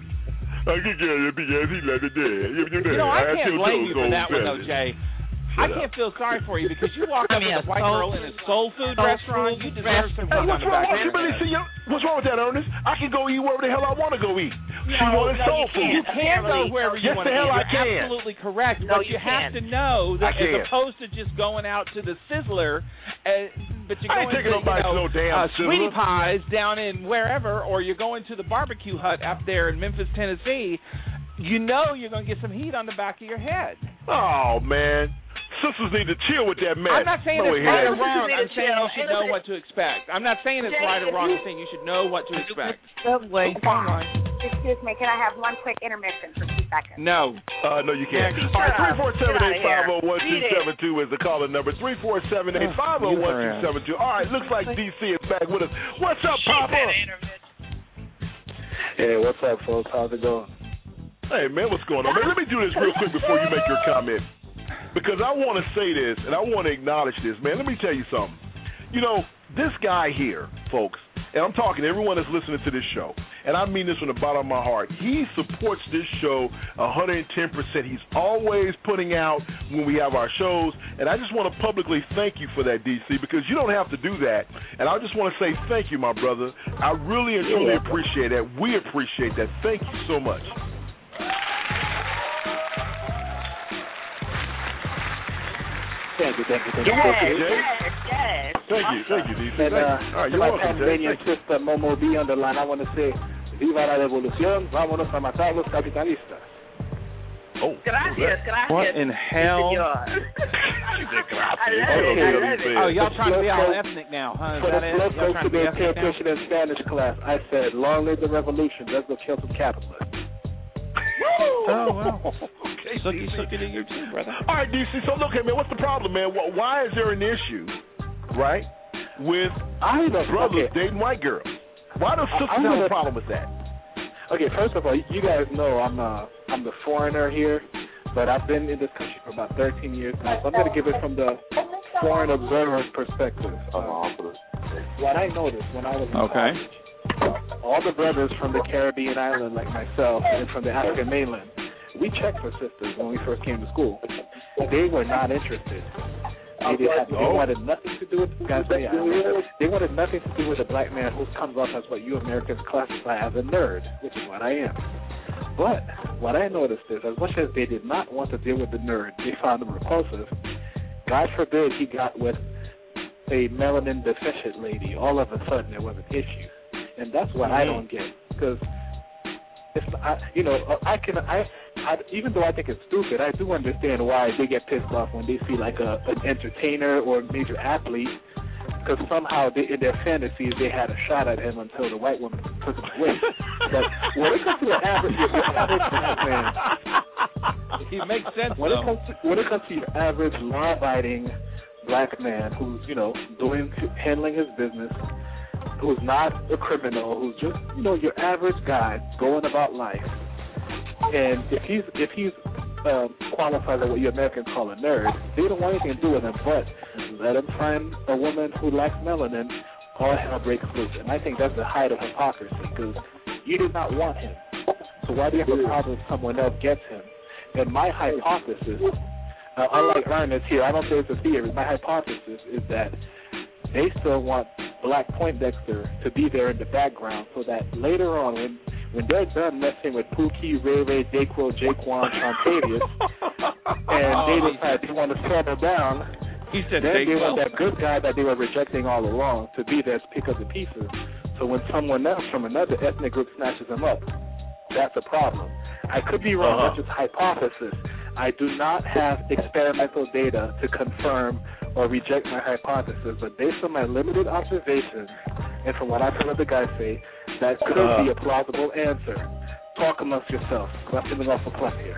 I can get a big ass heat lamp today. You know, I can't blame you for that one though, Jay. I can't feel sorry for you because you walked up I mean, with a a white soul- girl in a soul food soul restaurant. food You deserve some Hey, fun on what's the wrong back with of you, your Billy? head. See, you- what's wrong with that, Ernest? I can go eat wherever the hell I want to go eat. She No, wanted no, soul you food. You can go wherever you Yes, want the to hell eat. I You're can. absolutely correct, No, but you you have can't. to know that I can. as opposed to just going out to the Sizzler, uh, but you're I ain't going taking to nobody you to know, no damn uh, Sweetie Sizzler. Pies down in wherever, or you're going to the barbecue hut up there in Memphis, Tennessee. You know you're going to get some heat on the back of your head. Oh, man. Sisters need to chill with that mess. I'm not saying No, it's he right or hasn't. wrong. need I'm to saying chill. you should know what to expect. I'm not saying it's right or wrong. I'm saying you should know what to expect. Subway. Excuse me, can I have one quick intermission for two seconds? No. Uh, no, you can't. Yeah, All right, shut three up. four seven eight five zero one two Beat it. seven two is the calling number. Three four seven eight five zero one two seven two. All right, looks like D C is back with us. What's up, Papa? Hey, what's up, folks? How's it going? Hey, man, what's going on? Man, let me do this real quick before you make your comment. Because I want to say this, and I want to acknowledge this. Man, let me tell you something. You know, this guy here, folks, and I'm talking to everyone that's listening to this show, and I mean this from the bottom of my heart. He supports this show one hundred ten percent. He's always putting out when we have our shows, and I just want to publicly thank you for that, D C, because you don't have to do that. And I just want to say thank you, my brother. I really and truly appreciate that. We appreciate that. Thank you so much. Thank you, thank you, thank you. Yes, Thank you, yes, yes. Thank you, thank you, D C. And, uh, All right, to you're my welcome, Jay. Panamanian sister, Momo B on the line, I want to say, viva la revolución, vámonos a matar los capitalistas. Oh, gracias, gracias. What in hell? I love it, I love it. Oh, y'all trying to be all ethnic now, huh? Is For that the it? blood Y'all folks trying to who be didn't pay ethnic now? attention in Spanish class, I said, long live the revolution, let's go kill some capitalists. Oh, well. Okay, Sucky, sucky to you too, brother. All right, D C. So, look, hey, man, what's the problem, man? Why is there an issue, right, with I know, brothers okay. dating white girls? Why do sisters I, I have know, a problem with that? Okay, first of all, you guys know I'm uh, I'm the foreigner here, but I've been in this country for about thirteen years now, so I'm going to give it from the foreign observer's perspective. Uh, what I noticed when I was in Okay. college, all the brothers from the Caribbean island like myself and from the African mainland, we checked for sisters when we first came to school. They were not interested. They, did have, they wanted nothing to do with guys. Yeah, they wanted nothing to do with a black man who comes off as what you Americans classify as a nerd, which is what I am. But what I noticed is, as much as they did not want to deal with the nerd, they found him repulsive. God forbid he got with a melanin deficient lady. All of a sudden, there was an issue, and that's what I don't get because. It's, I, you know, I can, I, I, even though I think it's stupid, I do understand why they get pissed off when they see like a an entertainer or a major athlete, because somehow they, in their fantasies they had a shot at him until the white woman took him away. But when it comes to the average, your average black man, he makes sense. When though. it comes to when it comes to your average law-abiding black man who's you know doing handling his business, who's not a criminal, who's just, you know, your average guy going about life. And if he's if he's um, qualified as what you Americans call a nerd, they don't want anything to do with him, but let him find a woman who lacks melanin, all hell breaks loose. And I think that's the height of hypocrisy, because you did not want him. So why do you have a problem if someone else gets him? And my hypothesis, uh, unlike Ernest here, I don't say it's a theory, my hypothesis is that they still want Black Poindexter to be there in the background so that later on, when when they're done messing with Pookie, Ray Ray, Dayquil, Jaquan, Contavious, and they decide they want to settle down, he said then they want Dayquil. that good guy that they were rejecting all along to be there to pick up the pieces. So when someone else from another ethnic group snatches them up, that's a problem. I could be wrong. Uh-huh. That's just hypothesis. I do not have experimental data to confirm or reject my hypothesis, but based on my limited observations and from what I've heard other guys say, that could uh, be a plausible answer. Talk amongst yourselves, because I'm feeling awful plucked here.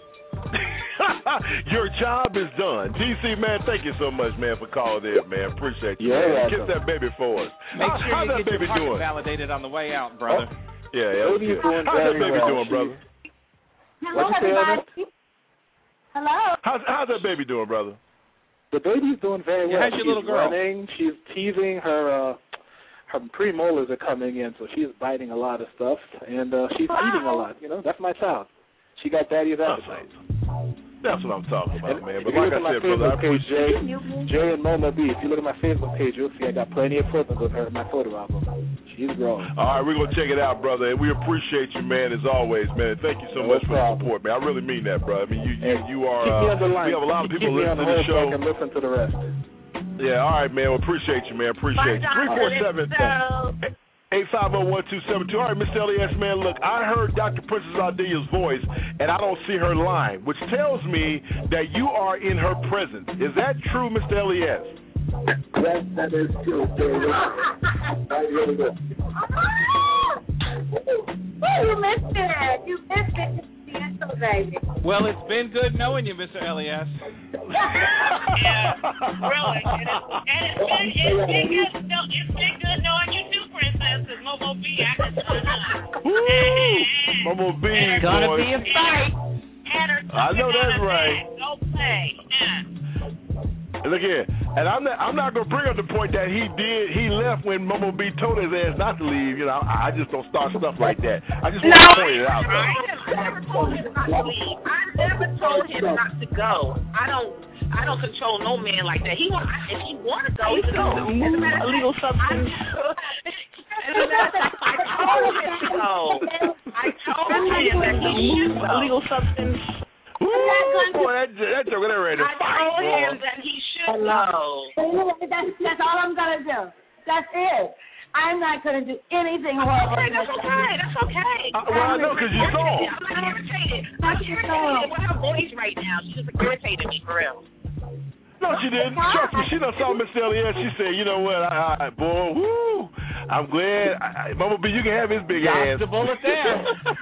Your job is done. D C, man, thank you so much, man, for calling in, man. Appreciate you. Yeah, man. Kiss that baby for us. Make How, sure how's you that get baby your heart doing? validated on the way out, brother. Oh. Yeah, yeah. Baby's doing How's that very baby well. doing, brother? Hello, What'd you say, everybody. Hello. How's, how's that baby doing, brother? The baby's doing very Yeah, well. how's your she's little girl? running. She's teething. Her uh, her premolars are coming in, so she's biting a lot of stuff, and uh, she's Wow. eating a lot. You know, that's my child. She got daddy's appetite. That's what I'm talking about, And man. if But you like look at I my said, brother, I Facebook page, appreciate Jay, Jay and Moma B, if you look at my Facebook page, you'll see I got plenty of photos of her in my photo album. She's growing. All right, we're going to check it out, brother, and we appreciate you, man, as always, man. Thank you so No much for the problem. support, man. I really mean that, bro. I mean, you you, you are, Keep me on the uh, line. we have a lot of Keep people me on listening to the the show. hold so I can listen to the rest. Yeah, all right, man. We appreciate you, man. Appreciate you. three four seven, eight five zero, one two seven two. All right, Mister Elias, man, look, I heard Doctor Princess Ardia's voice, and I don't see her line, which tells me that you are in her presence. Is that true, Mister Elias? Yes, that is true, baby. Here we go. You missed it. You missed it. It's so baby. Well, it's been good knowing you, Mister Elias. Yeah, really. And, it, and it's, been, it's, been good, no, it's been good knowing you too, Princess. As Momo B. I can Woo! Momo B. It's gonna boy. be a fight. I know that's right. Go play. Look here, and I'm not. I'm not gonna bring up the point that he did. He left when Momo B told his ass not to leave. You know, I, I just don't start stuff like that. I just want No, to point it out. Though. I never told him not to leave. I never told him not to go. I don't. I don't control no man like that. He want. If he want to go, he can go. As a matter of illegal substance. As a matter of fact, I told him to go. I told him that he should go. Illegal substance. Ooh, boy, that that joke that ready to I fight, told boy. him that he should go. That's, that's all I'm going to do. That's it. I'm not going to do anything horrible. Okay, that's okay. That's okay. Uh, well, I know because you saw. I'm not irritated. I'm irritated with her voice right now. She just irritated me for real. No, she didn't. Trust me, she done saw Miss Elliott. She said, you know what, I, I, boy, woo, I'm glad. I, I, Mama B, you can have his big ass. Dodge the bullet there.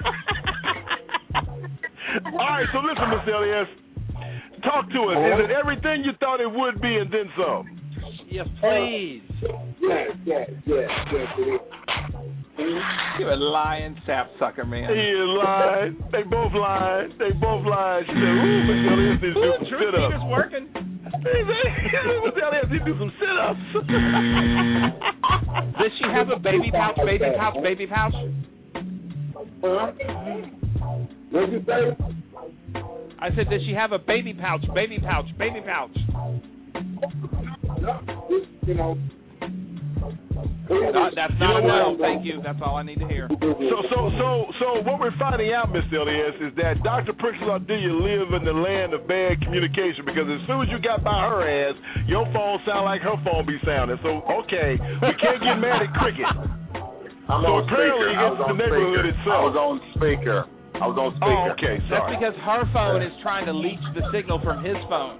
All right, so listen, Miss Elliott. Talk to us. Is it everything you thought it would be and then some? Yes, please. Yes, yes, yes, yes, it is. You're a lying sapsucker, man. He is lying. They both lying. They both lying. She said, ooh, Miss Elliott needs to do some Truth sit-ups. is working. Miss Elliott needs to do some sit-ups. Does she have a baby pouch, baby pouch, baby pouch? Huh? What'd you say? I said, does she have a baby pouch, baby pouch, baby pouch? No, you know. No, that's not a no. Thank you. That's all I need to hear. So, so, so, so, what we're finding out, Miss Elliott, is that Doctor Princess Ardelia live in the land of bad communication because as soon as you got by her ass, your phone sound like her phone be sounding. So, okay, we can't get mad at cricket. I'm so on apparently speaker. I was it's on the neighborhood speaker. itself. I was on speaker. I was on speaker. Oh, okay, That's sorry. because her phone is trying to leech the signal from his phone.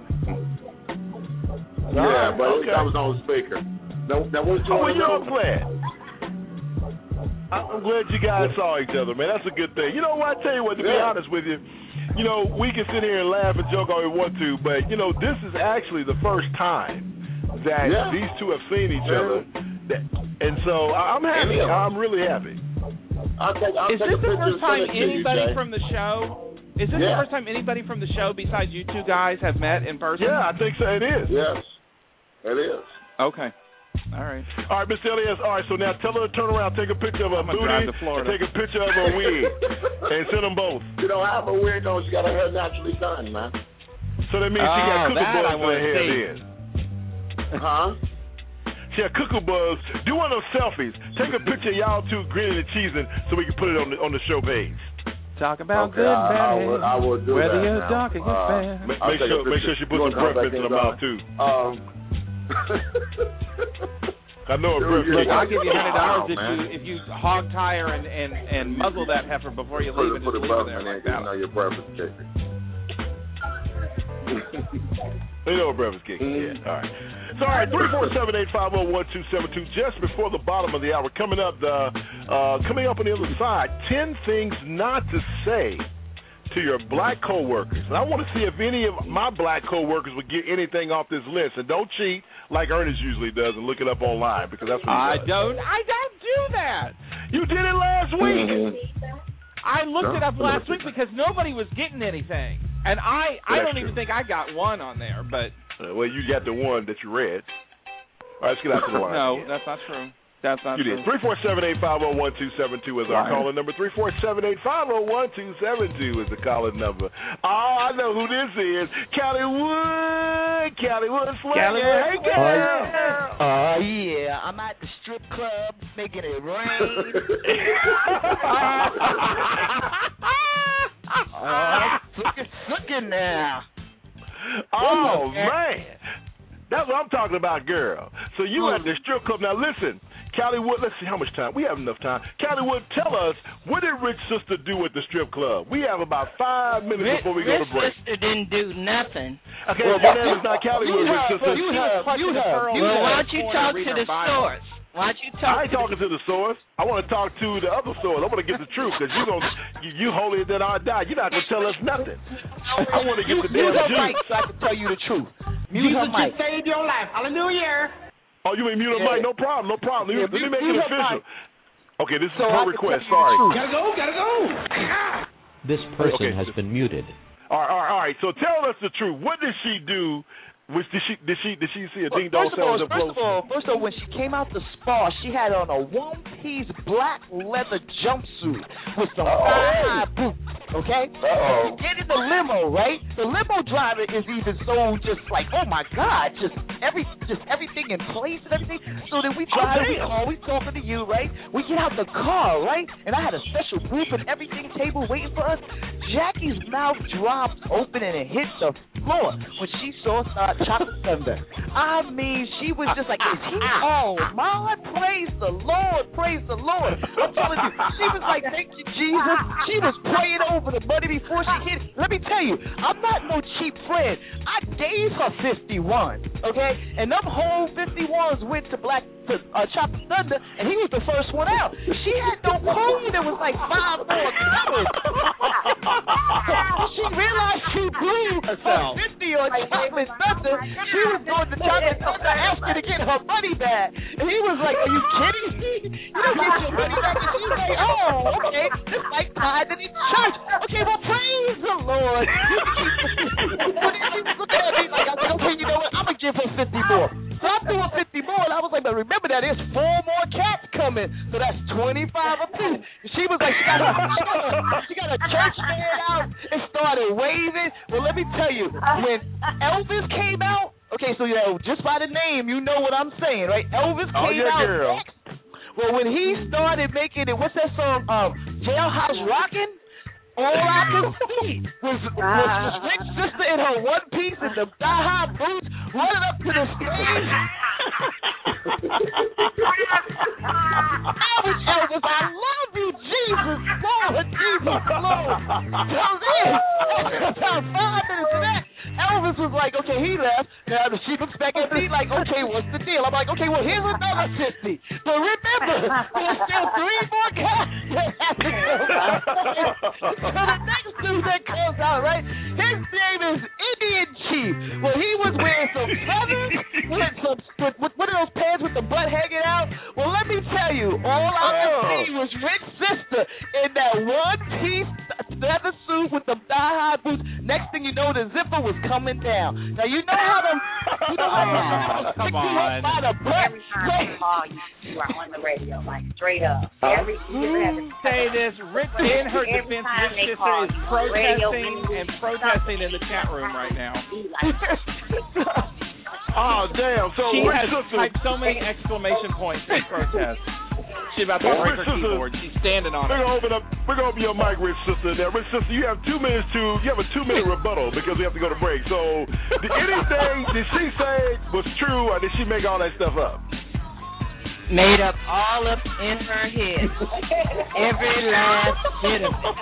Yeah, but okay. I was on speaker. Now, now what you Oh, well, want to you're know? glad. I'm glad you guys saw each other, man. That's a good thing. You know what? I tell you what, to be Yeah. honest with you, you know, we can sit here and laugh and joke all we want to, but, you know, this is actually the first time that Yeah. these two have seen each Yeah. other. That, and so I'm happy. Yeah. I'm really happy. I'll take, I'll Is take this a the picture first and send time it to you, anybody Jay. from the show? Is this Yeah. the first time anybody from the show besides you two guys have met in person? Yeah, I think so. It is. Yes, it is. Okay. All right. All right, Miss Elias. All right, so now tell her to turn around, take a picture of her I'm gonna booty, drive to and Florida. take a picture of her wig, and send them both. You don't have a weird nose. You got her hair naturally done, man. So that means she Oh, got cuckoo that I buzz in her wanna hair see. then. Huh? She had cuckoo buzz. Do one of those selfies. Take a picture of y'all two grinning and cheesing so we can put it on the on the show page. Talk about Okay, good I, and I, bad. will, I will do Whether that you're now. dark or you're Uh, fair. Make, I'll make take a sure make picture. sure she puts You some wanna breath come mints in her back mouth too. Um. I know her Dude, breath you mints. I'll give you a hundred dollars Wow, if man. you if you hog tie her and, and, and muzzle that heifer before you Put, leave and put just a leave her breath there in like there, you that. know your breath is kicking. They know her breath is kicking. Mm-hmm. Yeah. All right. So all right, three four seven eight five zero one two seven two. Just before the bottom of the hour, coming up the uh, coming up on the other side, ten things not to say to your black coworkers. And I want to see if any of my black coworkers would get anything off this list. And don't cheat like Ernest usually does and look it up online because that's what he I does. don't I don't do that. You did it last week. I looked No. it up last week because nobody was getting anything. And I, I That's don't even true. think I got one on there, but Uh, well, you got the one that you read. All right, let's get out to the line. no, again. that's not true. That's not You true. did. three four seven eight five zero one two seven two is our Right. calling number. three four seven eight five zero one two seven two is the calling number. Oh, I know who this is. Callie Wood. Callie Wood Slinger. Callie Wood. Hey, girl. Oh, yeah. I'm at the strip club making it rain. Oh, looking, looking now. Oh, man. That's what I'm talking about, girl. So you at the strip club. Now, listen, Callie Wood, let's see how much time. We have enough time. Callie Wood, tell us, what did Rich Sister do at the strip club? We have about five minutes Rich, before we go Rich to break. Sister didn't do nothing. Okay, well, your name is not Callie Wood, Rich Sister. you have, you have, you well, why don't you talk to the source? Why don't you talk I ain't to talking to the source. I want to talk to the other source. I want to get the truth because you gonna you, you holier than I die. You're not gonna tell us nothing. I want to get the damn Mute her juice. mic so I can tell you the truth. Mute her Jesus mic. can save your life. Hallelujah. Oh, you mean mute a Yeah. mic? No problem. No problem. Yeah, Let me mute- make mute it her official. mic. Okay, this is so her I request. can tell Sorry. you the truth. Gotta go, gotta go. This person Okay. has been muted. All right, all right, all right. So tell us the truth. What did she do? Which did she did she did she see a Well, ding dong first of all, sound? first of all, first of all, when she came out the spa, she had on a one-piece black leather jumpsuit with some thigh-high boots. Okay. Uh-oh. You get in the limo, right? The limo driver is even so just like, oh my God, just every just everything in place and everything. So then we drive, we call, we talking to you, right? We get out the car, right? And I had a special group and everything table waiting for us. Jackie's mouth dropped open and it hit the floor when she saw uh, Chocolate Thunder. I mean, she was just like, is he on? My praise the Lord, praise the Lord. I'm telling you, she was like, thank you, Jesus. She was praying over the money before she hit. Let me tell you, I'm not no cheap friend. I gave her fifty-one, okay? And them whole fifty-ones went to Black to uh, Chocolate Thunder, and he was the first one out. She had no coin. There was like five more colors. She realized she blew her fifty on Chocolate Thunder. She was going to Chocolate Thunder asking to get her money back. And he was like, are you kidding me? You don't get your money back. And she was like, oh, okay. It's like tithing in church. Okay, well, praise the Lord. But he was looking at me like, I said, okay, you know what? I'm going to give her fifty more. So I threw her fifty more, and I was like, but remember that there's four more cats coming. So that's twenty-five apiece. And she was like, she got, a, she got a church man out and started waving. Well, let me tell you, when Elvis came out, okay, so you know, just by the name, you know what I'm saying, right? Elvis came Oh, yeah, out girl. next. Well, when he started making it, what's that song? Um, Jailhouse Rockin'? All I could see was, was this big sister in her one piece and the thigh-high boots running up to the stage. I was Elvis. I love you, Jesus, Lord, Jesus, Lord. So then, about five minutes of that, Elvis was like, okay, he left. Now she looks back at me like, okay, what's the deal? I'm like, okay, well, here's another fifty. But remember, there's still three more cats that have to go out. So the next dude that comes out, right, his name is Indian Chief. Well, he was wearing some feathers with some with, with one of those pants with the butt hanging out. Well, let me tell you, all I could see was Rich Sister in that one-piece leather suit with the thigh-high boots. Next thing you know, the zipper was coming down. Now, you know how them, you know how them pick you up by the butt. Every time I call you, you are on the radio, like straight up. Every Mm, say this, Rick, in her defense, Rich Sister is protesting and protesting in the chat room right now. Oh, damn. So She Rich has Sister, typed so many exclamation points in protest. She's about to Well, break Rich her Sister- keyboard. She's standing on We're it. gonna open up. We're gonna open your mic, Rich Sister. Now, Rich Sister, you have two minutes to. You have a two-minute rebuttal because we have to go to break. So, did anything did she say was true, or did she make all that stuff up? Made up all up in her head. Every last bit of it.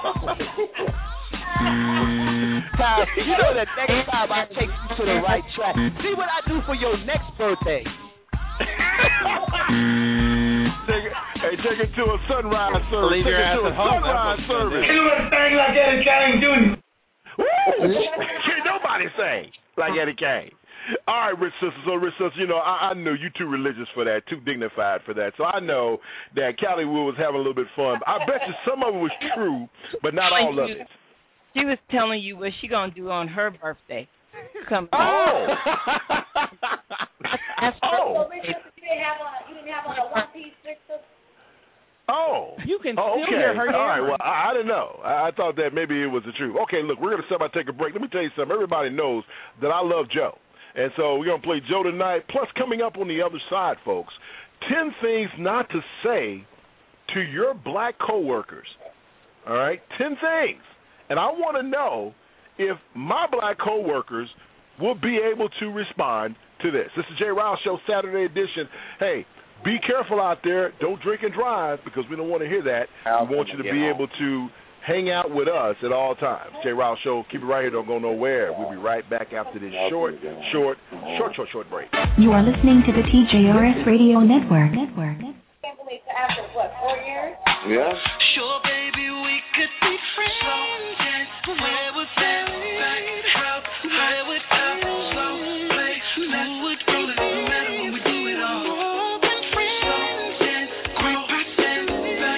Time, you know that next time I take you to the right track. See what I do for your next birthday. Take it, hey, take it to a sunrise service. Leave Take your it ass to a at home. sunrise That's service. what You a thing like Eddie Kane Junior Woo! Can't nobody say like Eddie Kane. All right, Rich Sister. So, Rich Sister, you know, I, I knew you too religious for that, too dignified for that. So I know that Callie Wood was having a little bit of fun. I bet you some of it was true, but not all of it. She was telling you what she gonna do on her birthday. Come Oh. That's Oh. You didn't have on, you didn't have on a one-piece sister? Oh. You can Oh, still okay. hear her All right. yammering. Well, I, I didn't know. I, I thought that maybe it was the truth. Okay, look, we're going to step out, take a break. Let me tell you something. Everybody knows that I love Joe. And so we're going to play Joe tonight. Plus, coming up on the other side, folks, ten things not to say to your black coworkers. All right? ten things. And I want to know if my black coworkers will be able to respond to this. This is Jay Rouse Show, Saturday edition. Hey, be careful out there. Don't drink and drive because we don't want to hear that. We want you to be able to hang out with us at all times. Jay Rouse Show, keep it right here. Don't go nowhere. We'll be right back after this short, short, short, short, short break. You are listening to the T J R S Radio Network. Network. Can't believe after, what, four years? Yeah. Sure, baby, we could be friends. Yes, where would that back out? Where would that slow play? Who would roll it? No matter when we do it all. More than friends, yes, we pretend back.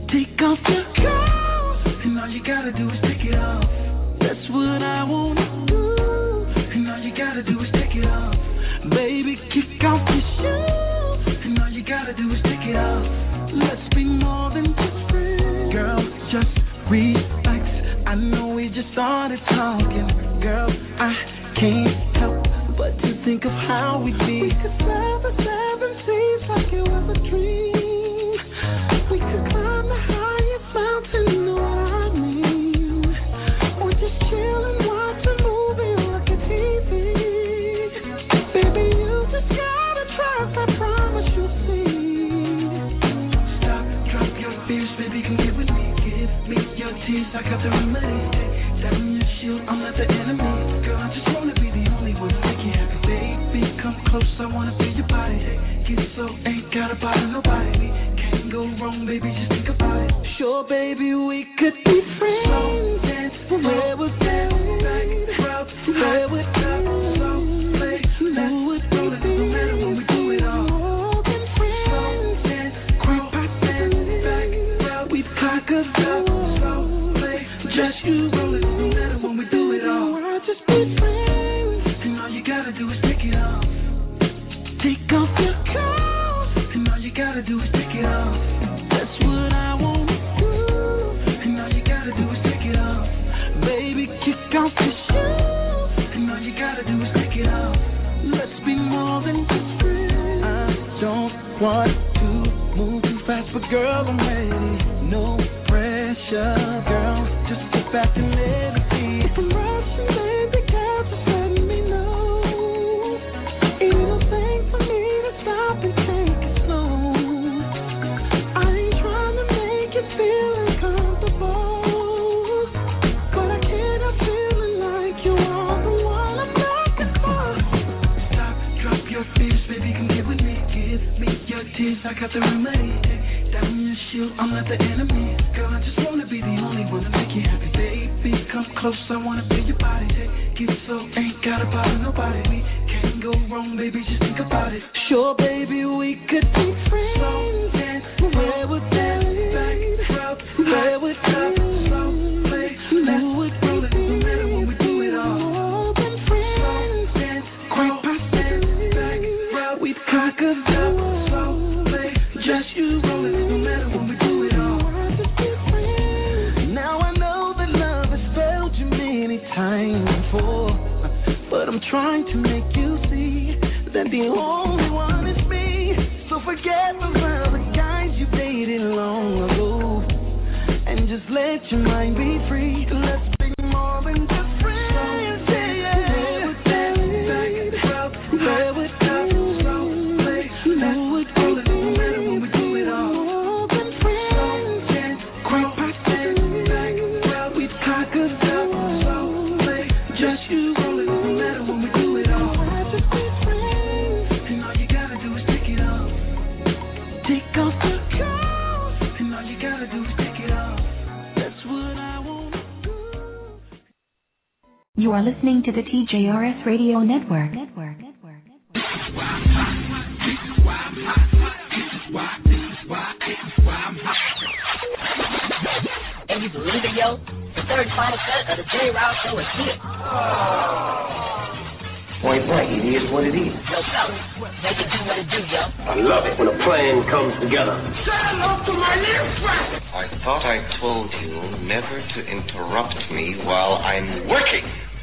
Take off your clothes, and all you gotta do is take it off. That's what I wanna do, and all you gotta do is take it off. Baby, kick off your shoes, and all you gotta do is take it off. Let's be more than just friends. Girl, just relax. I know we just started talking. Girl, I can't help but to think of how we'd be. We could sail the seven seas like it was a dream. We could climb the highest mountain, you know what I mean. Or just chill and watch a movie like a T V. Baby, you just gotta trust, I promise you'll see. Stop, drop your fears, baby, come get with me. Give me your tears, I got the remedy. Down your shield, I'm not the enemy. Girl, I just wanna be the only one to make you happy. Baby, come close, I wanna feel your body. Get so, ain't gotta bother nobody. Can't go wrong, baby, just think about it. Sure, baby, we could be friends. Where would that lead? Where would that lead? Who would we be? No matter when we do it all. More than friends. Quite back. We'd cock us up. Just you rolling, no matter when we do it all. I'll just be friends, and all you gotta do is take it off. Take off your clothes, and all you gotta do is take it off. That's what I wanna do, and all you gotta do is take it off. Baby, kick off your shoes, and all you gotta do is take it off. Let's be more than just friends. I don't want to move too fast, but girl, I'm ready. No pressure, girl. Just sit back and let me see. If I'm rushing, baby, girl, just let me know. It don't take for me to stop and take it slow. I ain't trying to make you feel uncomfortable, but I can't help feeling like you are the one I'm looking for. Stop, drop your fears, baby, come get with me. Give me your tears, I got the remedy. Down your shield, I'm not the enemy. Girl, I just wanna be the only one to make you happy. Baby, come close, I wanna feel your body. Get so, ain't gotta bother nobody. We can't go wrong, baby, just think about it. Sure, baby, we could be friends. Where would that lead? Where would that lead? Who would we be? No matter when we do it all. More than friends. Quite back. We'd cock us up. Just you rolling, no matter when we do it all. Now I know that love has failed you many times before, but I'm trying to make you see that the only one is me. So forget about the guys you dated long ago, and just let your mind be free. Let's be more than just friends. Yeah, yeah. Where would that lead? Where would that lead? Who would we be? You are listening to the T J R S Radio Network. Network. And you believe it, yo? The third final set of the J. Rouse Show is here. Point blank, it is what it is. Yo, fellas, make it do what it do, yo. I love it when a plan comes together. Say hello to my little friend. I thought I told you never to interrupt me while I'm working.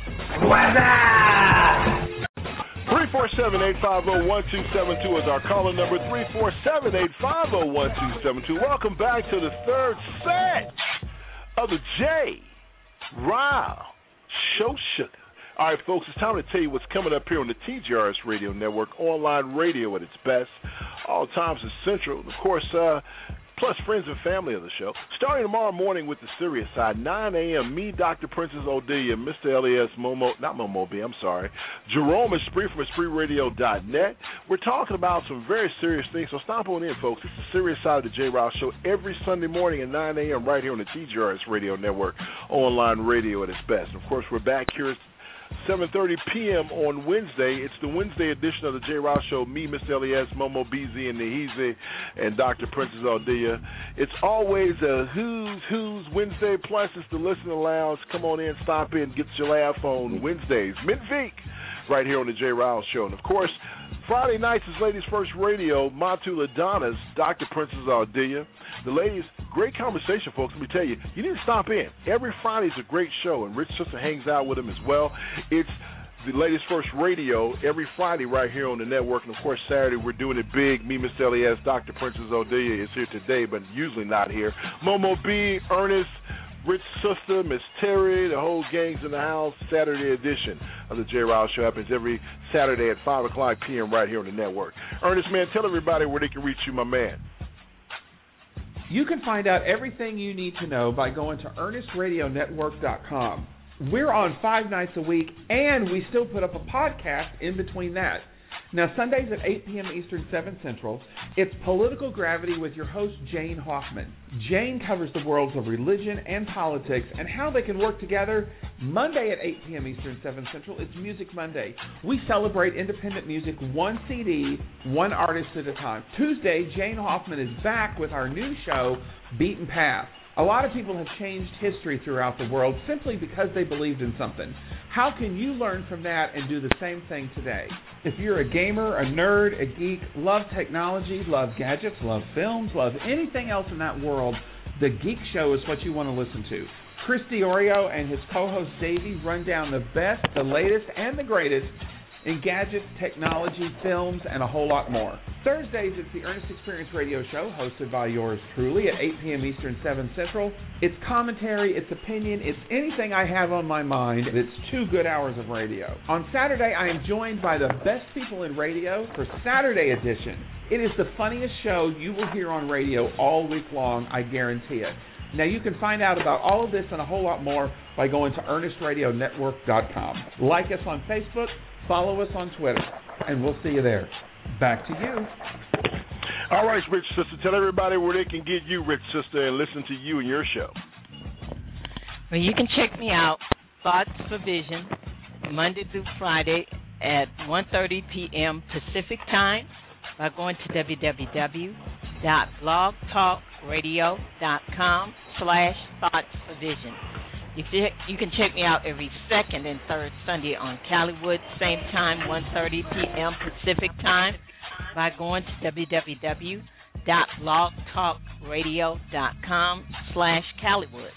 three four seven, eight five zero, one two seven two is our caller number, three four seven, eight five zero, one two seven two. Welcome back to the third set of the J. Ryle Show Sugar. All right, folks, it's time to tell you what's coming up here on the T J R S Radio Network, online radio at its best, all times is central. Of course, uh, plus friends and family of the show. Starting tomorrow morning with the serious side, nine a.m., me, Doctor Princess Odelia, Mister Elias Momo, not Momo B, I'm sorry, Jerome Esprit from Esprit Radio dot net. We're talking about some very serious things, so stop on in, folks. It's the serious side of the J. Rouse Show every Sunday morning at nine a.m. right here on the T J R S Radio Network, online radio at its best. And of course, we're back here seven thirty p.m. on Wednesday. It's the Wednesday edition of the J. Rouse Show. Me, Mister Elias, Momo B Z, and Naheezy, and Doctor Princess Aldia. It's always a Who's Who's Wednesday, plus it's the Listening Lounge. Come on in, stop in, get your laugh on Wednesdays. Midweek, right here on the J. Rouse Show. And, of course, Friday nights is Ladies First Radio. Matula Donna's Doctor Princess Aldia. The ladies, great conversation, folks. Let me tell you, you need to stop in. Every Friday's a great show, and Rich Sister hangs out with them as well. It's the Ladies First Radio every Friday right here on the network. And, of course, Saturday we're doing it big. Me, Mister Elias, Doctor Princess Odelia is here today, but usually not here. Momo B, Ernest, Rich Sister, Miss Terry, the whole gang's in the house. Saturday edition of the J. Rouse Show happens every Saturday at five o'clock p.m. right here on the network. Ernest, man, tell everybody where they can reach you, my man. You can find out everything you need to know by going to ernest radio network dot com. We're on five nights a week, and we still put up a podcast in between that. Now, Sundays at eight p.m. Eastern, seven Central, it's Political Gravity with your host, Jane Hoffman. Jane covers the worlds of religion and politics and how they can work together. Monday at eight p.m. Eastern, seven Central, it's Music Monday. We celebrate independent music one C D, one artist at a time. Tuesday, Jane Hoffman is back with our new show, Beaten Path. A lot of people have changed history throughout the world simply because they believed in something. How can you learn from that and do the same thing today? If you're a gamer, a nerd, a geek, love technology, love gadgets, love films, love anything else in that world, The Geek Show is what you want to listen to. Chris Diorio and his co-host Davey run down the best, the latest, and the greatest in gadgets, technology, films, and a whole lot more. Thursdays, it's the Ernest Experience Radio Show, hosted by yours truly at eight p.m. Eastern, seven Central. It's commentary, it's opinion, it's anything I have on my mind. It's two good hours of radio. On Saturday, I am joined by the best people in radio for Saturday edition. It is the funniest show you will hear on radio all week long, I guarantee it. Now, you can find out about all of this and a whole lot more by going to ernest radio network dot com. Like us on Facebook, follow us on Twitter, and we'll see you there. Back to you. All right, Rich Sister, tell everybody where they can get you, Rich Sister, and listen to you and your show. Well, you can check me out, Thoughts for Vision, Monday through Friday at one thirty p.m. Pacific Time by going to w w w dot blog talk radio dot com slash Thoughts for Vision. You, you can check me out every second and third Sunday on Caliwood, same time, one thirty p.m. Pacific Time, by going to w w w dot blog talk radio dot com slash Caliwood.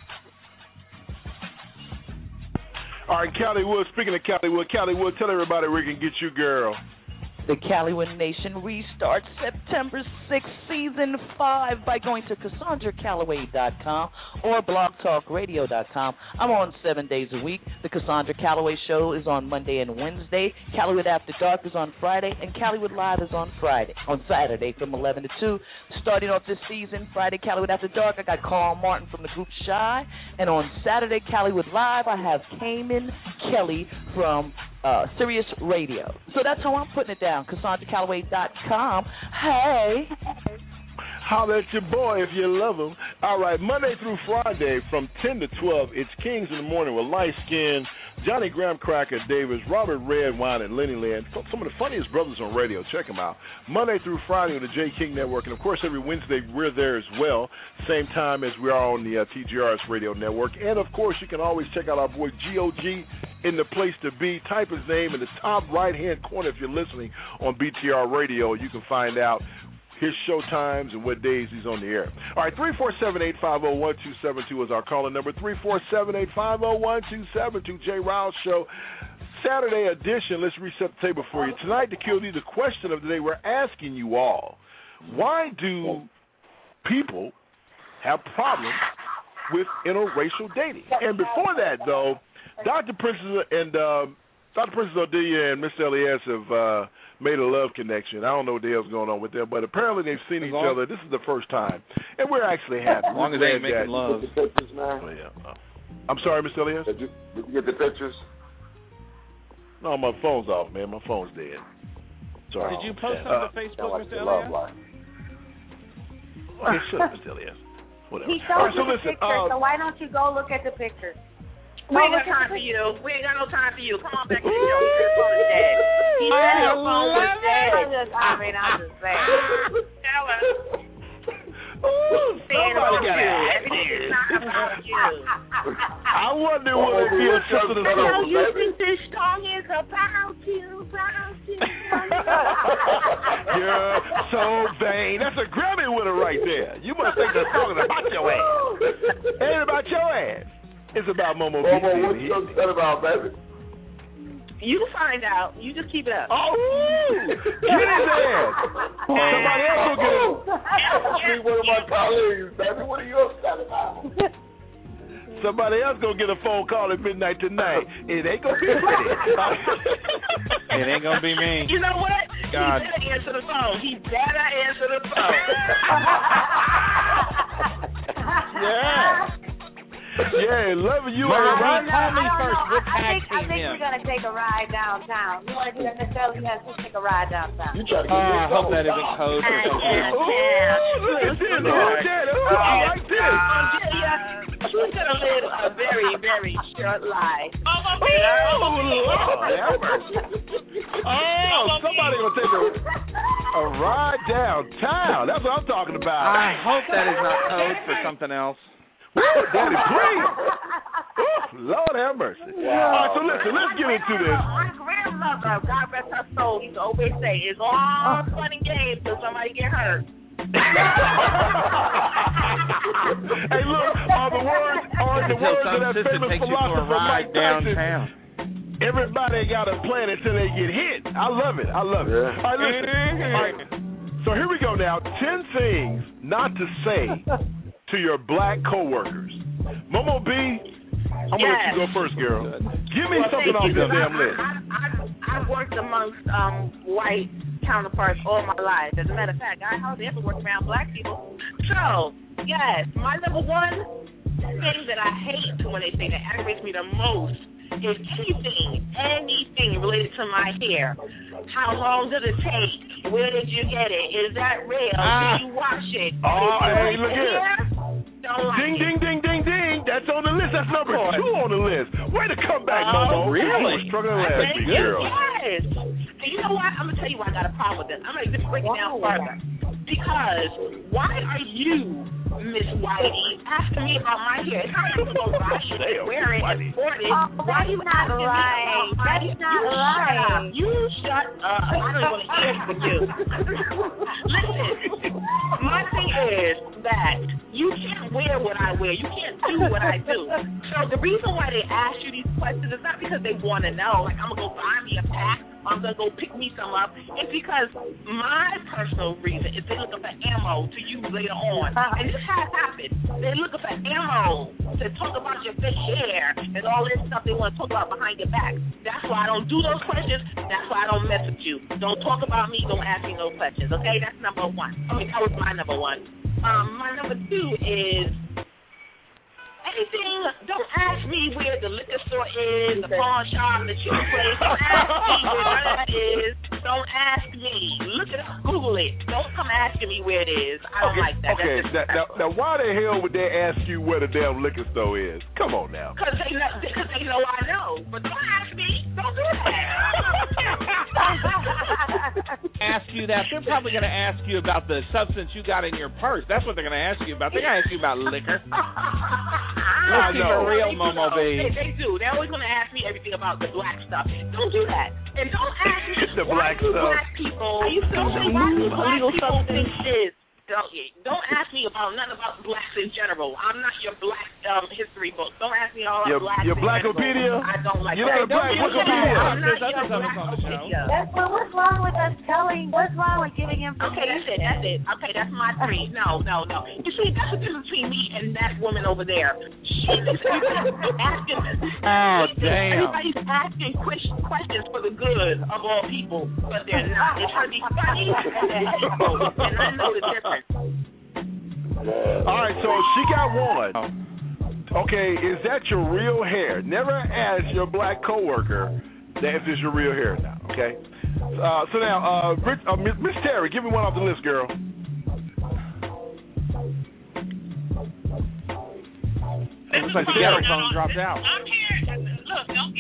All right, Caliwood, speaking of Caliwood, Caliwood, tell everybody where we can get you, girl. The Caliwood Nation restarts September sixth, Season five, by going to Cassandra Calloway dot com or blog talk radio dot com. I'm on seven days a week. The Cassandra Calloway Show is on Monday and Wednesday. Caliwood After Dark is on Friday, and Caliwood Live is on Friday, on Saturday from eleven to two. Starting off this season, Friday, Caliwood After Dark, I got Carl Martin from the group Shy. And on Saturday, Caliwood Live, I have Cayman Kelly from Uh, Sirius Radio. So that's how I'm putting it down, Cassandra Calloway dot com. Hey. Holler at your boy if you love him. All right, Monday through Friday from ten to twelve, it's Kings in the Morning with Light Skin, Johnny Graham Cracker Davis, Robert Redwine, and Lenny Land. Some of the funniest brothers on radio. Check them out. Monday through Friday on the J. King Network. And, of course, every Wednesday we're there as well, same time as we are on the uh, T G R S Radio Network. And, of course, you can always check out our boy G O G in the place to be. Type his name in the top right-hand corner if you're listening on B T R Radio. You can find out his show times and what days he's on the air. All right, three four seven, eight five zero, one two seven two is our calling number, three four seven, eight five zero, one two seven two, J. Rouse Show. Saturday edition, let's reset the table for you. Tonight, to kill you, the question of the day, we're asking you all, why do people have problems with interracial dating? And before that, though, Doctor Princess and uh, Doctor Princess Odelia and Mister Elias have uh, made a love connection. I don't know what the hell's going on with them, but apparently they've seen each other. This is the first time, and we're actually happy. As long as they ain't making love. The pictures, man. Oh, yeah. uh, I'm sorry, Mister Elias? Did you, did you get the pictures? No, my phone's off, man. My phone's dead. Sorry. Did you post uh, on the Facebook, like Mister Elias? Okay, shut up, Mister Elias. Whatever. He showed right, so you the listen, pictures, uh, so why don't you go look at the pictures? We ain't got time for you. We ain't got no time for you. Come on back to the show. He said his phone is dead. He said his phone was dead. I'm just, I mean, I'm just saying. Tell us. Ooh, somebody got an Everything is not about you. I wonder what it feels to the Tell soul. you think this song is about you, about you. You're so vain. That's a Grammy winner right there. You must think the song is about your ass. It ain't about your ass. It's about Momo B. Momo, what you upset about, baby? You find out. You just keep it up. Oh, get his ass. Somebody else will get it. Be one of my colleagues, baby. What are you upset about? Somebody else gonna get a phone call at midnight tonight. It ain't gonna be pretty. It ain't gonna be me. You know what? God. He better answer the phone. He better answer the phone. Yeah. Yeah, loving you. Murray, Right. call me I don't first. know. We'll I, I tag think, I team think him. we're going to take a ride downtown. You want to do that, Miss Ellie? Yes, let's take a ride downtown. You try to Oh, get I hope that isn't code for something. Ooh, look at this. Look at it. Ooh, I like this. She's going to live a very, very short life. Oh, oh, somebody gonna take a, a ride downtown. That's what I'm talking about. I hope that is not code for something else. Woo, Daddy, please. Ooh, Lord have mercy. All right, so listen, let's get into this. My grandmother, God rest her soul, used to always say, it's all fun and games till somebody get hurt. Hey, look, are the words, are the Until words of some that sister famous takes you for a philosopher ride Mike Tyson? downtown. Everybody got a plan until they get hit. I love it. I love it. Yeah. All right, listen. All right. So here we go now. Ten things not to say to your black coworkers. Momo B, I'm gonna let you go first, girl. Give me Well, something thank off you, this 'cause damn I, list. I, I, I've worked amongst um, white counterparts all my life. As a matter of fact, I hardly ever work around black people. So, yes, my number one thing that I hate when they say that aggravates me the most is anything, anything related to my hair. How long does it take? Where did you get it? Is that real? Ah. Did you wash it? Oh, Did you hey, wash look it here. Don't like Ding, it. ding, ding, ding, ding. That's on the list. That's number two on the list. Way to come back, Oh, Momo. really? You were struggling last Thank week, you. girl. Yes. And you know what? I'm gonna tell you why I got a problem with this. I'm gonna just break it down further. Because why are you, Miss Whitey, asking me about my hair? It's not like I'm gonna buy it and wear it and sport it. Oh, Why are you that's not asking me right. about my hair? That's not You shut right. up. You shut up. I don't even want to answer you. Listen, my thing is that you can't wear what I wear. You can't do what I do. So the reason why they ask you these questions is not because they want to know, like I'm going to go buy me a pack or I'm going to go pick me some up. It's because my personal reason is they're looking for ammo to use later on. And this has happened. They're looking for ammo to talk about your fake hair and all this stuff they want to talk about behind your back. That's why I don't do those questions. That's why I don't mess with you. Don't talk about me. Don't ask me no questions. Okay? That's number one. I mean, that was my number one. Um, my number two is anything. Don't ask me where the liquor store is, the pawn shop, the chicken place. Don't ask me where none of that is. Don't ask me. Look it up. Google it. Don't come asking me where it is. I don't Okay, like that. okay. That's Now, now, now, why the hell would they ask you where the damn liquor store is? Come on now. Because they know, because they know I know. But don't ask me. Don't do that. Ask you that. They're probably going to ask you about the substance you got in your purse. That's what they're going to ask you about. They're going to ask you about liquor. Let's keep it real, Momo B. They, they do. They're always going to ask me everything about the black stuff. Don't do that. And don't ask me The why black do stuff. black people. Are you still saying why do black people think this? Don't, don't ask me about nothing about blacks in general. I'm not your black um, history book. Don't ask me all Your- about blacks your in Blackopedia? general. I don't like You're that. not a black Don't do Wikipedia. that. I'm not There's your other stuff on the show. Blackopedia. That's, well, what's wrong with us telling? What's wrong with giving information? Okay, that's it. That's it. Okay, that's my three. No, no, no. You see, that's the difference between me and that woman over there. She thinks everybody's asking. Oh, she thinks damn. Everybody's asking ques- questions for the good of all people, but they're not. They're trying to be funny and hateful, and I know the difference. All right, so she got one. Okay, is that your real hair? Never ask your black coworker that if it's your real hair now. Okay. Uh, so now, uh, Rich, uh, Miss Miss Terry, give me one off the list, girl. It looks like the ghetto phone dropped out. I'm here.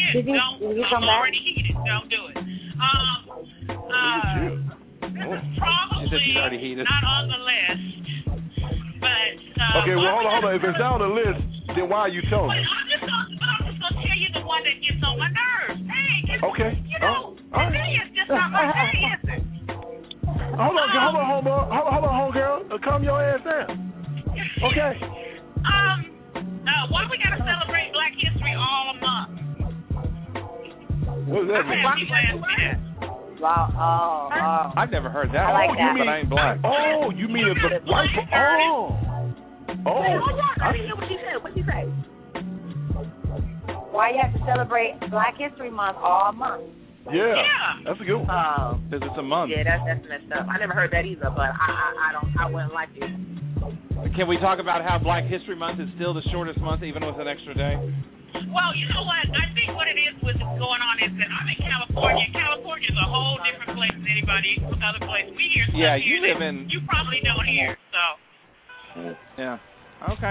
is. Did he- don't, did he I'm come back? already heated. Don't do it. Um, uh, this is probably As if he's already heated. not on the list, but uh, Okay, well, one hold on, hold on. If it's not on the list, then why are you telling But me? I'm just gonna, but I'm just gonna tell you the one that gets on my nerves. Hey, it's, Okay. you know, Oh, all right. today is just not my day, is it? Hold on, hold on, home, hold on, hold on, home girl. Uh, calm your ass down. Okay. Um, uh, why we gotta celebrate Black History all month? What does that mean? I have people ask me that. Wow. Oh, oh. I've never heard that. I like oh, that. you mean, but I ain't black. Oh, you mean it's the white? Oh. Oh. Wait, hold on. I didn't hear what she said. What she say? Why you have to celebrate Black History Month all month? Yeah. Yeah. That's a good one. Oh. Because it's a month. Yeah, that's that's messed up. I never heard that either, but I I, I don't I wouldn't like it. Can we talk about how Black History Month is still the shortest month, even with an extra day? Well, you know what? I think what it is with what's going on is that I'm in California. California is a whole different place than anybody other place. We hear stuff Yeah, here you live that in- you probably don't hear. So Yeah. Okay.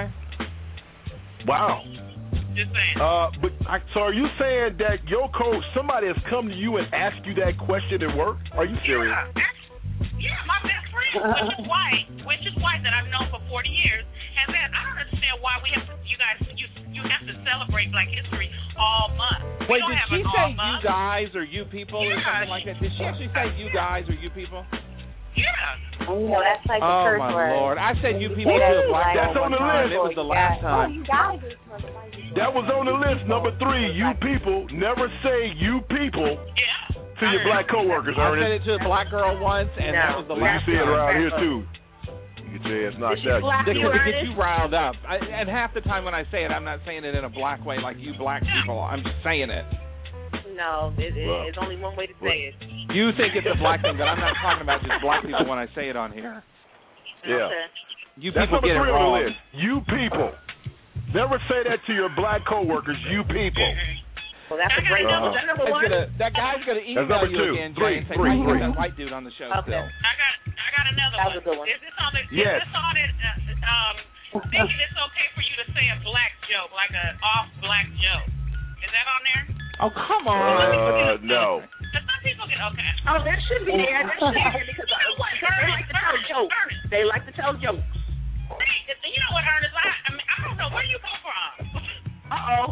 Wow. just saying. Uh, but I, so are you saying that your coach, somebody has come to you and asked you that question at work? Are you serious? Yeah, that's- yeah, my best friend, which is white, which is white that I've known for forty years, has said, I don't understand why we have to, you guys, you you have to celebrate Black History all month. We Wait, don't did have she an say all you month. guys or you people or Yeah, something like that? Did she actually say you guys or you people? Yeah. And you know, that's like the Oh curse my word. Lord! I said you You people say that to a to black That's girl on one the time. list. It was the last Oh, time. you gotta do That was on the list. Number three, you people. Never say you people to your black coworkers, I Ernest. said it to a black girl once, and No. that was the Well, you last see it time. around here too. You get your ass knocked out. To You get, to get you riled up. I, and half the time when I say it, I'm not saying it in a black way like you black people. I'm just saying it. No, it, it, Well, it's only one way to say it. You think it's a black thing, but I'm not talking about just black people when I say it on here. Yeah. Okay. You That's people number get it three on the wrong. list. You people. Never say that to your black coworkers. You people. Well, that's a great number. Is that number It's one? gonna, that guy's going to That's email number you two. again, Three, Jay, and say, three, why you three. got that white dude on the show Okay. still? I got I got another That one. was a good one. Is this on the Yes. is this on it uh, um thinking it's okay for you to say a black joke, like a off black joke. Is that on there? Oh, come on. Uh, no. Because some people get okay. Oh, that should be there. That should be there because uh, they like to tell jokes. They like to tell jokes. Hey, you know what, Ernest? I, I mean, I don't know where you come from. Uh-oh.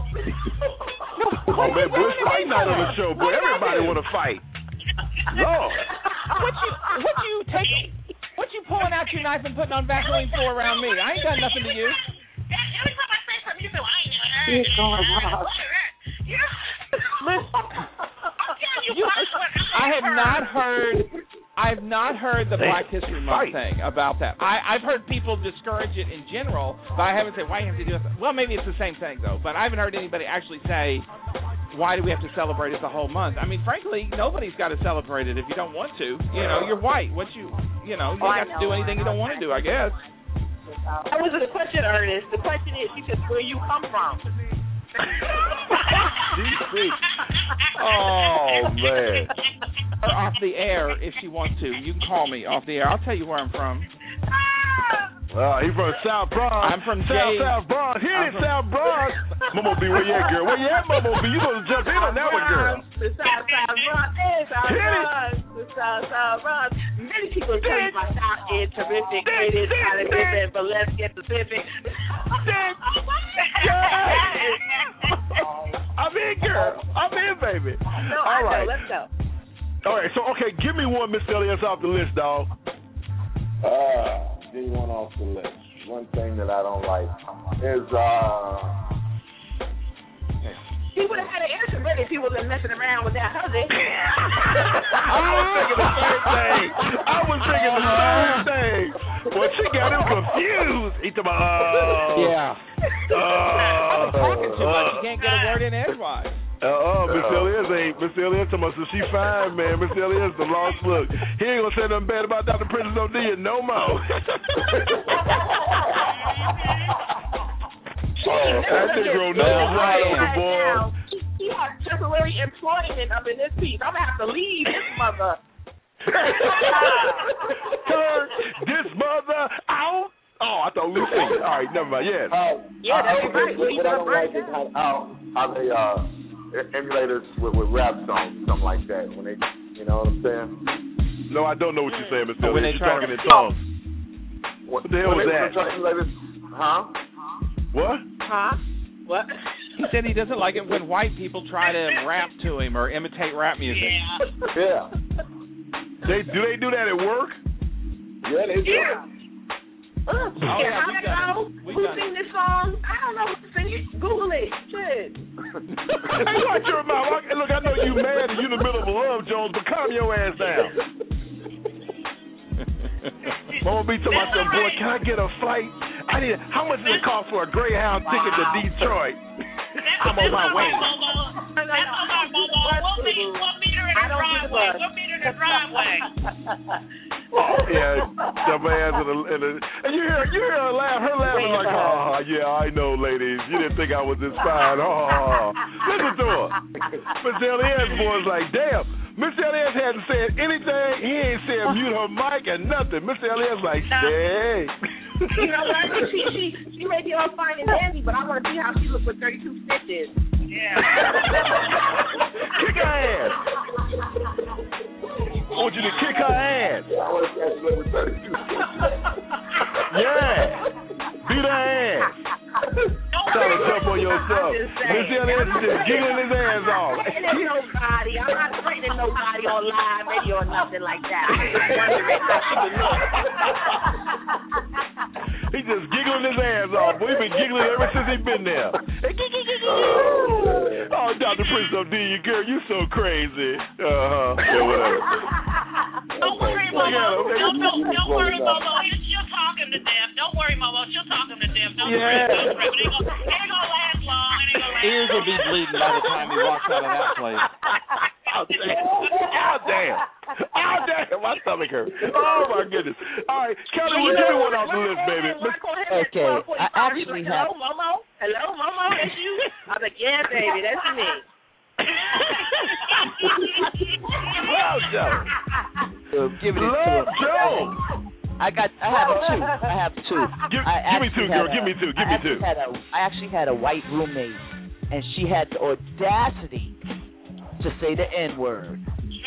Oh, man, boy, it's fight night on the show, boy. Everybody want to fight. Lord. What you, what you taking? What you pulling out your knife and putting on Vaseline for around me? I ain't done nothing to you. Every time I say something, you say, well, I ain't doing that. He's going off. Yeah. I'm telling you, You, what, I have not heard. I've not heard the Black History Month thing about that. I, I've heard people discourage it in general, but I haven't said why you have to do it. Well, maybe it's the same thing though, but I haven't heard anybody actually say why do we have to celebrate it the whole month. I mean, frankly, nobody's got to celebrate it if you don't want to. You know, you're white. What you, you know, you Oh, don't I have to do know, anything I you don't know. want to do. I guess. That wasn't the question, Ernest. The question is, she said, where you come from. Oh, man. Or off the air if she wants to. You can call me off the air. I'll tell you where I'm from. Uh, he from South Bronx. I'm from South, Jay- South Bronx. Hit I'm it, from- South Bronx. Momo B, where you at, girl? Where you at, Momo B? You gonna jump in on that one, girl? The South South Bronx is South Hit it. Bronx. The South South Bronx. Many people tell me my South is terrific. It is kind of different, but let's get specific. I'm in, girl. I'm in, baby. No, All I know. right. Let's go. All right, so, okay, give me one, Miss Elias, off the list, dog. Uh, give one off the list. One thing that I don't like is uh. He would have had an answer ready if he wasn't messing around with that husband. I was thinking the same thing. I was thinking the same thing. Well, she got him confused. He told me, uh, Yeah. Uh, I've been talking too much. You uh, can't get a word in edgewise. Uh, uh, Miss Elias ain't, Miss Elias told me, so she fine, man. Miss Elias the lost look. He ain't gonna say nothing bad about Doctor Princess O'Dia no more. Oh, that didn't grow no right over, boy. He has temporary employment up in this piece. I'm gonna have to leave this mother. Turn this mother out. Oh, I thought Lucy. All right, never mind. Yes. Uh, Yeah, that's I, right. What, He's what I up don't right like is now. how, how, how they uh emulators with, with rap songs, something like that. When they, you know what I'm saying? No, I don't know what you're saying, Mister When they You're try talking to- in tongues. What, What the hell when was they that? try to emulators, huh? What? Huh? What? He said he doesn't like it when white people try to rap to him or imitate rap music. Yeah. Yeah. They do they do that at work? Yeah, they do. Yeah. Uh, Oh, yeah, I we've don't done know it. We've who done sing it. this song. I don't know who sing it. Google it. Shit. Hey, watch your mouth. Hey, look, I know you mad and you in the middle of a love, Jones, but calm your ass down. Mama B told myself, boy, can I get a flight? I need. How much does it cost for a Greyhound ticket to Detroit? I'm on my way. That's all right, Momo. What meter, what meter in the driveway? What meter in the driveway? Yeah, dumb ass in the, in the, and you hear you hear her laugh. Her laughing like, oh yeah, I know, ladies. You didn't think I was this fine. Oh, listen to her. Mister Elias boy's like, damn. Mister Elias hadn't said anything. He ain't said mute her mic and nothing. Mister Elias like, hey. You know what? She she she may be all fine and dandy, but I want to see how she looks with thirty-two stitches. Yeah. Kick her ass. I want you to kick her ass. Yeah. Beat her ass. Try to jump on yourself. Mister Elias is just giggling his ass off. Ain't nobody. I'm not threatening nobody on live radio or nothing like that. I'm just wondering how she would look. He just giggling his ass off. We've been giggling ever since he's been there. Oh, Doctor Prince O'D, girl, you so crazy. Uh-huh. Yeah, whatever. Don't worry, Momo. Don't, don't, don't worry, Momo. She'll talk him to death. Don't worry, Momo. She'll talk him to death. Don't Yeah. worry. Don't worry. It ain't gonna, it ain't gonna last long. It ain't gonna last Ears will be bleeding by the time he walks out of that place. Oh, damn. Oh, damn. My stomach hurts. Oh, my goodness. All right, Kelly, we'll give me one off the list, baby. Okay, I actually have. Hello, Momo. Hello, Momo. That's you. I was like, yeah, baby, that's me. Love Joe. Uh, give it Love to Joe. I got. I have two. I have two. Give, I give me two, actually girl. had Give a- me two. Give I me actually two. Had a, I actually had a white roommate, and she had the audacity to say the N word.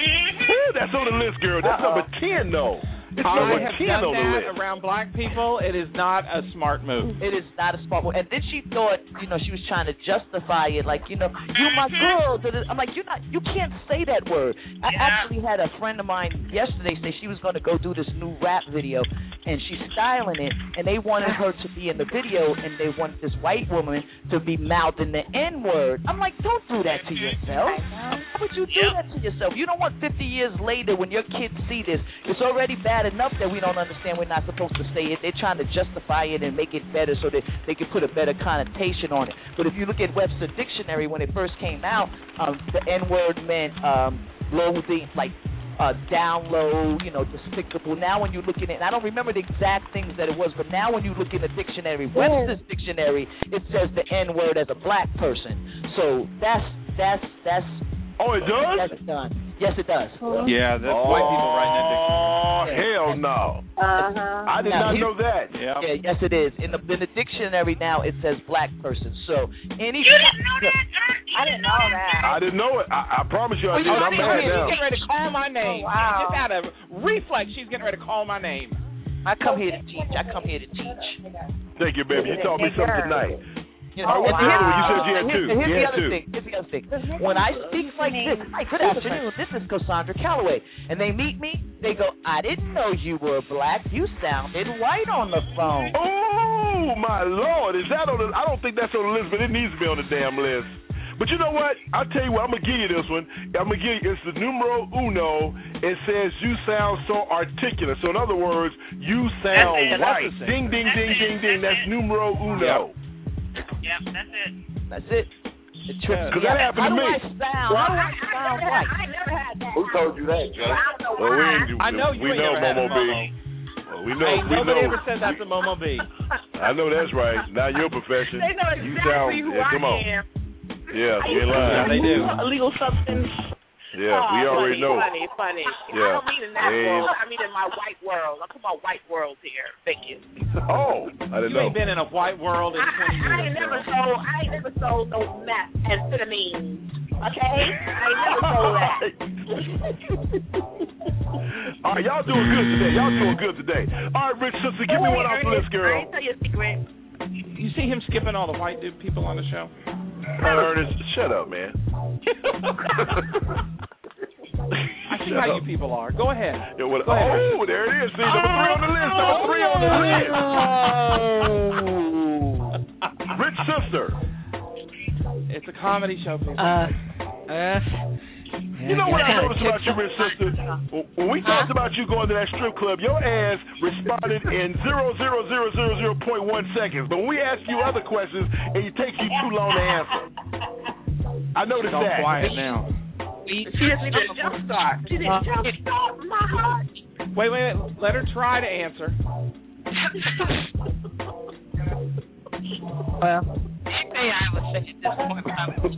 Woo, that's on the list, girl. That's Uh-oh. number ten, though. It's I number have ten done on the that list. around black people. It is not a smart move. It is not a smart move. And then she thought, you know, she was trying to justify it, like, you know, you my girl. I'm like, you're not. You can't say that word. I actually had a friend of mine yesterday say she was going to go do this new rap video, and she's styling it, and they wanted her to be in the video, and they wanted this white woman to be mouthing the N word. I'm like, don't do that to yourself. How would you do that to yourself? You don't want fifty years later when your kids see this. It's already bad enough that we don't understand we're not supposed to say it. They're trying to justify it and make it better so that they can put a better connotation on it. But if you look at Webster Dictionary, when it first came out, um, the N word meant um, loathing, like uh, down low, you know, despicable. Now when you look at it, and I don't remember the exact things that it was, but now when you look in the dictionary, Webster's Dictionary, it says the N word as a black person. So that's that's that's. Oh, it does? That's done. Yes, it does. Yeah, that's oh, white people writing that Oh, dictionary. hell no. Uh-huh. I did Now, not here- know that. Yeah. Yeah, yes, it is. In the in the dictionary now, it says black person. So any. You didn't know that? I didn't know that. I didn't know it. I, I promise you I Oh, did. you I'm see, mad she's now. getting ready to call my name. Oh, wow. Just out of reflex, she's getting ready to call my name. I come here to teach. I come here to teach. Thank you, baby. You taught me something tonight. You know, Oh, and wow. here's, You said you had and two. Here's, and here's You the had other two. thing. Here's the other thing. When I speak like this, hi, good afternoon. This is Cassandra Calloway, and they meet me. They go, I didn't know you were black. You sounded white on the phone. Oh my Lord! Is that on the? I don't think that's on the list, but it needs to be on the damn list. But you know what? I'll tell you what. I'm gonna give you this one. I'm gonna give you. It's the numero uno. It says you sound so articulate. So in other words, you sound That's it. white. That's the Ding, ding, That's ding, it. ding, ding. That's That's it. numero uno. Yep, that's it. That's it. It trips Because me that out. happened How to do me. I sound? How do I sound white? I never had that. Who told you that, Joe? I don't know Well, we, why. ain't, I know you we ain't know, never had a Momo B. Momo. Well, we know. Ain't we nobody know. ever said that to Momo B. I know that's right. Not your profession. They know You exactly sound. who Yeah, I come on. am. Yeah, I you used ain't to lying. Yeah, they do. Illegal substance. Yeah, oh, we already funny, know. Funny, funny. Yeah. I don't mean in that Hey. world. I mean in my white world. I'm talking about white world here. Thank you. Oh, I didn't You know. ain't been in a white world in I, twenty I, I years. ain't never girl. sold. I ain't never sold no meth, amphetamine, Okay? I ain't never told that. All right, y'all doing good today. Y'all doing good today. All right, Rich Sister, give me one off the list, girl. I ain't tell you a secret. You see him skipping all the white dude people on the show? Ernest, shut up, man. I see how you people are. Go ahead. Yeah, what, Go ahead. Oh, there it is. See, number three on the list. Number three on the list. Rich Sister. It's a comedy show, people. Uh, uh, You know what I noticed about you, Rich Sister? When we talked about you going to that strip club, your ass responded in zero zero zero zero zero point one seconds. But when we ask you other questions, it takes you too long to answer. I noticed Go that. quiet now. She just needed a jump start. She didn't jump start my heart. Wait, wait, wait. Let her try to answer. well, anything I would say at this point, probably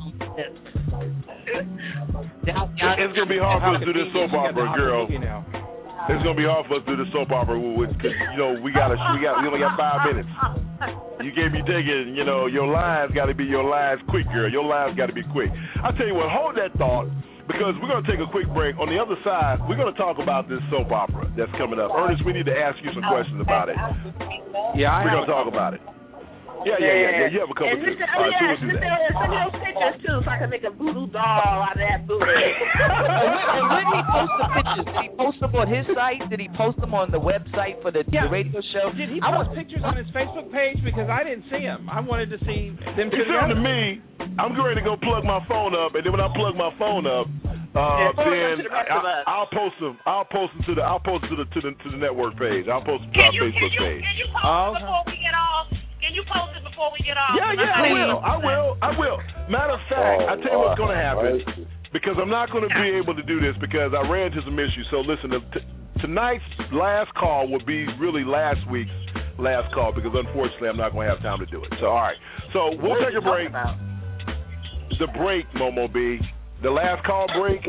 It's gonna be hard for us to do this soap opera, girl. It's gonna be hard for us to do the soap opera, because you know we gotta, we got, we only got five minutes. You can't be taking, you know, your lines got to be your lines quick, girl. Your lines got to be quick. I tell you what, hold that thought, because we're gonna take a quick break. On the other side, we're gonna talk about this soap opera that's coming up. Ernest, we need to ask you some questions about it. Yeah, I we're gonna talk about it. Yeah, yeah, yeah, yeah. You have a couple and tips. Mister All right, Elias, so we'll do Mister that. Elias, send me those pictures too, so I can make a voodoo doll out of that booty. And when he post the pictures, did he post them on his site? Did he post them on the website for the, Yeah. the radio show? Did he I post was, pictures on his Facebook page? Because I didn't see him. I wanted to see them He two sent together. to me. I'm going to go plug my phone up, and then when I plug my phone up, uh, Yeah, forward them then to the rest I, of us. I'll post them. I'll post them to the. I'll post them to the to the to the network page. I'll post them to Can our you, Facebook can you, page. can you post Oh, it before we get off? Can you post it before we get off? Yeah, yeah, I will. I will. I will. Matter of fact, Oh, I tell you what's going to happen, Lord. because I'm not going to be able to do this because I ran into some issues. So listen, t- tonight's last call will be really last week's last call, because unfortunately I'm not going to have time to do it. So all right. So we'll take a break. The break, Momo B. The last call break.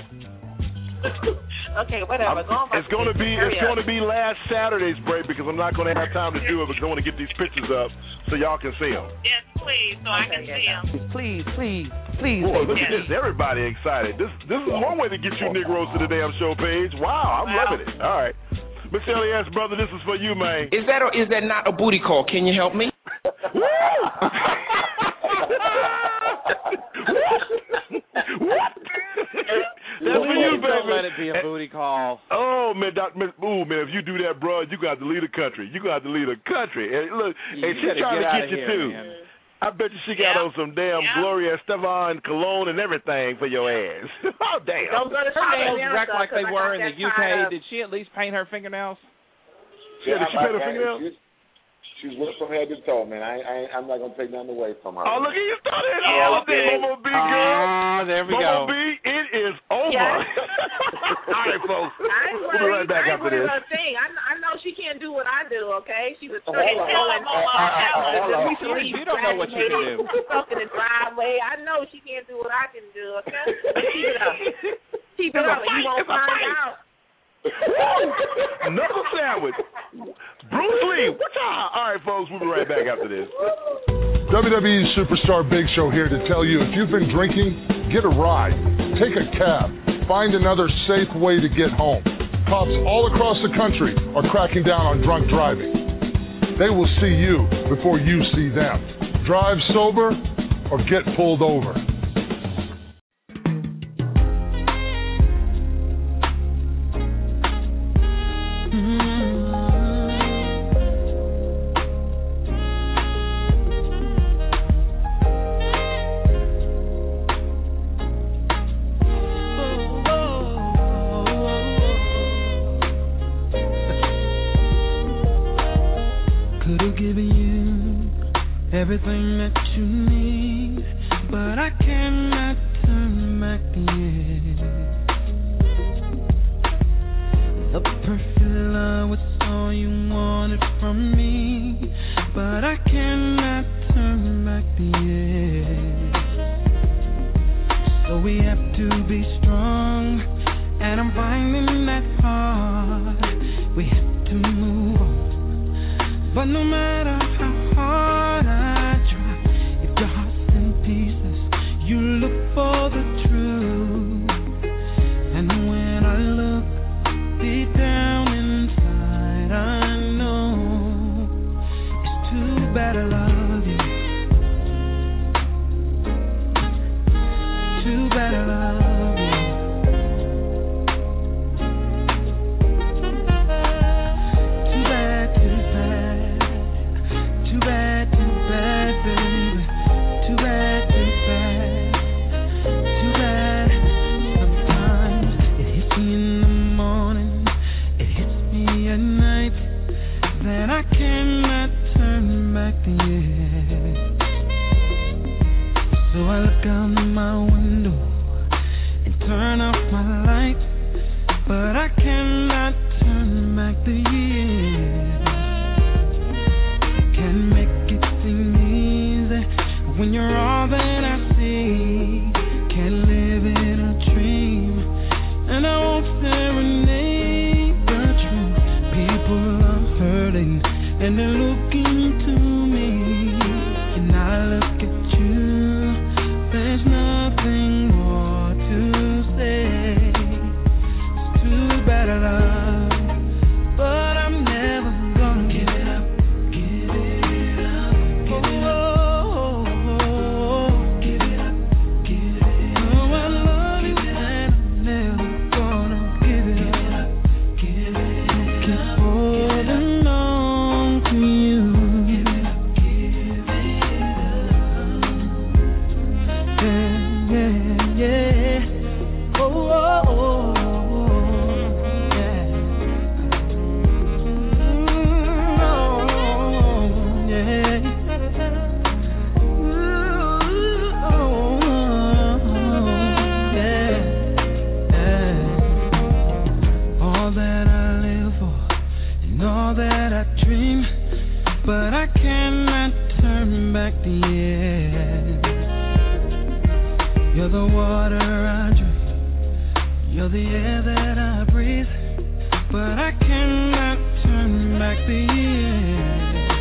Okay, whatever. Go on, It's going to be Hurry it's up. going to be last Saturday's break, because I'm not going to have time to do it, because I want to get these pictures up so y'all can see them. Yes, please, so I can see them. please, please, please. Boy, look baby. at this. Everybody excited. This this is one way to get you Negroes to the damn show page. Wow, I'm loving it. All right. Mister Elias, brother, this is for you, man. Is that or is that not a booty call? Can you help me? Woo! What? That's for you, Please don't baby. let it be a booty call. Oh man, Doc, man, ooh man, if you do that, bro, you got to lead a country. You got to lead a country. And look, You and she's better trying get to outta get you here, too. man. I bet you she got Yeah. on some damn Yeah. Gloria Estefan cologne and everything for your ass. Oh damn. Don't go to Her nails South wrecked like they America, 'cause I were got in the that U tied K. up. Did she at least paint her fingernails? Yeah, did she I- paint her I- fingernails? She's, she's wet from head to toe, man. I, I, I'm not gonna take nothing away from her. Oh, look at you started it Yeah, all day, okay. Momo B, girl. Ah, there we Momo go. B, it is over. Yeah. All right, folks. I ain't We'll be right worried. back I ain't after worried this. about a thing. I, I know she can't do what I do, okay? She's a Hold straight on, going hold on, hold on. Recently, You don't know what you can do. Stuck in the driveway. I know she can't do what I can do, okay? Keep it up. Keep it It's a up. You fight. won't It's a find fight. out. Knuckle sandwich. Bruce Lee. What's up? All right, folks. We'll be right back after this. W W E Superstar Big Show here to tell you, if you've been drinking, get a ride. Take a cab. Find another safe way to get home. Cops all across the country are cracking down on drunk driving. They will see you before you see them. Drive sober or get pulled over. Could have given you everything that you need, but I cannot turn back the years. The perfect love was all you wanted from me, but I cannot turn back the years. So we have to be strong, and I'm finding that hard. We have to move on. But no matter how hard I try, if your heart's in pieces, you look for So I look out my window and turn off my lights, but I cannot turn back the years. Can't make it seem easy when you're all that I see. Can't live in a dream, and I won't serenade the truth. People are hurting, and they're looking to me, and I look at you. There's nothing more to say. It's too bad I love, but I'm never gonna give it up. Give it up. Give it up. Oh, give it up. Give it up. Oh, I love you, and I'm never gonna give it up. Give it up. Keep holding on to you. Give it up. Give it up. Yeah, yeah, yeah. Oh, oh, oh, yeah. Mm, oh, yeah. Ooh, oh, yeah, yeah. All that I live for and all that I dream, but I cannot turn back the years. You're the water I drink, you're the air that I breathe, but I cannot turn back the years.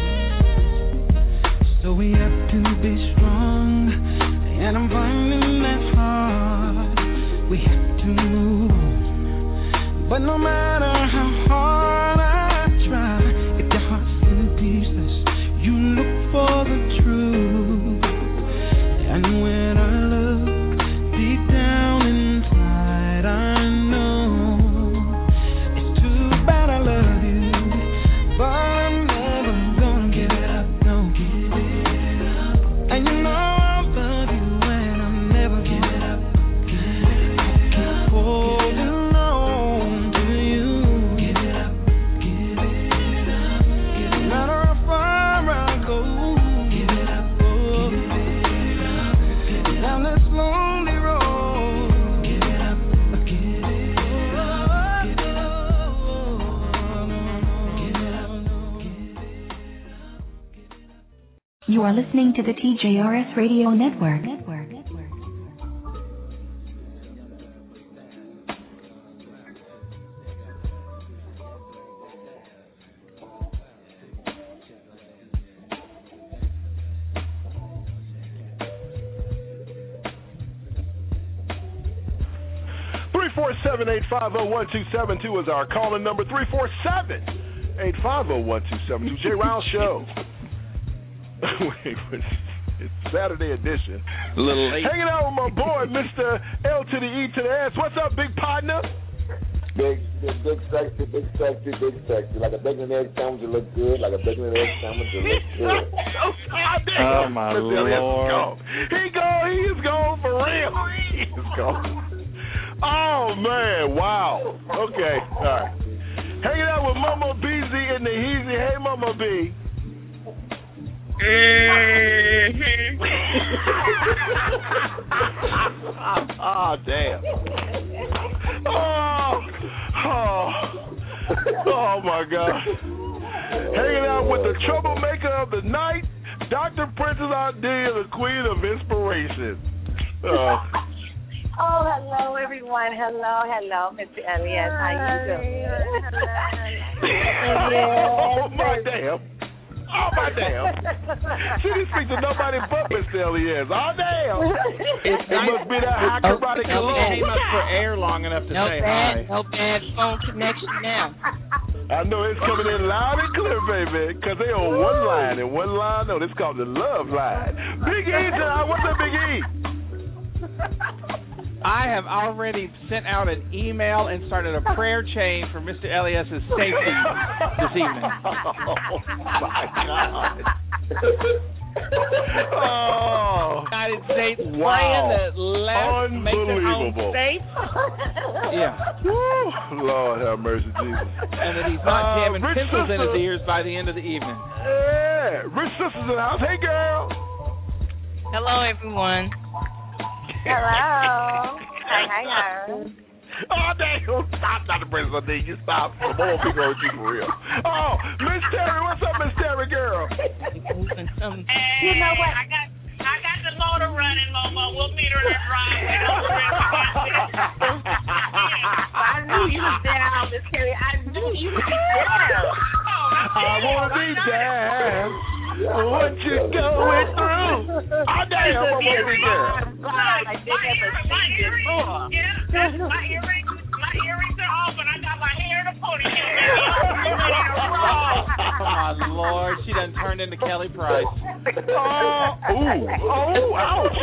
So we have to be strong, and I'm finding that hard. We have to move on, but no matter how hard I try, if your heart's in pieces, you look for the truth. And when I look deep down inside, I know it's too bad I love you, but I'm never gonna give it up. No, give it up. And you know I love you, and I'm never give it up. Give it up. Keep holding on to you. Give it up. Give it up. Give it up. No matter how far I go. Give it up. Oh, give it up. Down this lonely road. Give it up. Give it up. Give it up. Give it up. You are listening to the T J R S Radio Network. three four seven, eight five zero, one two seven two is our calling number. three four seven, eight five zero, one two seven two. Jay Rouse Show. Wait, it's Saturday edition. A little late. Hanging out with my boy, Mister L to the E to the S. What's up, big partner? Big, big, big sexy, big sexy, big sexy. Like a bacon and egg sandwich, you look good. Like a bacon and egg sandwich, you look good. Oh, my Mister Lord. Gone. He gone. He is gone for real. He is gone. Oh, man. Wow. Okay. All right. Hanging out with Mama B Z in the Heezy. Hey, Mama B. Mm-hmm. Oh, damn. Oh, oh, oh, my God. Hanging out with the troublemaker of the night, Doctor Princess Ardea, the queen of inspiration. Uh, Oh, hello, everyone. Hello, hello, Mister Elias. How you doing? Oh, my damn. Oh, my damn. She didn't speak to nobody but Mister Elias. Oh, damn. It, it must be that high carbotic cologne. Came up for air long enough to No say bad, hi. no bad phone connection now. I know it's coming in loud and clear, baby, because they on one line, and one line, no, this called the love line. Big E, what's up, Big E? I have already sent out an email and started a prayer chain for Mister Elias's safety this evening. Oh, my God. Oh. United States Wow. playing the left makes it home Unbelievable. safe. Yeah. Woo. Lord have mercy, Jesus. And that he's not Uh, jamming Rich pencils in his Sister. ears by the end of the evening. Yeah, yeah, Rich Sisters in the house. Hey, girl. Hello, everyone. Hello. Hi, hi, hi. Oh, damn. Stop, Doctor Princess. You stop. The more people on you for real. Oh, Miss Terry. What's up, Miss Terry, girl? Hey, You know what? I got, I got the motor running, Momo. We'll meet her in the driveway. I knew you was down, Miss Carrie. I knew you was down. I wanna be down. What you going through? Oh, damn. I wanna be down. I did never seen this before. Yeah, that's my earrings. My earrings are off, and I got my hair in a ponytail. Oh, my Lord. She done turned into Kelly Price. Oh, ooh. Oh, ouch.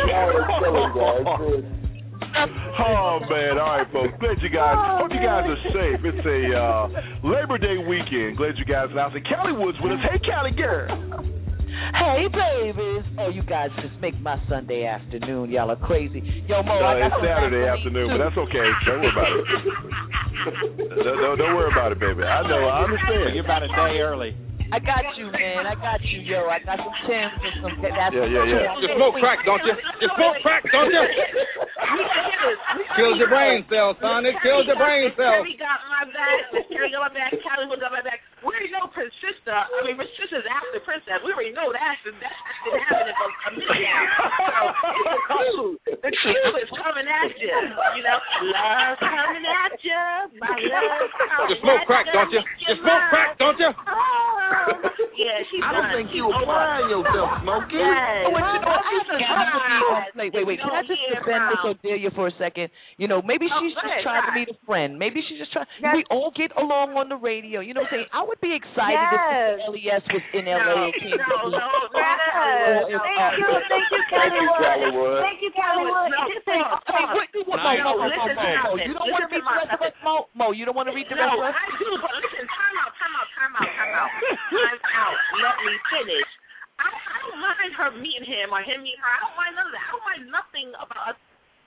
Oh, man. All right, folks. Glad you guys, hope you guys are safe. It's a uh, Labor Day weekend. Glad you guys are out. And Callie Woods with us. Hey, Callie girl. Hey, babies. Oh, you guys just make my Sunday afternoon. Y'all are crazy. Yo, Mo, No, I got it's some Saturday Vaseline, afternoon, too. but that's okay. Don't worry about it. don't, don't, don't worry about it, baby. I know. I understand. You're about a day early. I got you, man. I got you, yo. I got some Timbs and some. That's Yeah, yeah, yeah. You smoke crack, don't you? You smoke crack, don't you? Kills your brain cells, son. It kills your brain cells. Terry got my back. Terry got my back. Callie got my back. We already know Prince Sister. I mean, Prince Sister's after Princess. We already know that. That's been happening for a minute now. So it's a clue. The clue is coming at you. You know, love coming at you. My love coming You smoke at crack, don't you? You smoke crack, don't you? Yeah, she's I don't done. think She's you over. applying yourself, Smokey. Yes. Oh, wait, you know what? I just- Yes. Wait, wait, wait. Can I just Don't defend Miss hear Odelia for a second? You know, maybe Oh, she's go just ahead, trying to try. meet a friend. Maybe she's just trying. Yes. We all get along on the radio. You know what I'm saying? I would be excited Yes. if L E S was in L A. No, and came no, to no, see- no, Yes. no, Thank you, thank you, Callie Callie Wood. Wood. Thank you, Callie Wood. No, Listen, no, Hey, what, you, what, Mo, No, Mo, Mo, Mo, listen Mo, to Mo. nothing. You don't want to Listen read the rest of to us, Mo? Mo, you don't want to read the No, rest of us? I do, but listen, time out, time out, time out, time out. Time out. Let me finish. I, I don't mind her meeting him or him meeting her. I don't mind none of that. I don't mind nothing about us.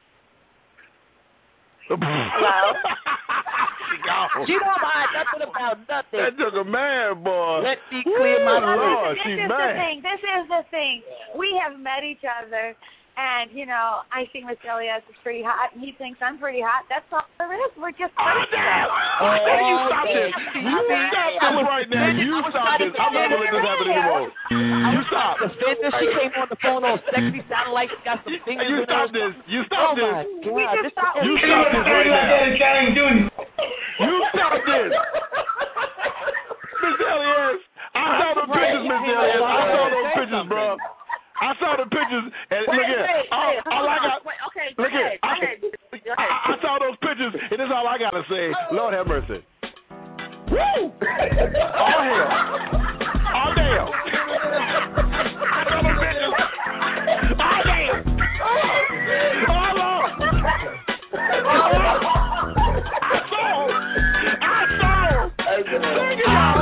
Hello? She gone. She don't mind nothing about nothing. That took a man, boy. Let me clear my Woo, throat. Lord, this she's is mad. the thing. This is the thing. We have met each other, and you know, I think Miss Elias is pretty hot, and he thinks I'm pretty hot. That's all there is. We're just. Oh, damn. Oh, you stop damn. this. You stop this right now. You stop this. I'm not going to let this happen anymore. You stop. The business, she came on the phone on sexy satellite. She got some things. You in stop her. this. You Oh stop my this. We God! just This thought is You stop this right now. You stop this. Miss Elias, I saw the pictures, Miss Elias. I saw those pictures, bro. I saw the pictures, and look here. All, all I got, Wait, okay, go look here. ahead, go I, ahead. Go I, ahead. I saw those pictures, and this is all I gotta say. Lord have mercy. Woo! Oh hell! Oh damn! I saw those pictures. Oh damn! Oh Lord! Oh, I saw 'em. I saw 'em. Sing it out.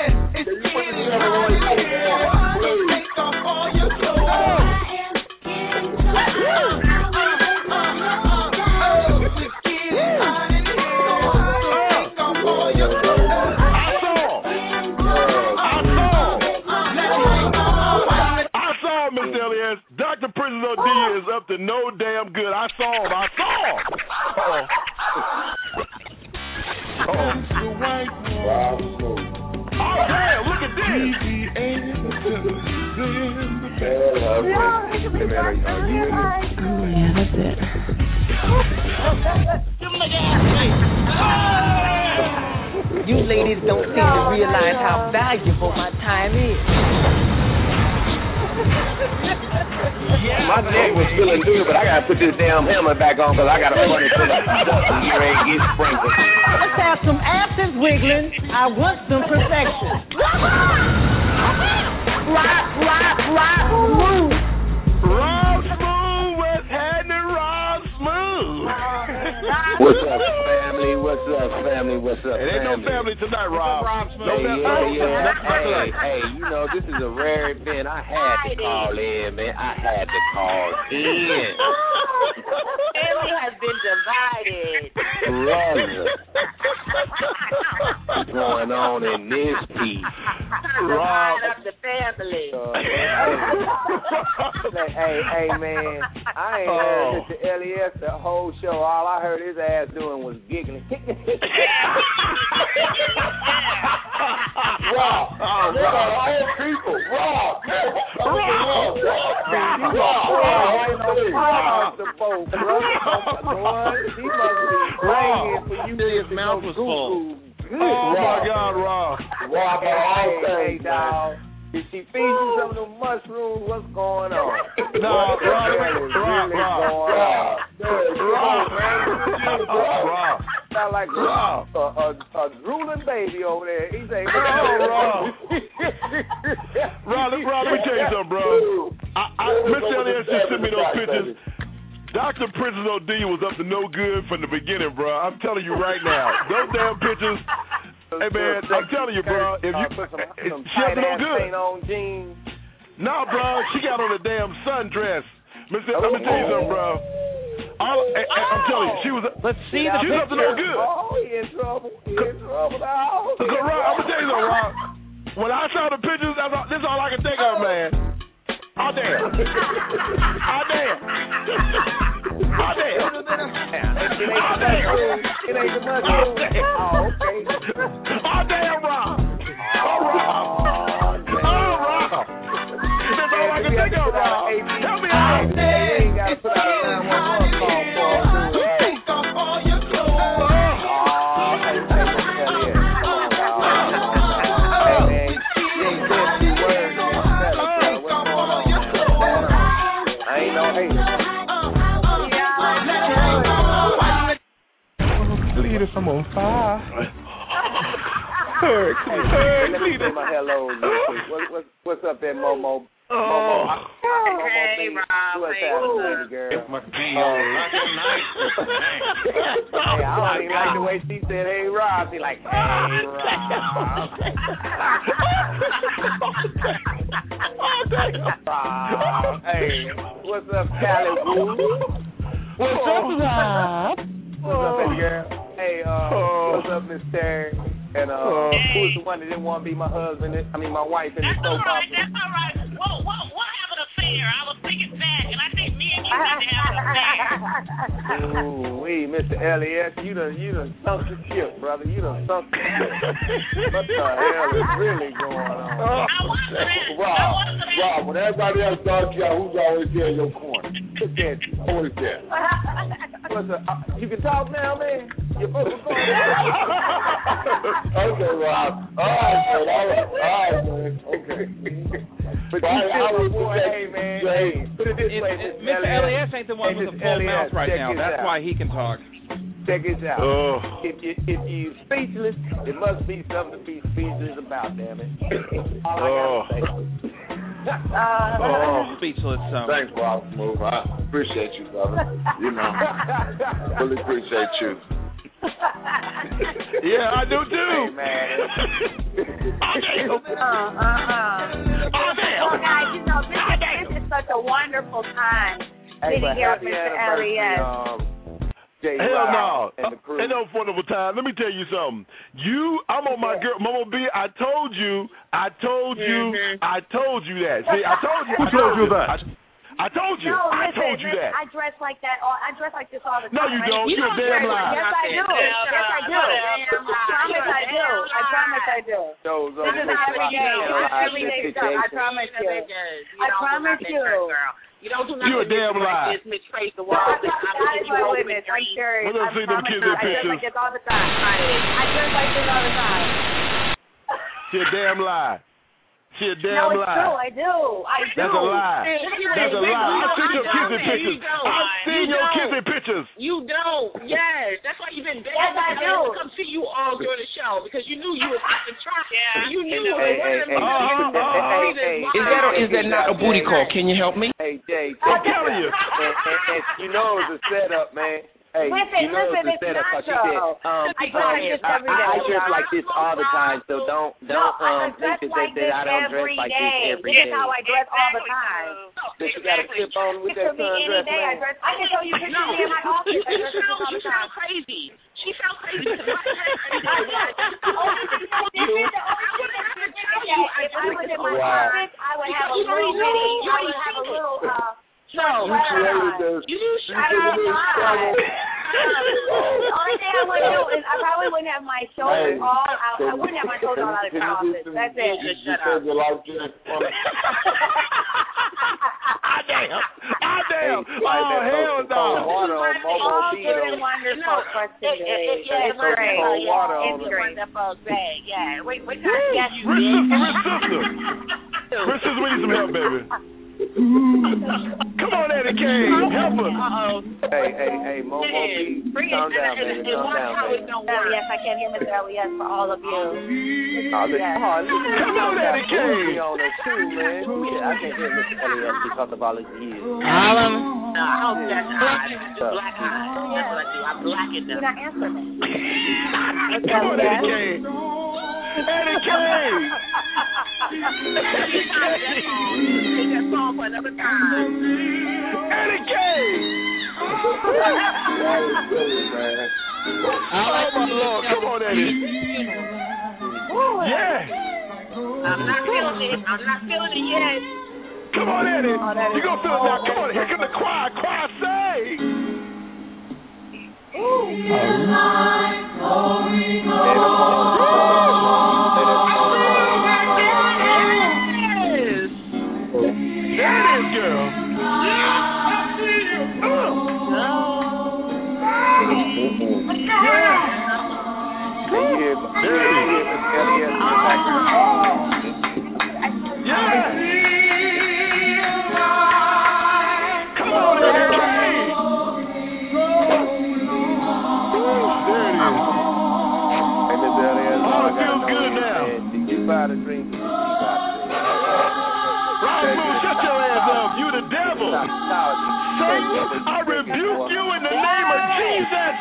Doctor Princess Odelia is up to no damn good. I saw him. I saw him. Uh-oh. Uh-oh. Oh, damn, look at this. Yeah, that's it. You ladies don't seem to realize how valuable my time is. My neck was feeling good, but I gotta put this damn helmet back on because I gotta run it to the ear ain't get sprinkled. Let's have some asses wiggling. I want some perfection. Rock, rock, rock, move. Rob Smooth, what's happening, Rob Smooth? What's up, family? What's up, family? What's up, It ain't no family? family tonight, Rob. No Hey, family. yeah, yeah. Not Hey, tonight. hey, you know, this is a rare event. I had to call in, man. I had to call in. Family has been divided. Brother. What's going on in this piece? Divide up the family. family. Hey, hey, hey, man, I ain't heard Oh. Mister Elias the whole show. All I heard his ass doing was giggling. Rob, Oh, there Rob. are all people. Rob, Rob. His mouth was full. Oh, my God, Rob. Rob, Hey, all hey, hey, things, dog. Did she feed you some of them mushrooms? What's going on? No, What the Rob, hell is Rob, really Rob, going Rob, on? Rob, Rob. Sound like Rob. a, a, a drooling baby over there. He's saying, Oh, Rob. Rob, let- Rob, let me tell you something, bro. I, I, Mister Elias just sent me those pictures. Doctor Princess O'D was up to no good from the beginning, bro. I'm telling you right now. Those damn pictures. Hey, man, I'm telling you, bro. If you Uh, put some, if some she up to no tight-ass good. paint on jeans. No, bro, she got on a damn sundress. Mister Let me tell you something, bro. All, I, I, I'm telling you, she was. Let's see the She was up to no picture. good. Oh, he in trouble. He in trouble now. So, Rob, I'm gonna tell you something, Rob. When I saw the pictures, that's all, this is all I can think of, man. Oh damn! Oh damn! Oh damn! Oh damn! It ain't the mushroom. Oh, okay. Oh damn, Rob! Oh Rob! Oh Rob! That's all I can think of, Rob. Help me out! You ain't gotta put out a nine one one call for us. Take off all your clothes. Oh, hey, hey, Mister Elias. Come on, dog. Hey, man, you ain't said a few words. You ain't said it, bro. What's going on, man? What's going on? I ain't no hater. Cletus, I'm on fire. Hey, hey, let me say my hello real quick. What, what, what's up there, Momo? Momo. I- Momo Hey, B. Rob. What's Hey, happening, ooh. baby girl? It must be your lucky night. Hey, I don't even like the way she said, hey, Rob. She like, hey, Rob. Rob. Hey, what's up, Cali Woo? What's up, Rob? What's up, baby girl? Hey, uh, what's up, Miss Terry? And uh, who's the one that didn't want to be my husband? I mean, my wife in the That's soap all right. opera? That's all right. We'll, we'll, we'll have an affair. I was thinking back, and I think me and you need to have an affair. Ooh, wee, Mister Elias, you done, you done sunk the ship, brother. You done sunk the ship. What the hell is really going on? I wasn't ready. I Rob, wasn't ready. Rob, when everybody else dogs you out, who's always there in your corner? Look at you. Always there. What's up? Uh, you can talk now, man? Your folks are going Okay, Rob. All right, man. All right, all right, man. Okay. But Well, you I- I still would a boy, suggest- hey, man. Jay. Hey, put it this It- way, it- Mister Mister Elias ain't the one Hey, with the Mister full Elias, mouth right check now. this That's out. why he can talk. Check this out. Oh. If you if you speechless, it must be something to be speechless about, damn it. All I Oh. gotta say. Oh. Speechless. Um, Thanks, Rob. Move. I appreciate you, brother. You know, really appreciate you. Yeah, I do too. Hey, man. Oh damn! Uh, uh, uh. Oh damn! Well, guys, you know, this is, this is such a wonderful time Hey, sitting but here with happy Mister anniversary, Elias. um, J. Hell no! Rob and the crew. Ain't no wonderful time. Let me tell you something. You, I'm on my girl, Mama B. I told you, I told you, Mhm. I told you that. See, I told you. Who I told you that? I, I told you. No, I listen, told you listen, that. I dress like that. All, I dress like this all the time. No, you right? don't. You're a damn liar. Yes, I do. Yes, I do. I promise I do. I promise I do. Those are This is the every day. This is Rob everyday Mister stuff. I Jason. promise you. You I don't promise do you. nothing, girl. You don't do nothing. You a damn like lie. this, Miss Trace the No, Wall. God is my witness. I'm serious. We're gonna I see them promise kids you. in I dress pictures. like this all the time. I dress like this all the time. She a damn lie. She a damn No, it's lie. true. I do. I do. That's a lie. That's a lie. I've seen your kissing pictures. I've seen your kissing pictures. You don't. Yes, that's why you've been begging Yes, I me do. to come see you all during the show because you knew you was at the trap. Yeah. You knew Hey, it hey, was one of them hey, things hey, that hey, you hey, was Is that or is that not a booty call? Can you help me? Hey, Jay. I'm telling you. And, and, and you know it was a setup, man. Hey, Listen, you know listen, it was it's a setup. Cause you Nacho. said, um, I dress like this I, every I, I day. dress like this all the time, so don't No, don't I um dress think that, like that, this that I don't dress every like day. this every This day. is how I dress all the time. That you got a clip on with It that could be any sundress, day. I man. dress. I can show you pictures No, of me in my office. you, I you, dress like this sound, all you the sound time. crazy. She sound crazy because my hair every day. I I would have to tell you. I would have to tell you. I If dress I was in my Wow. office, I would have a little bitty, I would have a little, uh, No, You created this. you You shut did up. this trouble. The only thing I wouldn't do is I probably wouldn't have my shoulders Hey, all out. I wouldn't have my shoulders all out Can across you it. do some- That's you it. just saved your life, Jack. Ah, damn. Ah, damn. Hey, Oh, hell no. Water on Momo All Beat good on- and wonderful for It, it, today. it, yeah, It's it's great. wonderful. water Yeah, on it's it. wonderful. Say, yeah. Wait, wait, time. Woo. Yes, you Rich did. sister, rich sister. Rich sister, we need some help, baby. Come on, Eddie Kane. Help us. Uh-oh. Hey, hey, hey, Momo Yeah, Beat. bring it Calm and, down, and, baby. and Calm watch down, how baby. it don't Oh, work. yes, I can hear Mister Elias for all of you. Oh, this, Yes. oh, listen, Come on, we got Eddie Kane. Boosie on us too, man. Yeah, I can't hear Mister Elias because of all his years. All of them. No, I don't do that. I just do black eyes. That's what I do. I blacken You're them. not answering me. Come on, Eddie Kane. Eddie Kane. Take that song for another time. Eddie Kane. That is silly, man. Oh, my Lord. Come on, Eddie. Yeah. I'm not feeling it. I'm not feeling it yet. Come on, Eddie. You gonna feel it now. Come on. Here come the choir. Choir sing. There it is, girl. Come on, Eddie Kane. Hey, Mister Elias, Oh, all I it gotta feels know good is, now. man, did you buy the drink? Did you buy the drink? Right, fool, shut your ass up. You the devil. Stop, stop. Satan, I rebuke you in the name of Jesus.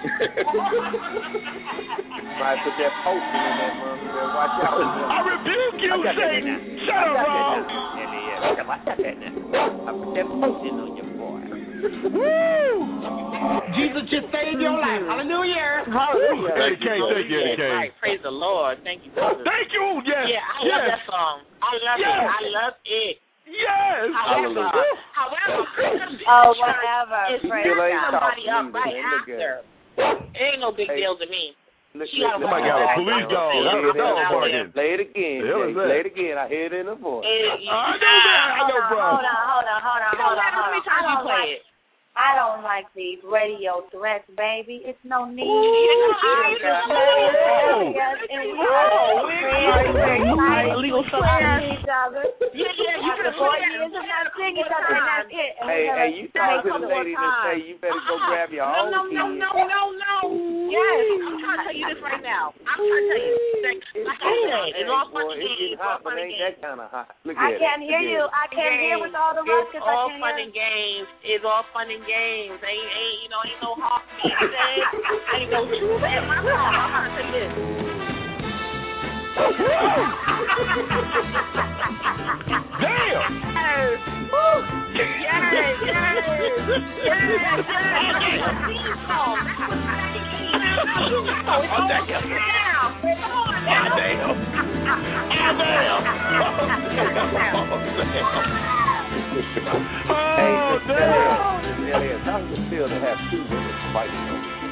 Might put that potion in that mother. You better watch out. I rebuke you, I got that Satan. now. Shut I up, got that Rob. now. Yeah, yeah, yeah. I got that now. I put that potion on your boy. Woo! Jesus just saved your life. Hallelujah. Hallelujah. Eddie Kane, thank you, Eddie Kane. Right, praise the Lord. Thank you, brother. Thank you. Yes. Yeah, I yes. love that song. I love Yes. it. I love it. Yes. However, Hallelujah. however, Oh, whatever. it's Praise still ain't God. somebody talking up right either, man. Look at after. It ain't no big Hey. deal to me. Look, She look, got a look. Somebody got a voice. police dog. Yeah, That's a yeah, dog yeah. barking. Play it again. The hell is Jay. that? Play it again. I hear it in the voice. It- I know that. I know, bro. Hold on, hold on, hold on, It don't hold on, matter how hold many on. times I you don't play like it. I don't like these radio threats, baby. It's no need. Ooh, I you just know, yes, and we are friends. We're excited. Legal We swear stuff. to each other. Yeah, yeah, you After can four swear. years of not seeing each other, and that's it. And Hey, we're hey, gonna you make talk to the couple lady of that say times. you better go Uh-uh. grab your no, own no, no, kids. no, no, no. Yes, I'm trying to tell you this right now. I'm trying to tell you. Like, like I said, it's all Boy, fun and it's games. getting It's all hot, but fun and ain't games. that kind of hot. Look I at can't it. hear Look you. at it. I can't hear with all the ruckus. It's I all can't fun hear. and games. It's all fun and games. Ain't, ain't you know, ain't no hawk being said. Ain't no truth in my mouth. I'm trying to tell you this. Damn. Yes. Woo. Yes, yes, yes, yes, yes. Theme song. That's what I'm saying. Oh, it's all damn. now. Come on Ah, now. damn. Ah, damn. Hey, Oh, Mister damn. Elias, Mister Elias, how does it feel to have two women fighting on you?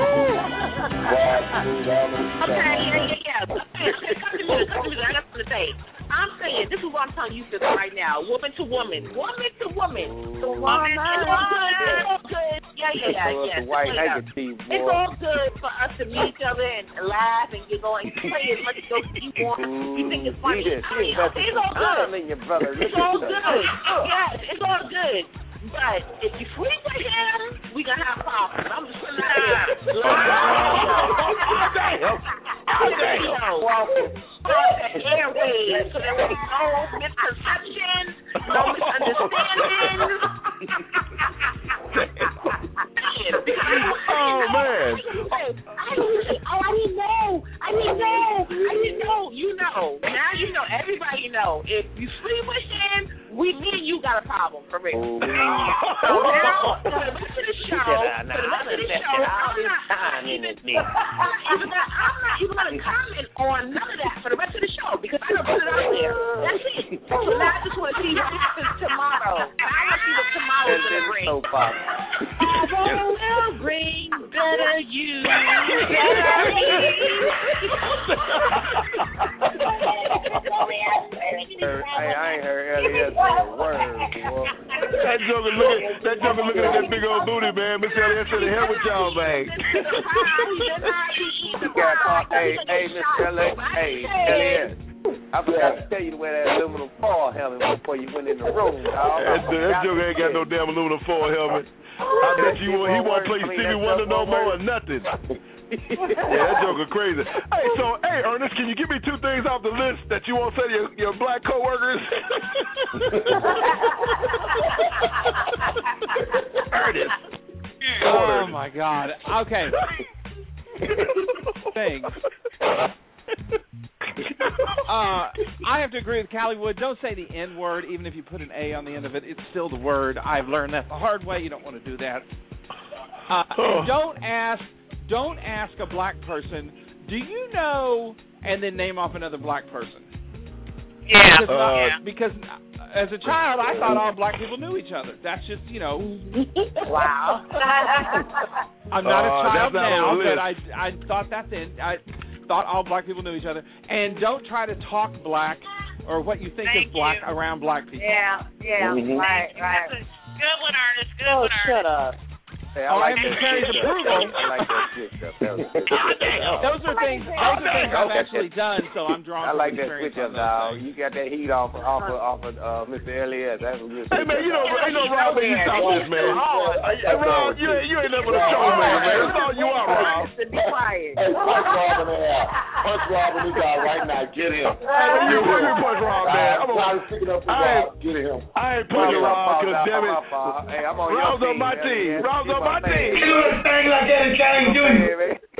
Okay, yeah, yeah, yeah. Okay, okay, come to me, come to me. I got something to say. I'm saying, this is what I'm telling you sister, right now. Woman to woman. Woman to woman. To woman. It's all good. It's all good. Yeah, yeah, yeah, Throw us yeah. a white Yeah. handkerchief, It's boy. all good for us to meet each other and laugh and get going. Play as much as you want. You think it's funny. He just- I mean, he okay, it's all invested good. some time in your brother. It's Look all at good. that. Yes, it's all good. But if you sleep with him, we gonna have problems. I'm just putting that out there. The airways, so there will be no misconceptions, no misunderstandings. Oh, man. Oh, I didn't know. I didn't know. I didn't know. You know. Now you know. Everybody know. If you sleep with him, we me and you got a problem for real. So now, for the rest of the show, for the rest of the show, I'm not even, I'm not even gonna, I'm not even gonna comment on none of that for the rest of the show because I don't put it out there. That's it. So now I just want to see what happens tomorrow. And I want to see what tomorrow's going to bring. So far. Tomorrow will bring better you, better me. Hey, I ain't heard Elliot say a word, boy. That joker looking, that joker looking at that big old booty, man. Miss Elliot said, "The hell with y'all, man." You got caught. Hey, hey, Miss Elliot. Hey, Elliot. I forgot to tell you to wear that aluminum foil helmet before you went in the room, dog. That, that joker ain't got no damn aluminum foil helmet. I bet you he won't play Stevie Wonder no more or nothing. Yeah, that joker crazy. Hey, so, hey, Ernest, can you give me two things off the list that you won't say to your, your black coworkers? Ernest. Oh, my God. Okay. Things. Uh, I have to agree with Callie Wood. Don't say the N word, even if you put an A on the end of it. It's still the word. I've learned that the hard way. You don't want to do that. Uh, and don't ask. Don't ask a black person, do you know, and then name off another black person. Yeah. Because, Uh, yeah. because as a child, I thought all black people knew each other. That's just, you know. Wow. I'm not Uh, a child that's not now, on the but list. I I thought that then. I thought all black people knew each other. And don't try to talk black or what you think Thank is black you. around black people. Yeah, yeah, Mhm. right, right. That's a good one, Ernest. Good Oh, one, Ernest. shut up. Hey, Oh, I like have that Terry's shit approval. stuff. I like that shit stuff. That was good. Those are things. Those are things I've actually done. So I'm drawn. I like to that experience switch up, on those dog. things. You got that heat off off of, off of uh, Mister Elliott. That's a good. Hey, man, you know, you know, Rob, you stop this, man. Hey, Rob, you, ain't- you ain't never the show, man, man. That's all you are, Rob. Be quiet. Hey, punch Rob in the air. Punch Rob in the guy right now. Get him. Hey, you, you punch Rob, man. I'm I'm on, trying to pick it up for I ain't- Rob. Get him. I ain't punching Rob, because damn it. Hey, I'm on your Rob's on team, my man. team. Yeah, Rob's you on my my team. man. You do a thing like Eddie Kane Junior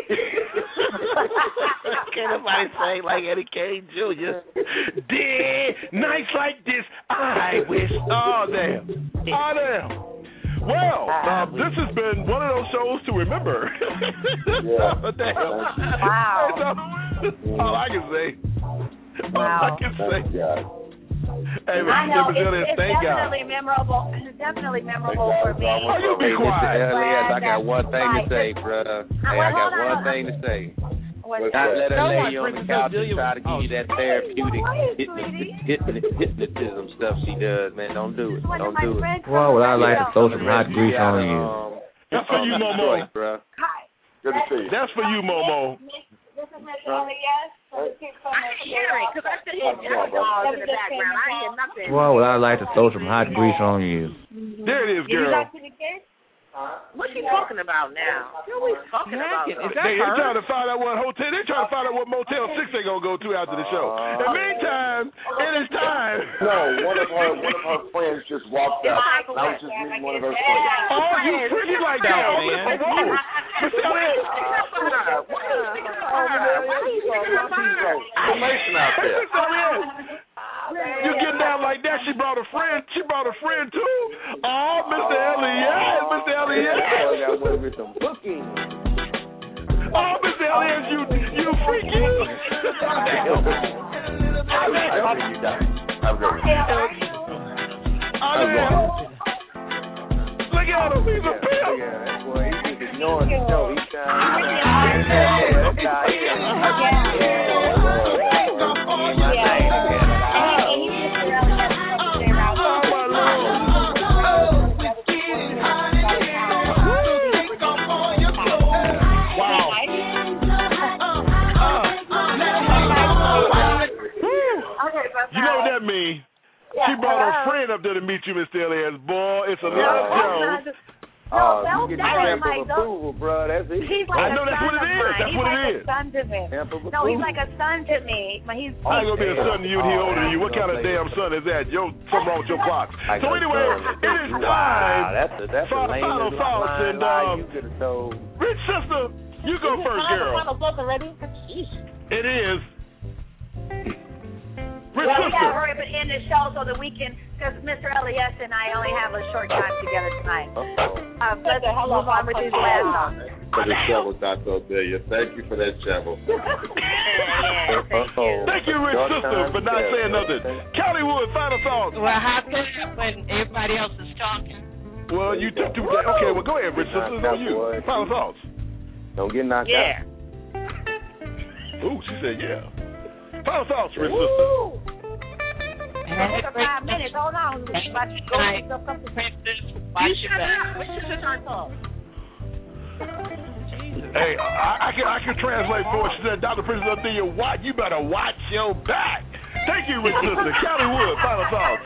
Can't nobody sing like Eddie Kane Junior Dead nights like this, I wish. Oh, damn. Oh, damn. Well, uh, this has been one of those shows to remember. Yeah. Damn. Wow. That's all, all I can say. All Wow. I can say. Yeah. Hey, I know, Mister it's, Elliott, it's thank God. definitely memorable. It's definitely memorable for me. Oh, you be Hey, Mister quiet. Elliott, I got one thing to Right. say, brother. Hey, Well, I got hold on, one hold on. thing to say. What's Not that? let a Tell lady us, on the Princess couch Adelia- and try to give you that therapeutic hypno- hypnotism stuff she does, man. Don't do it. One of Don't my do it. friends Well, would I like to throw some hot grease Yeah, on you? um, That's for you, Momo. Detroit, bro. Hi. Good to see you. That's for you, Momo. This is Miss Elliott. So the kids from I the can't hear it because I still hear other dogs in the background. I hear nothing. Well, would I like to throw some hot grease on you? There it is, Did you girl. talk to the kids? What's she talking about now? What are we talking about? Is that They, they her? trying to find out what hotel. They trying to find out what Motel Six they gonna go to after the show. In the meantime, it is time. No, one of her one of her friends just walked out. I was just meeting one of her friends. Oh, you freaky like that, man. Whoa. Mister Elliott. Information out there. Mister Elliott. You getting down like that? She brought a friend. She brought a friend too. Oh, Mister Elliott, Mister Elliott. I got one with some booking. Oh, Mister Elliott, you you freaky. I'll see you, Doc. Have a good one. Oh, damn. Look at him. He's a Look pimp. at that boy. He's just ignoring the show. He's trying You know what that means? She brought her friend up there to meet you, Mister Elliott. Boy, it's a lot of shows. Oh, No, you get that the is stamp my of dog. approval, bro. That's it. He's like I know a that's son what it of is. mine. That's he's what it like is. a son to me. Stamp of No, he's approval. like a son to me. But he's I ain't gonna be a son to you and he older than you. What kind of damn son is that? Yo, something wrong with your clock. I So got anyway, son. it is Wow, time. that's a that's a for lame final little thoughts line and lie um, you could have told. Rich sister, you go first, girl. Final thoughts already? Jeez. It is. Rich well, we Sister. gotta hurry up and end the show so that we can, because Mister Elias and I only have a short time together tonight. Um, let's move on with these last songs. For the shovel, Doctor Odelia. Thank you for that shovel. Yeah, thank you. Thank you, Rich Sister, for not saying nothing. Callie Wood, final thoughts. Well, how could I when everybody else is talking? Well, you took two days. Okay, well, go ahead, Rich Sister. It's on you. Final thoughts. Don't get knocked Yeah. out. Ooh, she said yeah. Final thoughts, Rich Sister. Take a five minutes. Hold on. We're about to go pick up something. You shut up. What's your sister on talk? Hey, I, I can I can translate for what she said. Doctor Princess Odelia, what? You better watch your back. Thank you, Rich Sister. Callie Wood, final thoughts.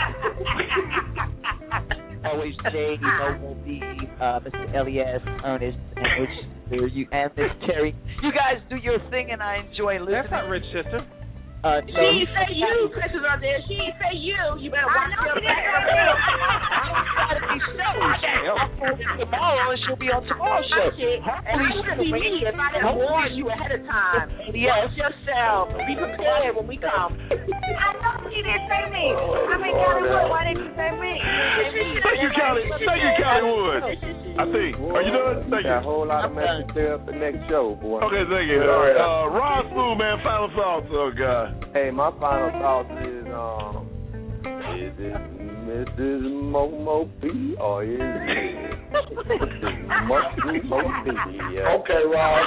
Always Jay, Noble B, uh, Mister Elias, Ernest, and Rich, you and Miss Terry. You guys do your thing, and I enjoy listening. That's not Rich Sister. Uh, She ain't say you, Princess on there. She ain't say you. You better watch your back. Gotta be so. Tomorrow, and she'll be on tomorrow's show. And I would be me if I didn't warn you ahead of time. Watch yourself. Be prepared when we come. I know she didn't say me. I mean, Callie Wood, why didn't you say me? Thank you, Callie. Thank you, Callie Wood. I think. Are you done? Thank you. Got a whole lot of messages there up the next show, boy. Okay, thank you. All right. Uh, Ron Smooth, man, final thoughts. Oh, God. Hey, my final thoughts is, um, is it Missus Momo B or is it Missus Momo B? Yeah. Okay, Rob.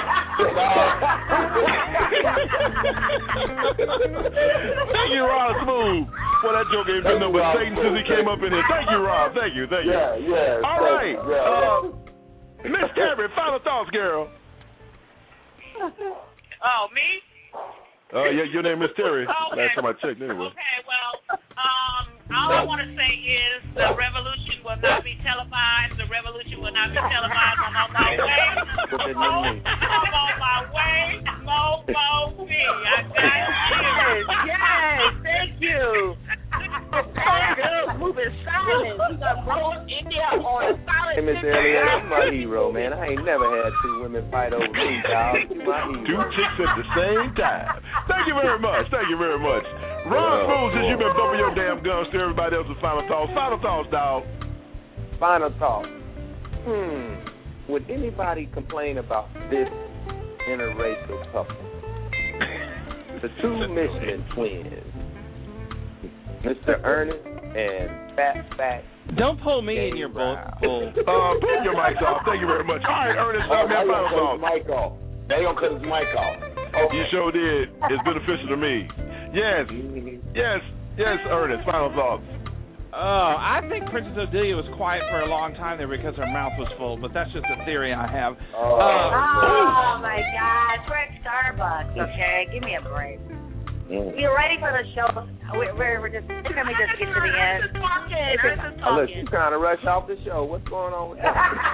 Thank you, Ron Smooth. Well, that joke ain't been no but Satan since he came up in here. Thank you, Rob. Thank you. Thank you. Yeah, yeah. All right. Yeah, uh, Miss Terry, final thoughts, girl. Oh, me? Uh, yeah, your name is Terry. Okay. Last time I checked, anyway. Okay, well, um, all I want to say is the revolution will not be televised. The revolution will not be televised. I'm on my way. I'm on my way. Mo, mo, me. I got you. Yes, thank you. Girls moving silent. We got bros in there on silent. Hey, Mister Elliott, you're my hero, man. I ain't never had two women fight over me, dog. You my hero. Two chicks at the same time. Thank you very much. Thank you very much. Ron Smooth, since you've been bumping your damn guns to everybody else's final thoughts. Final thoughts, dog. Final thought. Hmm. Would anybody complain about this interracial couple? The two Michelin twins, Mister Ernest and Fat Fat. Don't pull me in your bull. bull. Uh, pull your mics off. Thank you very much. All right, Ernest, Oh, uh, man, they final gonna cut thoughts. his mic off. They gonna cut his mic off. Okay. You sure did. It's beneficial to me. Yes. Yes. Yes, Ernest, final thoughts. Oh, I think Princess Odelia was quiet for a long time there because her mouth was full, but that's just a theory I have. Oh, Uh, Oh, my gosh. We're at Starbucks, okay? Give me a break. You're ready for the show. We're, we're, we're just, can we just get to the end? Ernest is talking. Ernest is Oh, look, talking. you kind of rush off the show. What's going on with that?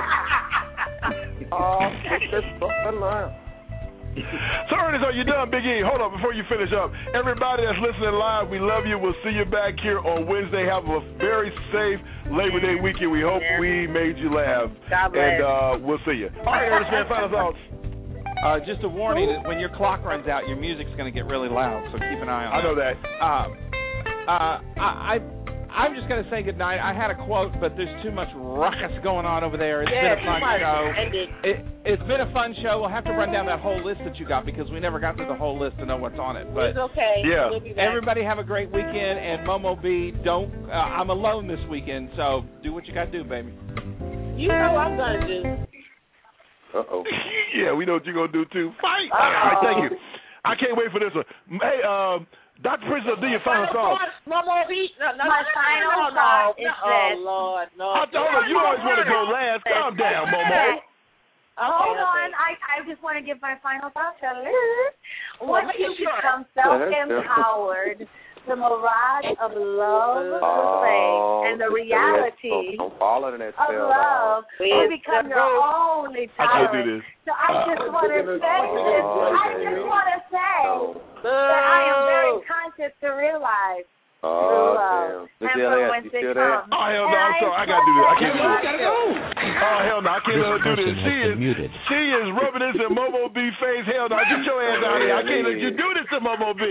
Oh, get this fucking line. So, Ernest, are you done, Big E? Hold on, before you finish up. Everybody that's listening live, we love you. We'll see you back here on Wednesday. Have a very safe Labor Day weekend. We hope we made you laugh. God bless. And uh, we'll see you. All right, Ernest, man, final thoughts. uh, just a warning that when your clock runs out, your music's going to get really loud, so keep an eye on I know that. Um, uh, I, I, I'm just going to say goodnight. I had a quote, but there's too much ruckus going on over there. It's Yeah, been a fun too much. show. Ended. It, it's been a fun show. We'll have to run down that whole list that you got because we never got through the whole list to know what's on it. But It's okay. Yeah. We'll be back. everybody have a great weekend, and Momo B, don't. Uh, I'm alone this weekend, so do what you got to do, baby. You know what I'm gonna do. Uh-oh. Yeah, we know what you're going to do, too. Fight! All right, thank you. I can't wait for this one. Hey, um, Doctor Princess, do your final thoughts. No more beat. No, no, My no, final no, no, thought no. is Oh, this. Lord, no. I told her, you always want to go last. Calm down, Momo. Hold on. I, I just want to give my final thoughts. Once make you it short. become self-empowered, the mirage of love Oh, and the Mister reality Don't, don't fall into that of spell, love dog. will become your only I can't do tolerance. this. So I just want to say, Oh, I just want to say that I am very conscious to realize Oh, true love. damn. Mister And from Elliott, whence you it still there? comes. Oh, hell no, And I'm I sorry. I got to do this. I can't do this. gotta go. Oh, hell no, I can't let her do this. She is, muted. she is rubbing this in Momo B face. Hell no, get your ass out of here. I can't let you do this to Momo B.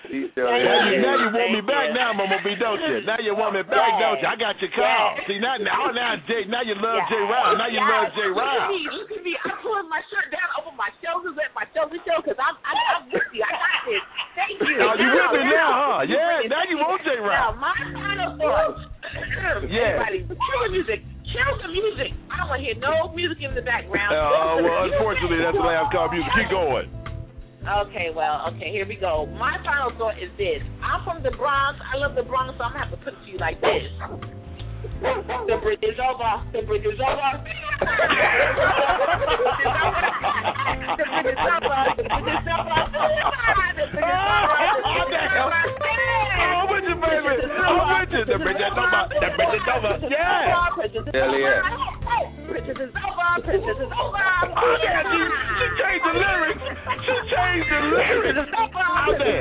She's still Now you, here. now you want me back now, Mama B, don't you? Now you want me back, don't you? I got your call. See, now, now, now, Jay, now you love Jay Ryle. Now you love Jay Look at Ryle. me, look at me. I'm pulling my shirt down over my shoulders at my shoulder show because I'm, I'm, I'm with you. I got this. Thank you. Oh, you with me now, huh? Yeah, now you want Jay Now, Ryle. my final thoughts. Yeah. Everybody, kill the music. Kill the music. I don't want to hear no music in the background. Oh, well, unfortunately, that's the way I've called music. Keep going. Okay, well, okay, here we go. My final thought is this. I'm from the Bronx. I love the Bronx, so I'm going to have to put it to you like this. The bridge is over. The bridge is over. The bridge is over. The bridge is over. The bridge is over. I'm with you, baby. I'm with you. The bridge is over. The bridge is over. Yeah. Hell yeah. Princess is over. Princess is over. Oh, yeah, she, she changed the lyrics. She changed the lyrics. Out there.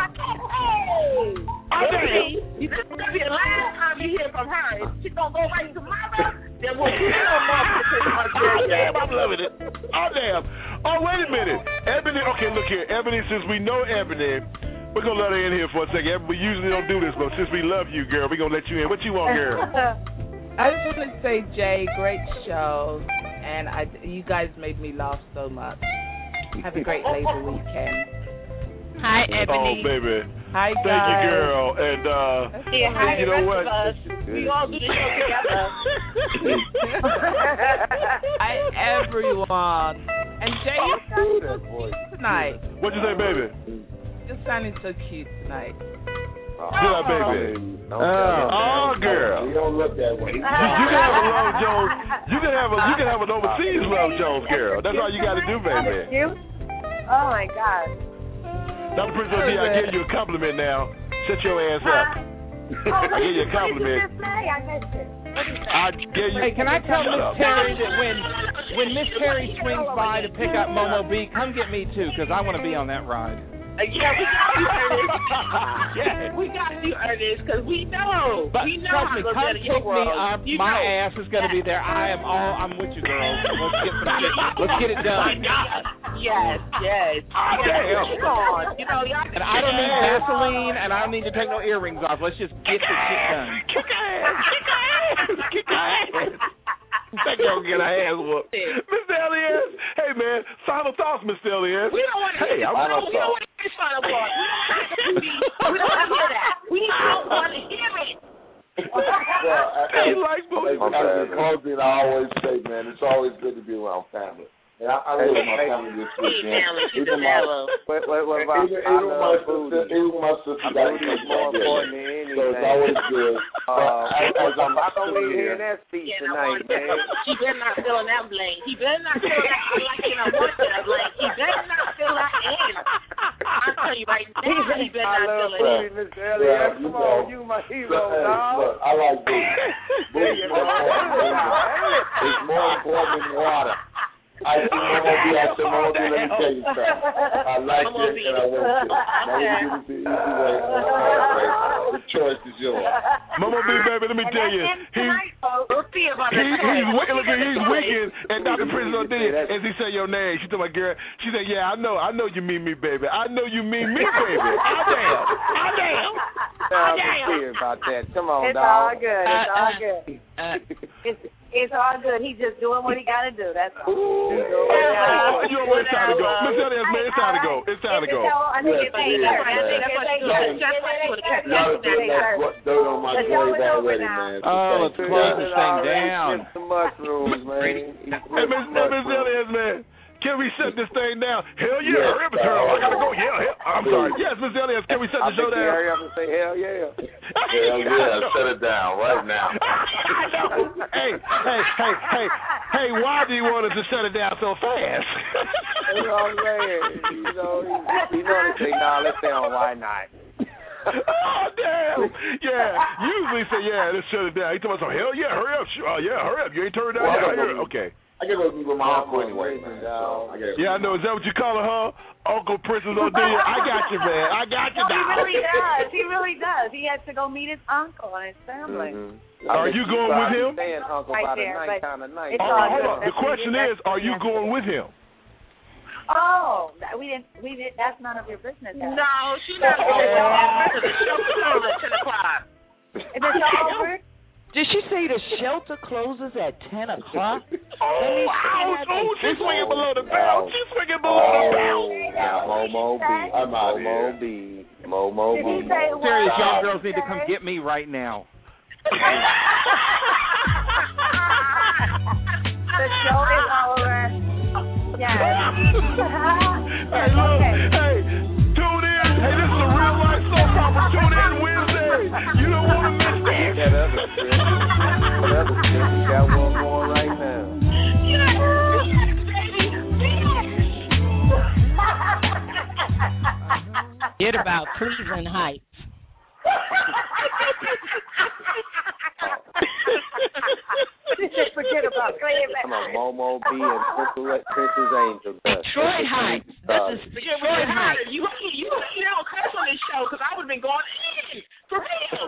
Out there. You this is gonna be the last time you hear from her. If she gonna go right to mama, then we'll do no more. Oh, damn, I'm loving it. Oh, damn. Oh, wait a minute. Ebony, okay, look here. Ebony, since we know Ebony, we're going to let her in here for a second. We usually don't do this, but since we love you, girl, we're going to let you in. What you want, girl? I just want to say, Jay, great show. And I, you guys made me laugh so much. Have a great laser weekend. Hi, Ebony. Oh, baby. Hi, guys. Thank you, girl. And, uh, Yeah, hi, you the know rest what? of us. We all do the show together. Hi, everyone. And Jay, you sound so cute tonight. What'd you say, baby? You're sounding so cute tonight. Good, baby. Oh, oh, girl. You don't look that way. You, you can have a Love Jones. You can have a you can have an overseas Love Jones, girl. That's all you got to do, baby. Oh my God. Doctor Prince O D, I give you a compliment now. Shut your ass up. I give you a compliment. I missed it. I gave you. Hey, can I tell Miss Terry that when when Miss Terry swings by to pick up Momo B, come get me too, because I want to be on that ride. Uh, yeah, we got you, Ernest. Yeah, we got you, Ernest, because we know. But we know trust how me, it goes come down in your take me. world. I'm, You my know. ass is going to be there. I am all. I'm with you, girls. Let's get some shit. Let's get it done. Yes, yes. Oh, damn. Come on. You know, y'all And I don't need Vaseline, and I don't need to take no earrings off. Let's just get the shit done. Kick her ass. Kick her ass. Kick her ass. That girl get her ass whooped. Mister Elias, hey man, final thoughts, Mister Elias. We don't want to Hey, hear I'm no, we don't want to hear this final thought. We don't want to hear that. We don't want to hear it. Well, I, He likes as, both. as a closing, I always say, man, it's always good to be around family. And I, I live with my family this weekend. Even my, What, what, what about even, I even my love sister, food? even my sister got to Food is eat more my important dinner. than anything. So it's always good. Uh, But as, as I'm I don't sitting need to hear here, that speech Yeah, tonight, I man. He better not fill in that blank. He better not fill that I like it. I want that blank. He better not fill that in. I'm telling you right now, he better I not love fill it in. food, Mister Elliott. Yeah, Come you on, know. you my hero, So, hey, dog. look, I like booty. Booty is more important than It's more important than water. I see Momo B, I said, Momo B, let me tell you something. I like Momo it B. and I want it. Now we give it the easy way. The choice is yours. Momo B, baby, let me tell you, he, We'll see about he, that. he's wicked. Look, he's wicked. And Doctor Prince O D, as he said your name, she told my girl, she said, yeah, I know, I know you mean me, baby. I know you mean me, baby. I damn. I damn. I damn. About that. Come on, It's dog. all good. It's Uh, all uh, good. Uh, It's it's all good. He's just doing what he got to do. That's all. Ooh. Oh, you know, it's time to go. Miss Elias, man, it's time to go. It's time to go. I think Yes, it's it is, eight. That's man. that's what you do. Just like you would have kept Y'all that. done left what dirt on my The show grave is over already, now. man. So Oh, thank let's you. close this thing Already down. Eat some mushrooms, man. Eat Hey, Miss some Miss mushrooms. Elias, man. Can we shut this thing down? Hell yeah, Yes, hurry up and turn. I gotta go. uh, Yeah, hell. I'm sorry. Yes, Miss Elias, can we shut I the show think you down? hurry up and say hell yeah. Hell yeah, shut it down right now. hey, hey, hey, hey, hey, why do you want us to shut it down so fast? You know what I'm saying? You know, you, you know they say, nah, let's stay on why not. Oh, damn. Yeah. Usually say, yeah, let's shut it down. He told us, hell yeah, hurry up. Sure. Uh, yeah, hurry up. You ain't turned it down Well, yet. I Hurry don't up. Okay. I get to be with my uncle anyway, man. So I gotta Yeah, I know. Is that what you calling her? Uncle Princess Odelia? I got you, man. I got you, No, he dog. really does. He really does. He has to go meet his uncle and his family. Mm-hmm. Are you going with him? Saying uncle Right by the there, night but kind of night. it's Oh, all hold good. on. The That's what question he- is, are you going with him? Oh, that- we didn't. We did. That's none of your business. Ellen. No, she's not going to the show closes at ten o'clock. Is it over? Did she say the shelter closes at ten o'clock? Oh, ouch. Oh, she's swinging below the belt. She's swinging below the belt. Now, Momo B. I'm out Momo B. Momo Did he B. say what? Serious young girls need to come get me right now. The show is over. Yes. Hey, look. Hey, tune in. Hey, this is a real life soap opera. Tune in Wednesday. You don't want to miss that. That other strip. That other strip. We got one more right now. Forget about Cleveland Heights. Forget about Cleveland. Come on, Momo B and Princess, Princess Angel. Detroit Heights. This is Detroit Heights. You you you don't curse on this show because I would have been going in for real.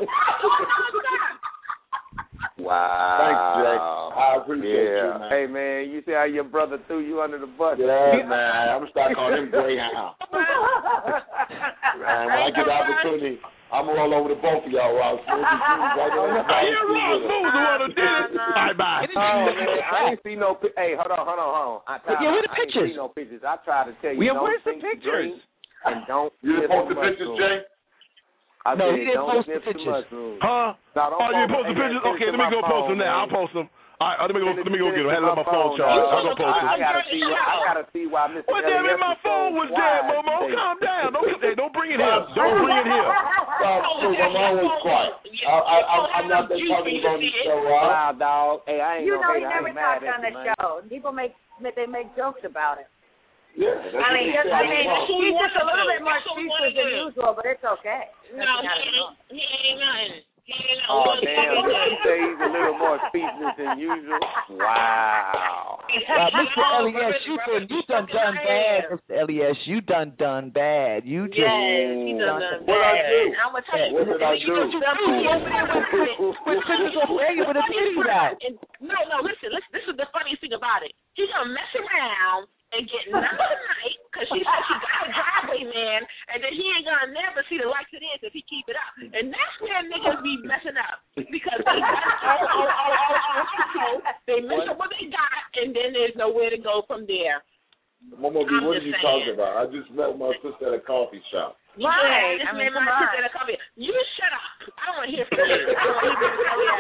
Wow. Thanks, Jay. I appreciate yeah. you, man. Hey, man, you see how your brother threw you under the bus? Yeah, man. I'm going to start calling him Greyhound. Man, when I get the opportunity, I'm going to roll over to both of y'all while I'm right there. Yeah, Ross Moon was the one who did it. Bye-bye. Oh, man, I ain't see no pi- Hey, hold on, hold on, hold on. I, I, Yeah, where the I pictures? ain't see no pictures. I tried to tell you, Yeah, don't where's the think pictures? drink and don't You sniff didn't post too the much pictures, room. Jay? I No, said, he didn't don't post the sniff too pictures. much room. Huh? No, don't Oh, you post the hey, pictures? send it Okay, to let me my go post phone, them now. man. I'll post them. All right, let me go. Send it- Let me go send get it them. to Had it on my phone phone, charge. dog. I'll go post I, them. I gotta see. Why, I gotta see why Mister Well, damn it, Elliott my is phone so was dead, wide Momo. today. Calm down. Don't, hey, don't bring it here. Don't bring it here. I'm always quiet. I, I, I, I'm not there talking about the show, Rob. Wow, dog. Hey, I ain't You no know, he hater. I never ain't mad talks at on you, the man. show. People make they make jokes about it. Yeah, that's I mean, what just, they I say. mean, That's what we he's want just a to little do. bit more That's what we speechless want to than do. usual, but it's okay. No, he ain't. He ain't nothing. He ain't nothing. Oh, What the damn. fuck You is say he's a little more speechless than usual? Wow. Uh, Mister Elias, you done, you done done bad, Mister Elias. You done done bad. You just Yes, he done done What I do? bad. I'm gonna tell you. What did I you do? know, you over there with with Princess Ophelia with a titty out. And no, no, listen, listen. This is the funniest thing about it. He's gonna mess around and get number tonight because she said she got a driveway man, and then he ain't gonna never see the likes of this if he keep it up. And that's where niggas be messing up because they got oh, oh, oh, oh, oh, oh, they mess up what they got, and then there's nowhere to go from there. Momo B, I'm what are just you saying. talking about? I just met my sister at a coffee shop. Right. I This mean, man come might on. sit there and come here. You shut up. I don't want to hear from you. I don't want to hear from you.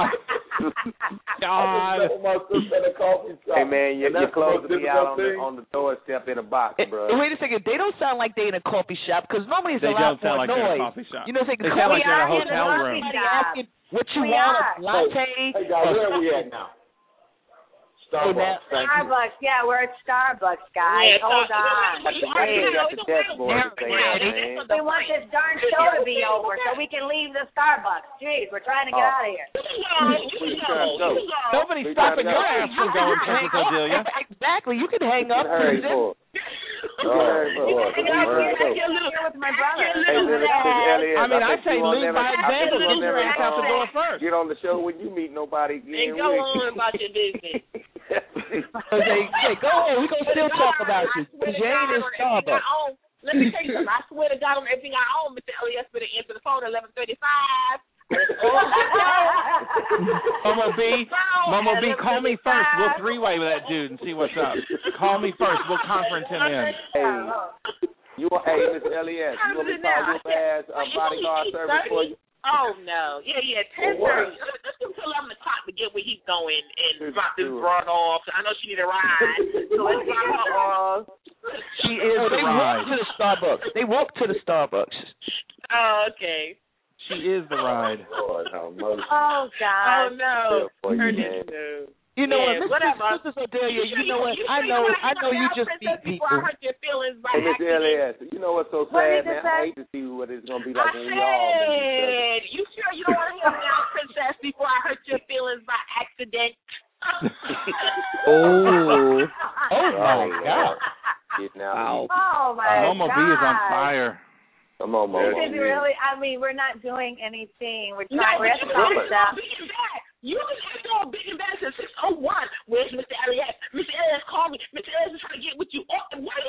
God. I just met my sister at a coffee shop. Hey, man, your, And your that's the clothes most will be out on difficult the, thing. on the doorstep in a box, Hey, bro. wait a second. They don't sound like they in a coffee shop because normally it's They a lot don't sound more like they're in a noise. coffee shop. You know, they, They sound like they're in a We are in hotel a room. coffee Somebody shop. asking what you We want, are. a latte. Hey, guys, where are we at now? Starbucks, now- thank you. Starbucks, yeah, we're at Starbucks, guys. Yeah, Hold Starbucks. on. Got the bed, got the dashboard to say that, man. We want this darn show to be over so we can leave the Starbucks. Jeez, we're trying to get Oh. out of here. You trying to go? Nobody's We stopping gotta your go. ass from going, Princess Odelia. Exactly. You can hang up. Hurry for it. Oh, Hurry for Lord. it. Hurry for it. Here with my brother. Hey, Mister Elliott, I mean, I bet say you won't lead never- by I bet example. you won't Get your never, ass out the um, door first. Get on the show when you meet nobody again. And go on about your business. Because they say, go ahead. We're going to still talk about you. Because you ain't in Starbucks. Let me tell you something. I swear to God on everything I own, Mister Elias better answer the phone at eleven thirty-five. Momo B, Momo B, call me first. We'll three-way with that dude and see what's up. Call me first. We'll conference him in. Hey, you, hey, Mister Elliott, you want me to call your ass a bodyguard service for you? Oh no, yeah, yeah, ten thirty. Let's just tell eleven o'clock to get where he's going and drop this broad off. I know she need a ride, so let's drop her off. She is. They walk to the Starbucks. They walk to the Starbucks. Oh, okay. She is the ride. Lord, how much. Oh, God. Oh no. For you, Her man. no. You know Yeah, what, whatever. Mister Odelia, you, sure know what? you I sure know, you I know you wanna just help beat Princess people. before I hurt your feelings by Hey, Mister accident? Elliott, you know what's so What sad, did you man? say? I hate to see what it's going to be I like when we all meet each other. said, you sure you don't want to hear me out, Princess, before I hurt your feelings by accident? Oh. Oh, my Oh, God. Getting out. Wow. Oh, my Momo God. B is on fire. Come on, Momo. Did you really? I mean, we're not doing anything. We're No, trying. but We're at you the know coffee it's shop. all big and bad. You just had to go big and bad since six oh one. Where's Mister Elliott? Mister Elliott called me. Mister Elliott is trying to get with you. Oh, why you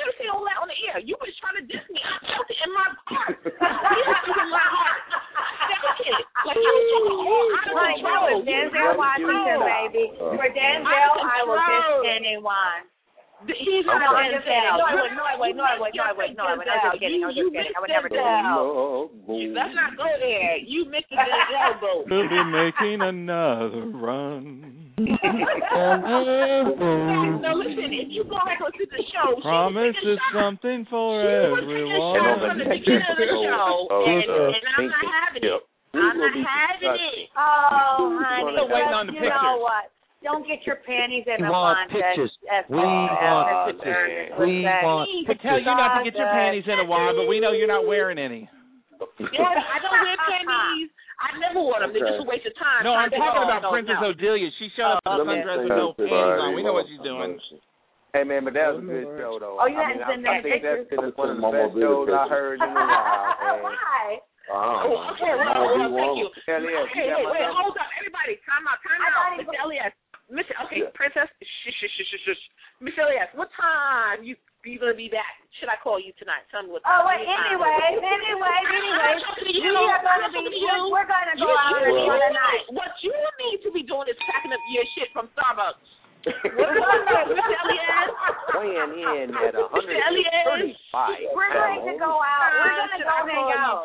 Denzel, I will kiss anyone. He's no, not I'm just kidding. No, I wouldn't. No, I wouldn't. No, I wouldn't. No, I wouldn't. No, I wouldn't. I was just kidding. I was just kidding. I would never do that. Let's not go there. You missed the Denzel boat. We'll be making another run. No, listen. If you go back and listen to the show, Promise is something for everyone. from the beginning of the show, and, and I'm not having it. I'm not having it. Oh, honey. Still waiting on the You pictures. know what? Don't get your panties in We a want contest. pictures. As We far want as pictures. Ernest We was saying. want We tell you not to get your panties in a wad, but we know you're not wearing any. Yeah, I don't wear panties. I never wore them. They're just a waste of time. No, I'm Time to talking go. about No, Princess no. Odelia. She showed up in a okay. sundress with no panties on. We know what she's doing. Hey man, but that was a good show though. Oh, you I hadn't mean, seen I, I that think picture? that's been one of the best shows I heard in a while. Why? Oh, okay, well, well, thank you. Hell yeah, Okay, wait, wait, hold up, everybody, time out, time out, Mister Elias, Mister Okay, Yeah. Princess, shh, shh, shh, shh, shh, Mister Elias, what time you you gonna be back? Should I call you tonight? Tell me what time. Oh, wait, What time? anyway, anyway, anyway, I'm talking to we you. are going to I'm be, talking to you. we're going to go You- out you- and you for the need- night. What you need to be doing is packing up your shit from Starbucks. What's going on, Mister Elias? Weighing in at one hundred thirty-five. We're going to go out. We're going to go hang out.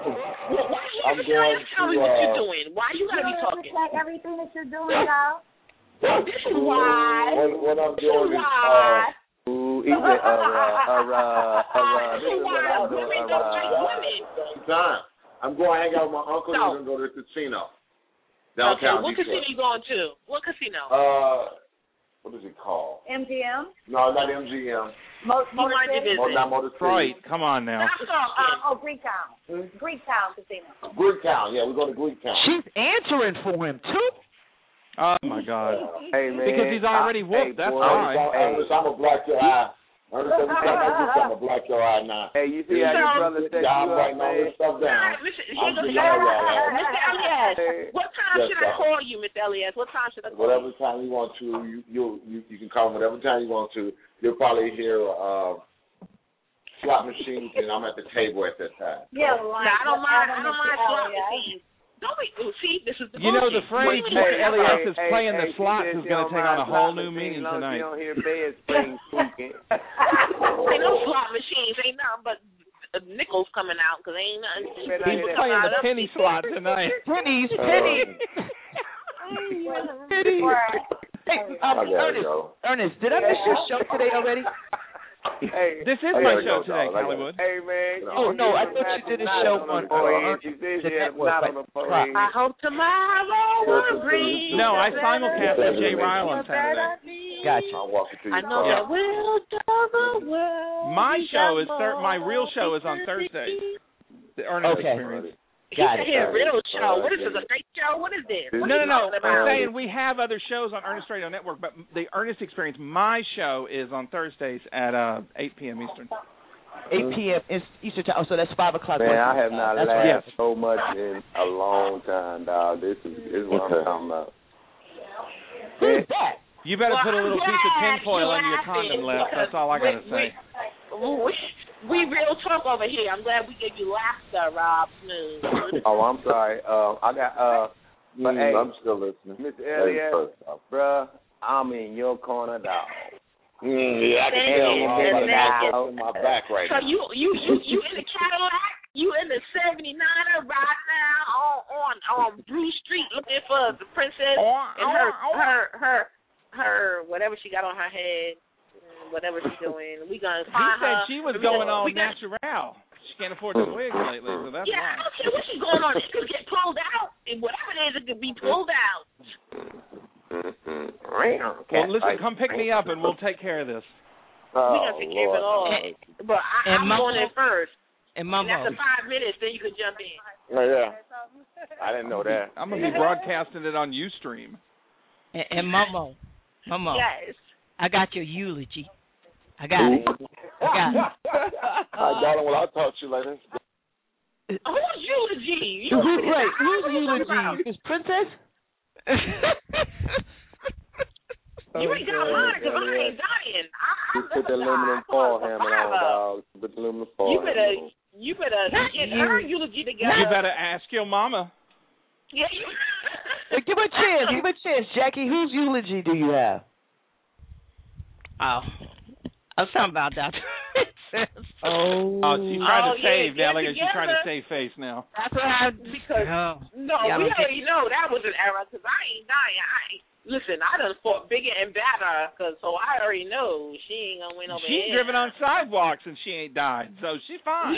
I'm going Tell me to, what uh, you're doing. Why you gotta be talking? Like everything that you're doing, y'all. This is why. What, what I'm This is doing is, why. uh, Ooh, eat it, uh, uh, uh, uh, this is what I'm doing, Women uh, don't like uh, women. time. I'm going to hang out with my uncle No. and we're going to go to the casino. Okay, Downtown what casino Detroit. you going to? What casino? Uh, what is it called? M G M? No, not M G M. Mo- Motor mind your City? business. Or not Motor City. Right, come on now. Um, oh, Greektown. Greektown Casino. Greektown. Yeah, we're going to Greektown. She's answering for him too. Oh my God. Hey man, Because he's already I- whooped. hey, That's boy, why. Ernest, I'm going to black your eye. Ernest, every time I do something, I'm going to black your eye now. Hey, you see how your brother set Yeah, I'm you up, writing all man? this stuff down. Mister I'm Mister yeah, yeah, yeah. Mister Elias, what time Yes, should I sir. call you, Mister Elias? What time should I call Whatever you? time you want to, you you you, you can call me whatever time you want to. You'll probably hear uh, slot machines, and I'm at the table at that time. Yeah, No, like, I don't mind. I don't mind slot Elias. machines. Don't be. See, this is the You know the bullshit. phrase Wait, Mister wait, Elias wait. is playing the hey, slots she is said going to she take don't on a mind whole slot new meaning machines, long as tonight. You don't hear bed springs squeaking. Ain't no slot machines. Ain't nothing but uh, nickels coming out because ain't nothing. He's playing the penny slot tonight. Pennies, Uh, pennies. Pennies. Hey, um, I gotta Ernest, go. Ernest, did I miss your show today already? Hey, This is I my gotta show go, today, dog. I gotta- Hollywood. hey man. Oh, no, I thought you did a show on, Oh, on she said the she had a network, knot like, on her forehead. I hope tomorrow will bring. No, I a simulcast better with Jay day. Ryle on Saturday. Gotcha. I'll walk you through I your know car. that will do the world. My show is thir- my real show is on Thursday. The Ernest Okay. Experience. Got He it. said real show. What is this, a fake show? What is this? No, What no, are you no. talking about? I'm saying we have other shows on Ernest Radio Network, but the Ernest Experience, my show, is on Thursdays at uh, eight p.m. Eastern. eight p.m. is Eastern time. Oh, so that's five o'clock. Man, I have not That's laughed right. so much in a long time, dog. This is this is what I'm talking about. Who's that? You better Well, put a little I'm piece of glad tinfoil you're under your laughing condom left. That's all I because got to we- say. We, we real talk over here. I'm glad we gave you laughter, Rob Smooth. Oh, I'm sorry. Uh, I got uh, but Mm, hey, I'm still listening. Mister Hey, Elliott, first off. bruh, I'm in your corner, dog. Mm, yeah, I can Thank tell. you, I'm Mister about to Elliott. knock in my back right So now. you you you you in the Cadillac? You in the seventy-niner right now on on on Bruce Street looking for the princess and her her her her whatever she got on her head, whatever she's doing. We gonna He find said her. she was We going gonna- all we gonna- natural. She can't afford the wig lately, so that's Yeah, I why. don't care what she's going on. She could get pulled out, and whatever it is, it could be pulled out. Well, listen, come pick me up and we'll take care of this. Oh, We gonna take care of it all. But I, And I'm Mama- going in first. And And Mama, after five minutes, then you can jump in. Oh, yeah. I didn't know that. I'm going to be broadcasting it on Ustream. and, and Momo, Momo, Yes. I got your eulogy. I got it. I got it. All right, darling, well, I'll talk to you later. Who's eulogy? You Who, right, who's eulogy? Is Princess? You ain't got mine because I ain't dying. I, You put the aluminum foil hammer on, dog. Put the aluminum foil You better, hammer on. you better Not get you. her eulogy together. You better ask your mama. Yeah, you. Hey, give her a chance. Give her a chance, Jackie. Whose eulogy do you have? Oh, I was talking about Doctor Oh, Oh, she's trying Oh, to yeah, save now. get Look at she's trying to together. save face now. That's what I. Because Oh. no, Yeah, I we don't think- already know that was an error. Because I ain't dying. I ain't, listen. I done fought bigger and better. Cause so I already know she ain't gonna win over She's here. driven on sidewalks and she ain't died, so she's fine.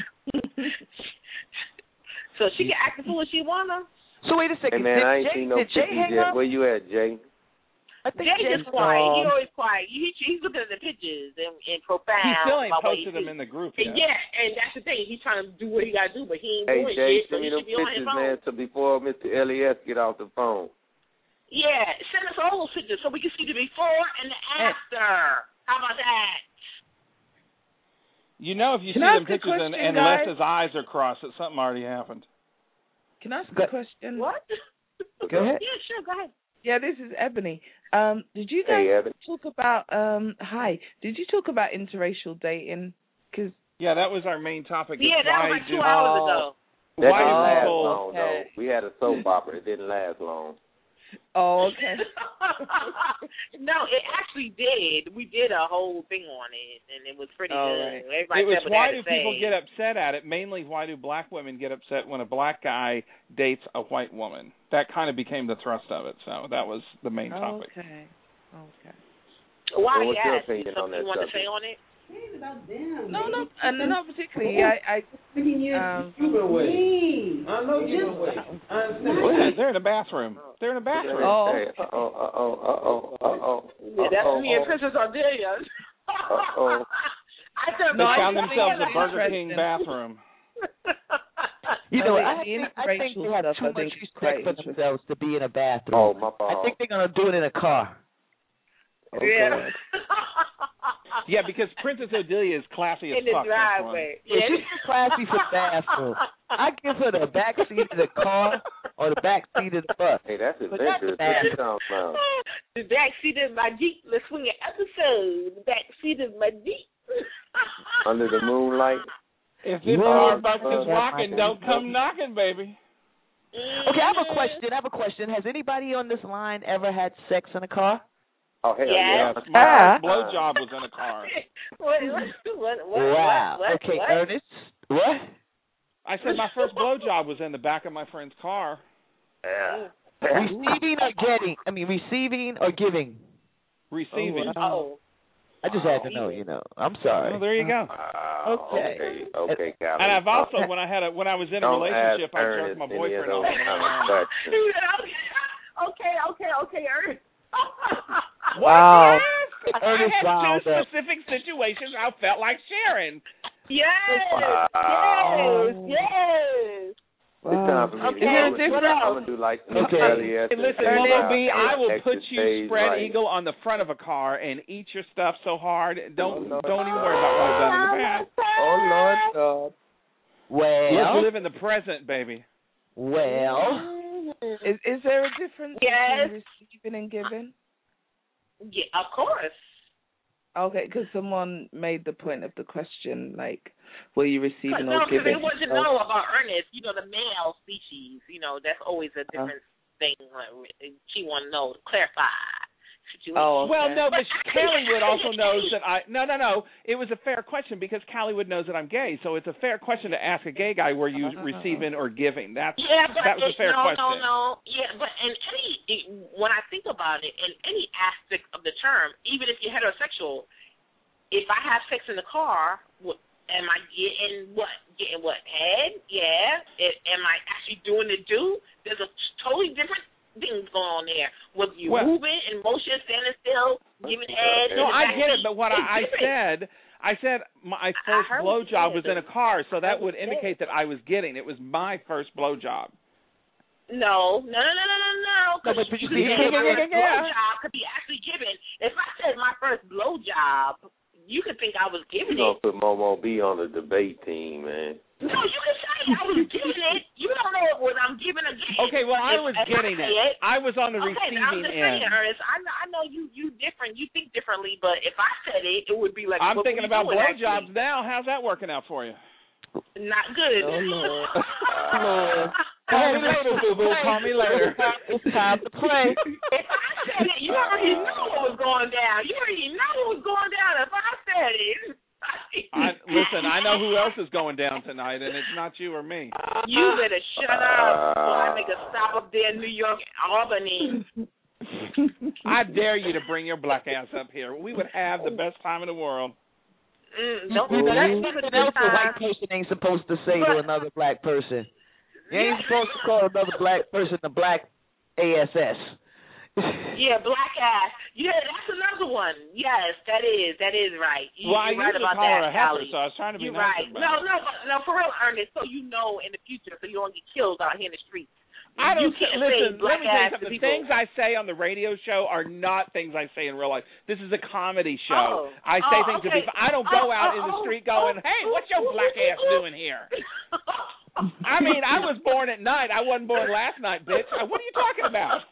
So she can act the fool if she wanna. So wait a Hey second. man, did I ain't Jay, seen no did Jay pictures hang yet. up? Where you at, Jay? I think Jay Jay's is quiet. He gone. always quiet. He, he's looking at the pictures and, and profound. He still ain't about what posted he them sees. in the group And yet. yeah, and that's the thing. He's trying to do what he got to do, but he ain't Hey doing Jay, shit. So send he me them should be on his pictures, phone. man, to before Mister Elias get off the phone. Yeah, send us all those pictures so we can see the before and the after. How about that? You know, if you Can see I them ask a pictures and, question, and guys? Les's eyes are crossed, that something already happened. Can I ask a question? What? Go ahead. Yeah, sure. Go ahead. Yeah, this is Ebony. Um, did you Hey, guys Ebony. talk about um? Hi, did you talk about interracial dating? Because Yeah, that was our main topic. is Yeah, that why was like do, two hours ago. That Why didn't do last people? long, though. We had a soap opera. It didn't last long. oh, okay. No, it actually did. We did a whole thing on it, and it was pretty All good. right. Everybody It was said what they why had do to people say. get upset at it? Mainly, why do black women get upset when a black guy dates a white woman? That kind of became the thrust of it. So that was the main topic. Okay. Okay. Why Well, what's your asked you opinion on something that you want to subject? say on it? No, no, uh, no, not particularly. I, I, um, I know you gonna wait. I understand. Wait, they're in the bathroom. They're in the bathroom. Oh. Hey, uh oh, uh oh, uh oh, uh oh. Yeah, that's me and Princess Ardelia. Uh-oh. I thought They No, I found just themselves think a Burger that's King interesting. bathroom. You know, I I think think, I think interracial they have stuff, too I much think, is respect quite for interesting. themselves to be in a bathroom. Oh, my fault. I think they're gonna do it in a car. Oh, Yeah. Yeah, because Princess Odelia is classy as In the fuck. that's why. driveway. Yeah, she's too classy for bathroom. I give her the back seat of the car or the back seat of the bus. Hey, that's But that's adventurous. bad. What you talking about? The back seat of my Jeep. Let's swing an episode. The back seat of my Jeep. Under the moonlight? If this Yeah, Starbucks is that might rocking, be- don't come knocking, baby. Okay, I have a question. I have a question. Has anybody on this line ever had sex in a car? Oh, hell Yes. yeah. My Ah. first blowjob was in a car. What, what, what, what, Wow. what, okay, what? Ernest. What? I said my first blowjob was in the back of my friend's car. Yeah. Receiving or getting? I mean, receiving or giving? Receiving. Oh, wow. Oh. I just had to know. You know. I'm sorry. Well, there you go. Wow. Okay. Okay, okay, Calvin. And I've also, when I had a, when I was in a Don't relationship, ask I Ernest jerked my any of boyfriend those off. kind of questions. Okay, okay, okay, Ernest. Wow. I Ernest had wound two up. specific situations I felt like sharing. Yes, Wow. yes, yes. It's time for me Okay. to Is there a go. difference? I'm going to do like Okay. Elias Hey, and listen, say, Momo wow, B, I will exit put you stage spread right. eagle on the front of a car and eat your stuff so hard. Don't Oh, Lord. don't even worry about what I've done in the past. Oh, Lord God. Well, Let's live in the present, baby. well. Is is there a difference Yes. between receiving and giving? Yeah, of course. Okay, because someone made the point of the question, like, were you receiving No, or because giving? they want to So- know about Ernest. You know, the male species. You know, that's always a different thing. Like, she want to know, clarify situation. Oh, okay. Well, no, but Callie Wood also knows that I. No, no, no. It was a fair question because Callie Wood knows that I'm gay, so it's a fair question to ask a gay guy: were you receiving or giving? That's Yeah, but that was a it, fair no, question. no, no. Yeah, but in any, it, when I think about it, in any aspect of the term, even if you're heterosexual, if I have sex in the car, what, am I getting what? Getting what? Head? Yeah. It, am I actually doing the do? There's a totally different things going on there. Whether you're Well- moving, in motion, standing still, giving head. No, in the I back get it, seat, but what it's I, I different. said, I said my first heard what you blowjob said, was in a though. car, so I that heard would what you indicate that I was getting. It was my first blowjob. No, no, no, no, no, no, no. No, but- but you see, my yeah, yeah, first yeah, yeah. blowjob could be actually given. If I said my first blowjob, you could think I was giving You're it. going to put Momo B on the debate team, man. No, you can say I was giving it. You don't know what I'm giving or getting. Okay, well, I If- was if getting say it. I was on the okay, I'm receiving just end. saying, Ernest. I know, I know you, you different. You think differently, but if I said it, it would be like. I'm what thinking were you about doing, blowjobs actually? now. How's that working out for you? Not good. Oh, Lord. Lord. Call me later, boo boo. Call me later. It's time to play. If I said it, you already know what was going down. You already know what was going down if I said it. I, listen, I know who else is going down tonight, and it's not you or me. You better shut up before I make a stop up there in New York, Albany. I dare you to bring your black ass up here. We would have the best time in the world. Mm, don't Ooh, that's that's what a white person ain't supposed to say to another black person. You ain't supposed to call another black person a black A S S. Yeah, black ass. Yeah, that's another one. Yes, that is. That is right. You, Well, I you're right usually about call that, her a heifer, Callie. so I was trying to be You're nice right. about No, no, but, no, for real, Ernest, so you know in the future, so you don't get killed out here in the streets. I don't you can't listen. say Let black me tell you ass to something. The people. things I say on the radio show are not things I say in real life. This is a comedy show. Oh. I say Oh, things to okay. people. I don't go Oh, out oh, in the oh, street going, oh, "Hey, what's your black ass doing here?" I mean, I was born at night. I wasn't born last night, bitch. What are you talking about?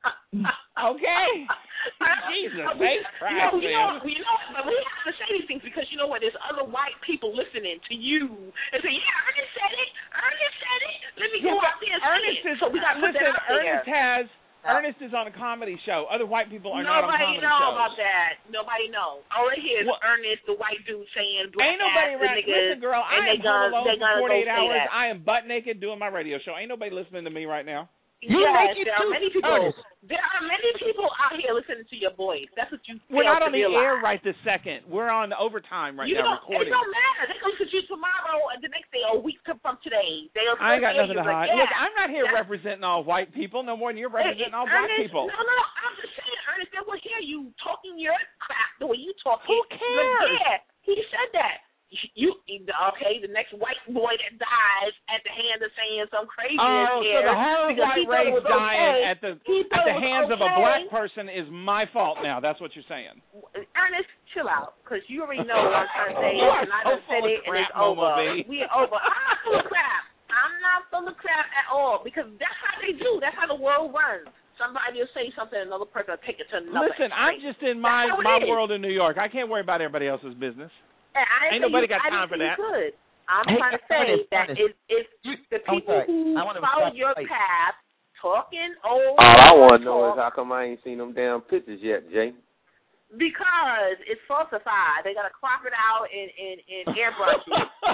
Okay. Jesus, thanks you Christ, know, you know, man. you know, but we have to say these things because you know what? There's other white people listening to you and say, "Yeah, Ernest said it. Ernest said it. Let me Yeah, go but out there and Ernest say it." is, So we got to put listen, that out Ernest there. has Ernest is on a comedy show. Other white people are not on Nobody comedy know shows. about that. Nobody know. All I hear is Well, Ernest, the white dude, saying black Ain't nobody ass the around. niggas, Listen, girl, and I they am gonna, home alone they gonna for forty-eight go say hours. that. I am butt naked doing my radio show. Ain't nobody listening to me right now. You yes, naked there are too, many people. Ernest. There are many people out here listening to your voice. That's what you. We're fail not to on the realize. air right this second. We're on overtime right you now don't, recording. It don't matter. They gonna listen to you tomorrow and the next day or a week from today. They'll I ain't got hear nothing to you, hide. like, Look, yeah, I'm not here that's- representing all white people no more than you're representing all black Ernest, people. No, no, I'm just saying, Ernest, they will hear you talking your crap the way you talk. Who cares? Yeah, he said that. You, okay, the next white boy that dies at the hand of saying some crazy Oh, so here the whole because he white thought race it was dying okay. at the He at thought the it was hands of a okay. black person is my fault now. That's what you're saying. Ernest, chill out, because you already know what I'm trying to say, You are and I so done said full of it, and it's crap, Momo over. B. We over. I'm not full of crap. I'm not full of crap at all, because that's how they do. That's how the world runs. Somebody will say something, another person will take it to another. Listen, I'm extreme. just in my That's how it my is. world in New York. I can't worry about everybody else's business. And I Ain't didn't nobody say got you, time I for didn't that. say you could. I'm Hey, trying to say Ernest, that Ernest. it's, it's the I'm people sorry. who I wanna follow stop your the fight. path, talking old. All I want to know talk, is how come I ain't seen them damn pictures yet, Jay? because it's falsified. They got to crop it out and and, and airbrush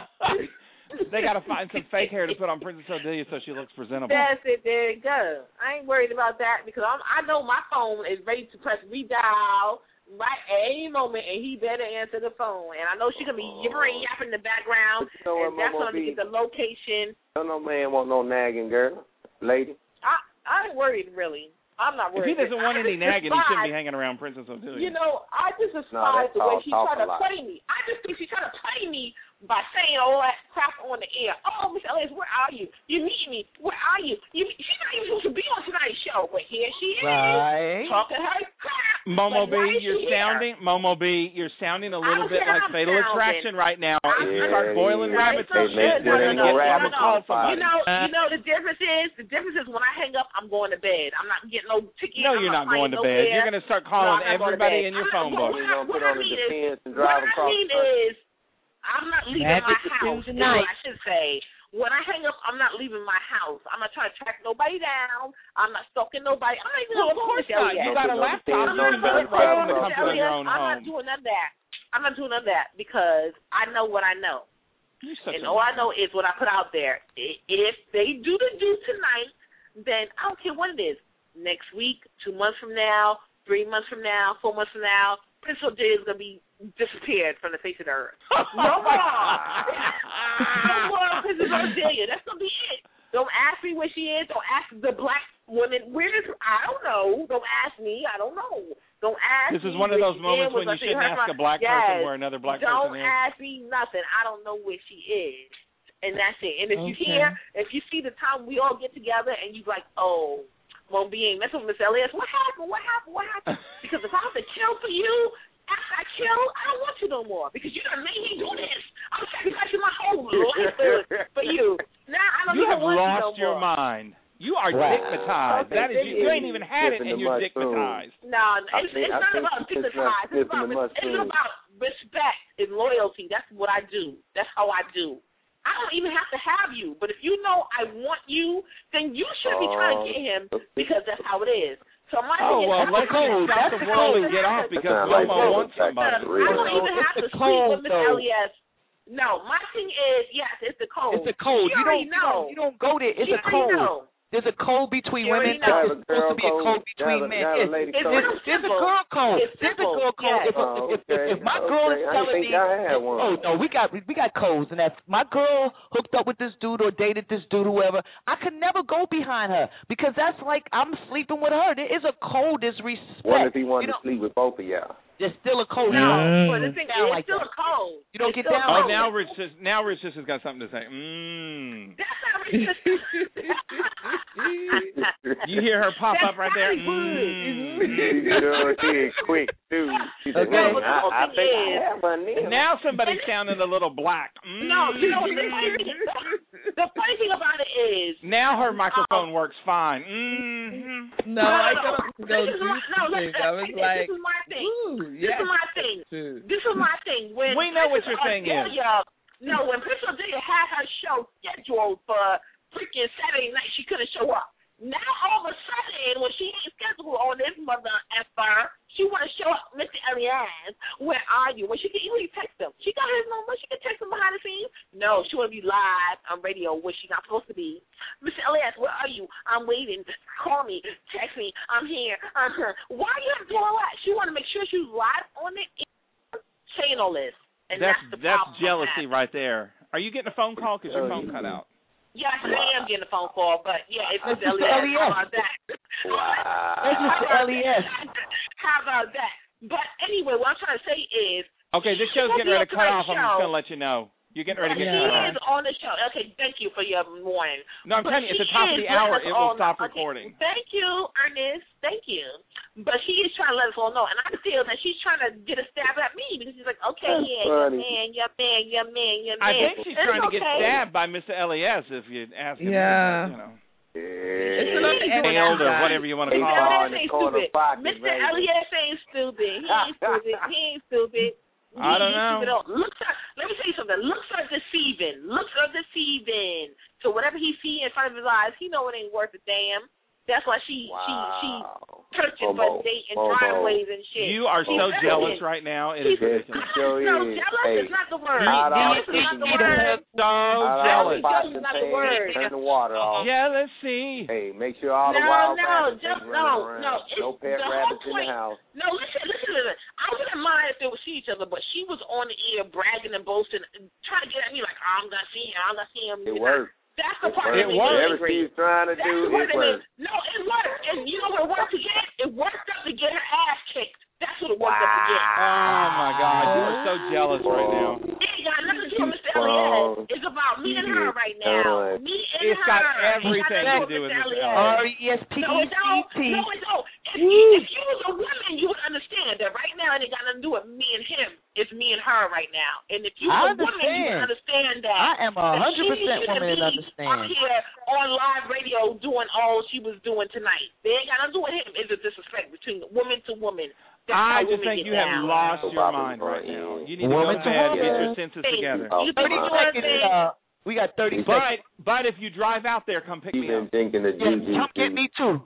it. They got to find some fake hair to put on Princess Odelia so she looks presentable. That's it. There you go. I ain't worried about that because I'm, I know my phone is ready to press redial right at any moment, and he better answer the phone. And I know she's gonna be yippering yapping in the background, You know what, and that's Momo gonna B? get the location. Don't no man want no nagging girl, lady. I I ain't worried really. I'm not If worried. he doesn't want I any just nagging, he shouldn't be despise- hanging around Princess Odelia. You know, I just No, despise that's the way all she talk tried to a lot. play me. I just think she tried to play me by saying all that crap on the air. Oh, Miss Ellis, where are you? You need me. Where are you? you? She's not even supposed to be on tonight's show, but here she is. Right. Talking her crap. Momo Like, why B, is you're she here? sounding Momo B, you're sounding a little don't bit care like how I'm Fatal sounding. Attraction right now. If you Yeah, start boiling yeah. rabbits, They and make shit, sure we're they gonna know get rabbits I'm gonna on call You somebody. know, you know the difference is the difference is when I hang up, I'm going to bed. I'm not getting no ticket. No, I'm you're not going flying to bed. nowhere. You're gonna start No, calling I'm not going to everybody bed. in your I'm phone not- book. what You gonna what put I on the mean is- defense and What drive I across mean the country? is, I'm not leaving Rabbit my to house. Tuesday Is what night. I should say. When I hang up, I'm not leaving my house. I'm not trying to track nobody down. I'm not stalking nobody. I'm not even Well, on of the phone course with not. Elliot. You got a laptop. I'm You not can do on it the right phone from the with comfort of your Elliot. own I'm home. not doing none of that. I'm not doing none of that because I know what I know. You're such And a- all I know is what I put out there. I- If they do the do tonight, then I don't care what it is. Next week, two months from now, three months from now, four months from now, Prince Odelia is going to be disappeared from the face of the earth. No more. No more Princess Odelia. That's going to be it. Don't ask me where she is. Don't ask the black woman. Where is I don't know. Don't ask me. I don't know. Don't ask This me is one of where those she moments is, when you where she shouldn't her ask from. a black Yes. person where another black Don't person is. ask me nothing. I don't know where she is. And that's it. And if you Okay. hear, if you see the time we all get together and you like, oh, Mo being messing with Miss Elias, what happened? What happened? What happened? Because if I have to kill for you, after I kill, I don't want you no more. Because you done made me do this. I'm sacrificing my whole life for, for you. Now I don't You even have want lost you no your more. mind. You are Wow. dickmatized. Okay, That is you. You ain't then even had it, Sniffing and the you're mushroom. dickmatized. No, I it's, think- it's I not think about she's just dignitized. not It's about, sniffing the it's mushroom. about respect and loyalty. That's what I do. That's how I do. I don't even have to have you. But if you know I want you, then you shouldn't be trying to get him because that's how it is. So my oh, thing well, is, let's stop the world and get off because Yomo wants somebody. I don't even have to sleep with Miss Elias. No, my thing is, yes, it's the code. It's a code. She You don't, you don't you don't go there. It's she a code. Know. There's a code between She women. know. There's supposed to be a code between men. It's, it's, it's, there's a girl code. It's there's a girl code. Yes. If, Oh, if, okay. if, if my girl okay. is I telling think me, I had one. oh no, we got we got codes, and if my girl hooked up with this dude or dated this dude, or whoever, I could never go behind her because that's like I'm sleeping with her. There is a code. There's respect. What if he wanted you know, to sleep with both of y'all? There's still a code. No, Mm. but the thing is, Down like it's still that. a code. You don't it's get still down a Oh, code. now Rich Sis- now Rich Sis has got something to say. Mmm. That's not racist. You hear her pop That's up right there. Hollywood. Mm. You know, she is quick too. She said, Okay. "Man, But the I, whole I thing think is- I have one now." Now somebody's sounding a little black. Mm. No, you know, the funny, thing, the funny thing about it is, Now her microphone works fine. Mm-hmm. No, I no, don't go this is my, no, deep. listen, I was this like, is my thing. ooh, This yes. is my thing. This is my thing. When We know what Princess your thing is. Ardelia, No, when Princess Ardelia had her show scheduled for freaking Saturday night, she couldn't show up. Now all of a sudden, when she ain't scheduled on this mother effer, she want to show up, Mister Elias, where are you? When she can easily text him. She got his number. She can text him behind the scenes. No, she want to be live on radio where she's not supposed to be. Mister Elias, where are you? I'm waiting. Call me. Text me. I'm here. I'm here. Why are you have to do all that? She want to make sure she's live on the channel list. And That's that's, the that's problem jealousy with that. right there. Are you getting a phone call? Because your phone cut out. Yes, I am getting a phone call, but yeah, it's That's Mister Mister Elias. Elias. How about that? That's Mister Elias. How about that? But anyway, what I'm trying to say is, Okay, this show's getting ready to cut off. I'm just going to let you know. You're getting ready to get she cut off. is on the show. Okay, thank you for your warning. No, I'm But telling you, at she the top of is the hour, letting us it will all stop know- okay, recording. Thank you, Ernest. Thank you. But she is trying to let us all know, and I feel that she's trying to get a stab at me because she's like, okay, That's yeah, your funny. man, your man, your man, your man. I think she's It's trying to get okay. stabbed by Mister Elias if you ask him. Yeah. You know, It's another nailed or exercise. whatever you want to Mister call it. Elias ain't stupid. Mister Elias ain't stupid. He ain't stupid. He ain't stupid. I don't He know. ain't stupid. Looks are, let me tell you something. Looks are deceiving. Looks are deceiving. So whatever he see in front of his eyes, he know it ain't worth a damn. That's why she Wow. she she searching Bobo. for date and Bobo. driveways and shit. You are She's so searching. jealous right now. It is She's- ridiculous. Sure No, is. jealous Hey, is not the word. out all Jealous is not the cooking word. So Out jealous. all pots Jealous is and not the pans, word. turn the water off. Jealousy. Hey, make sure all the No, wild no, rabbits just ain't no, running around. no. It's No pet the whole rabbits in point. the house. No, listen, listen, listen. I wouldn't mind if they would see each other, but she was on the air bragging and boasting, trying to get at me like, oh, I'm gonna see him, I'm gonna see him. It worked. That's the It part worked. that made me Whatever angry. she's trying to That's do, the part it that made, worked. no, it worked. And you know what it worked to get? It worked up to get her ass kicked. That's what it worked up to get. Oh my God, you are so jealous right now. It ain't got nothing to do with Mister Elias. It's about me and her right now. Me and It's her. got It everything got to do with Mister Elias. R E S P No, E it don't. C T. No, it don't. If you, if you was a woman, you would understand that right now it ain't got nothing to do with me and him. It's me and her right now. And if you I were a woman, you would understand that. I am a that hundred she percent shouldn't woman be and understand. Up here on live radio doing all she was doing tonight. They ain't got nothing to do with him. It's a disrespect between woman to woman. That's I how just women think get you have down. lost your mind right now. You need to go Woman to to bed, get woman. your senses Thank together. you. You thirty think one seconds. thing? Uh, we got thirty But seconds. but if you drive out there, come pick You've me been up. thinking the Yeah, juju. come get me too.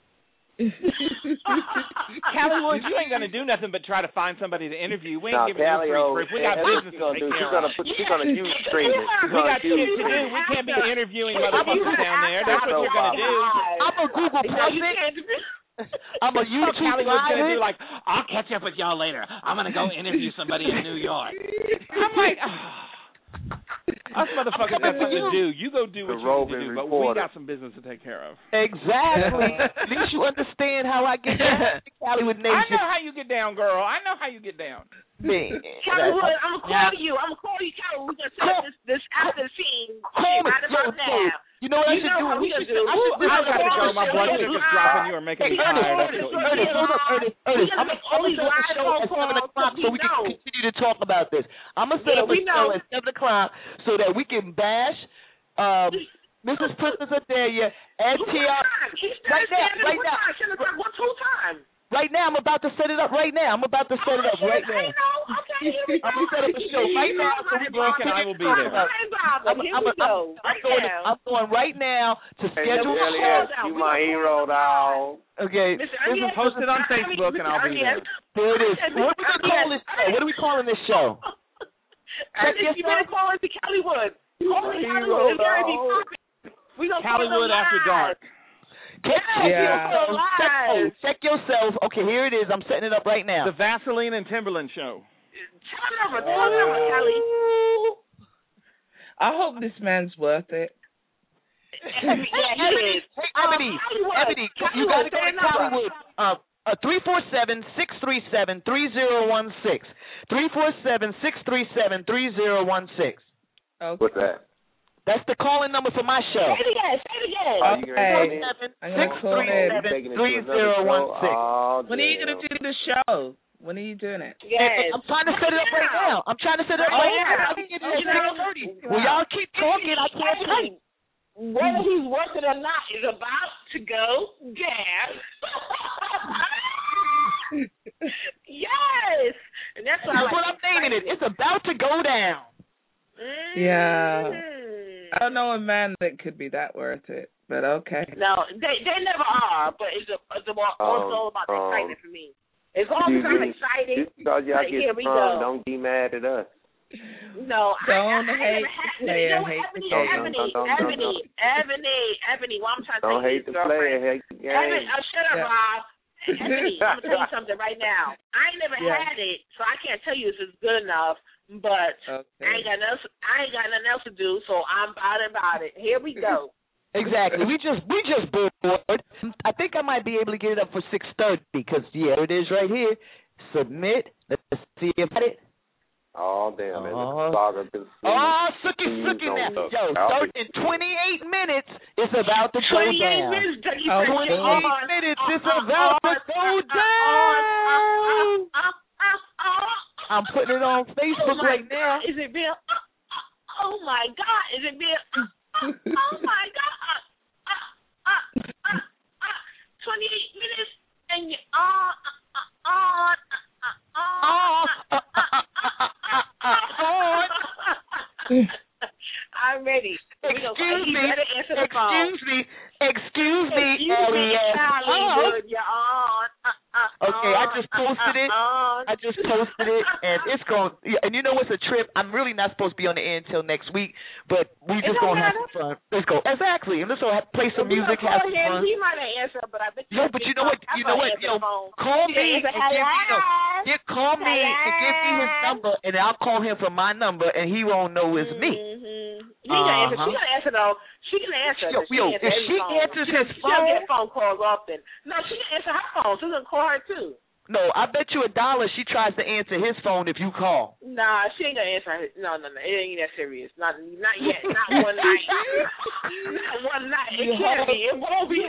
Callie, you ain't gonna do nothing but try to find somebody to interview. We ain't Now, giving Callie, you oh, free proof. We got that's what business she to gonna take do. She's care gonna of. put. She's gonna use stream it. She's We got gonna shit use to do. We can't be interviewing If you motherfuckers down there. That's what you're gonna do. I'm a Google No, you person. can't. I'm a So YouTube Callie was gonna do live. like, I'll catch up with y'all later. I'm gonna go interview somebody in New York. I'm like, us motherfuckers got something to do. You go do what The you need to roving do, but we reporter. got some business to take care of. Exactly. At least you understand how I get down. Hollywood I Nation. know how you get down, girl. I know how you get down. Man. Callie Wood, I'm gonna call you. I'm gonna call you, Callie. We're gonna set this this after the scene Call me. right about Yo, now. You know what You I should know do? how we We gonna should do. I should do I I'm got to go. My blood Ernest, sugar's dropping. You are making me Hey, tired. Ernest, I have to go Ernest, eat. hold up, Ernest, Ernest. I'm make gonna all these set up a live show at phone seven calls o'clock so so we we can know. continue to talk about this. I'm gonna set Yeah, up a we show know. at seven o'clock so that we can bash um, Missus Princess Adelia and What T R. time? She's Right now, standing right what now. time? Seven o'clock. What two time? Right now, I'm about to set it up. Right now, I'm about to set it up right now. I know. Okay, here we go. I'm gonna set up a show right now. So we Brooke and I will be there. I'm, Here I'm, we I'm, go. I'm, going, I'm going right now to Hey, schedule Mister Elias, you my hero, dog. Okay. Mister This is Elias, posted on Mister Facebook, and I'll be there. There it is. What do we call this show? What are we calling this show? Check you better call it the Caliwood. Call it Caliwood. It's gonna be perfect. We gonna call it Caliwood After Dark. Check, Yeah. yourself. Check, oh, check yourself. Okay, here it is. I'm setting it up right now. The Vaseline and Timberland show. Tell them, tell them, Callie. I hope this man's worth it. Yeah, he is. Hey, Ebony, Ebony, you got to go to Hollywood. Uh, uh, three four seven, six three seven, three zero one six. three four seven, six three seven, three zero one six. Okay. What's that? That's the calling number for my show. Say it again. Say it again. Oh, you Okay. gonna I'm gonna call in. three zero one six. Oh, When are you gonna do the show? When are you doing it? Yes. I'm trying to set it up right now. I'm trying to set it up Right right now. now. I can give you You know, six thirty. Well, y'all keep talking. I can't type. Whether he's worth it or not is about to go down. Yes. And that's what, I That's like what I'm naming it. It's about to go down. Yeah. Mm. I don't know a man that could be that worth it, but okay. No, they they never are, but it's, a, it's a, also Um, about the um, excitement for me. As long as I'm excited, Just because y'all like, get here we sprung, go. don't be mad at us. No, Don't I, I, I hate never had the player, you know, hate Ebony, the game. Ebony, Don't- don't- don't- Ebony, Ebony, Ebony, what I'm trying to Don't tell you hate is, the player, girlfriend. hate the game. Ebony, oh, shut up, Yeah. Rob. Ebony, I'm gonna tell you something right now. I ain't never Yeah. had it, so I can't tell you if it's good enough. But Okay. I ain't got nothing. I ain't got nothing else to do, so I'm about it, about it. Here we go. Exactly. We just we just bored. I think I might be able to get it up for six thirty because yeah, it is right here. Submit. Let's see if I got it. Oh, damn, man. Oh. This saga just Oh, sookie, continues sookie on now. the- Yo, I'll start be- in twenty-eight minutes. It's about to go twenty-eight down. minutes, Dougie Oh, Fresh. twenty-eight On, minutes. on, It's on, about to on, go on, down. on, on, on, on. I'm putting it on Facebook Oh my right now. God. Is it real? Uh, uh, oh my God! Is it real? Uh, uh, oh my God! Uh, uh, uh, uh, uh, Twenty-eight minutes, and you on, uh, uh, on, uh, uh, on. I'm ready. Excuse you me. better answer the phone. Excuse me. Excuse me, Excuse me, Elliot. Hollywood, you're on. Uh, uh, Okay, I just posted it. on. I just posted it, and it's going. Yeah, and you know what's a trip? I'm really not supposed to be on the air until next week, but we It just don't gonna have some fun. Let's go. Exactly, and let's go have, play some We music, gonna have call some him. fun. He might not answer, but I bet you. Yo, but you know what? You know what? Yo, call me and give me the, yeah, call me and give me his number, and I'll call him from my number, and he won't know it's me. Mm-hmm. He gonna answer. Uh-huh. She gonna answer though. She can answer. Yo, she yo, can answer if every she phone. answers she, his she don't phone- get phone calls often. No, she can answer her phone. So we gonna call her too. No, I bet you a dollar she tries to answer his phone if you call. Nah, she ain't gonna answer her. No, no, no. It ain't that serious. Not, not yet. Not one night. Not one night. It can't be. It won't be.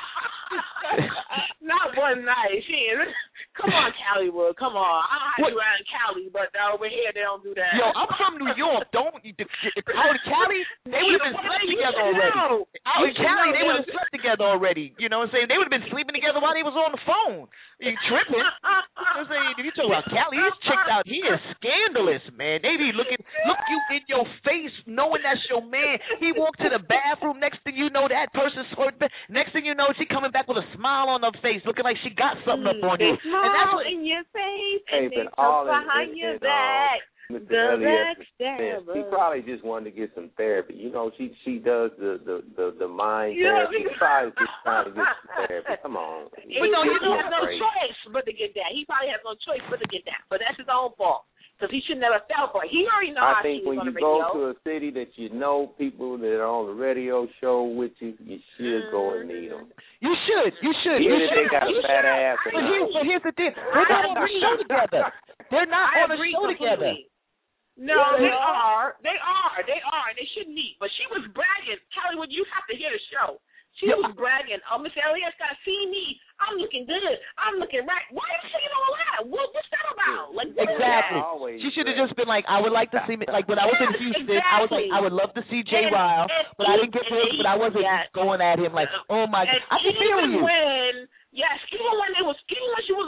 Not one night. She ain't. Come on, Caliwood. Come on. I don't have you out in Cali, but over here they don't do that. Yo, I'm from New York. Don't you? Out in Cali, they would have been sleeping together already. Out in Cali, they would have slept together already. You know what I'm saying? They would have been sleeping together while they was on the phone. You tripping? You know what I'm saying? If you talk about Cali, these chicks out here is scandalous, man. They be looking, look you in your face, knowing that's your man. He walked to the bathroom. Next thing you know, that person's next thing you know, she coming back with a smile on her face, looking like she got something up on you. And that's what, in your face Hey, and they but all talk in- behind in- your in, back. um, Mister The Elliott, backstabber. he probably just wanted to get some therapy. You know, she she does the the the, the mind Yeah, therapy. He probably just trying to get some therapy. Come on. But no, he don't have no choice but to get that. He probably has no choice but to get that. But that's his own fault. Because he should never fell for it. He already know I how think she was when on you the go radio. to a city that you know people that are on the radio show with you, you should go and meet them. You should. You should. Even You if should. they got a You fat should. ass. But here's, but here's the thing. They're not on the show together. They're not I on the agree show together. completely. No, they are. They are. They are. They should meet. But she was bragging. Hollywood, you have to hear the show. She Yeah. was bragging. Oh, Miss Elias got to see me. I'm looking good. I'm looking right. Why are you saying all that? What, what's that about? Like, what is Exactly. that? She should have just been like, I would like to see me. Like when I was in Yes, Houston, I was like, exactly. I would love to see Jay And- Ryle, and but I didn't get and to. But I wasn't yes. just going at him like, oh my god, And I can feel even you. when, yes, even when it was, even when she was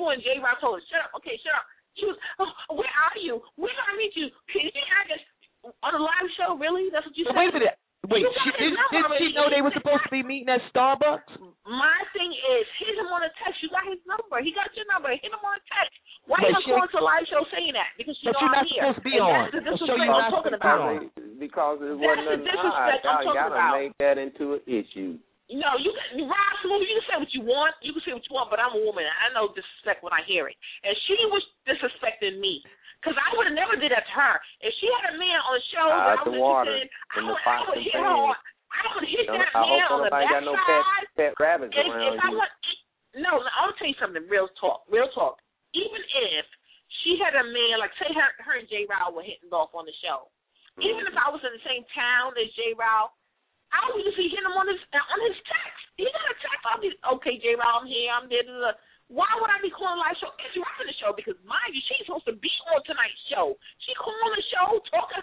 when J. Rock told her, shut up, okay, shut up. She was, oh, where are you? Where can I meet you? Can you I just on a live show? Really? That's what you said? Wait a minute. Wait, she, did, did she know they were supposed to be meeting at Starbucks? My thing is, hit him on a text. You got his number. He got your number. Hit him on a text. Why But are you she- going to a live show saying that? Because you But know you're I'm not here. supposed to be And on. That's the The show disrespect you're I'm not talking supposed to be about. on. Because it That's wasn't the nothing disrespect live. I'm Y'all talking gotta about. make that into an issue. No, you can, Rob Smooth, you can say what you want. You can say what you want, but I'm a woman. I know disrespect when I hear it. And she was disrespecting me. Because I would have never did that to her. If she had a man on the show that I Out was the water interested in, I in the would, I pots would and hit her on. pans. I would hit Don't- that I man hope on the nobody got no pet, backside. pet rabbits If, around if I you. want, no, no, I'll tell you something. Real talk, real talk. Even if she had a man, like say her, her and J. Rao were hitting off on the show. Mm-hmm. Even if I was in the same town as J. Rao, I would just be hitting him on his on his text. He got a text. I'll be okay, J. Rao, I'm here. I'm there. Da, da, da. Why would I be calling a live show? It's running the show because, mind you, she's supposed to be on tonight's show. She calling the show, talking,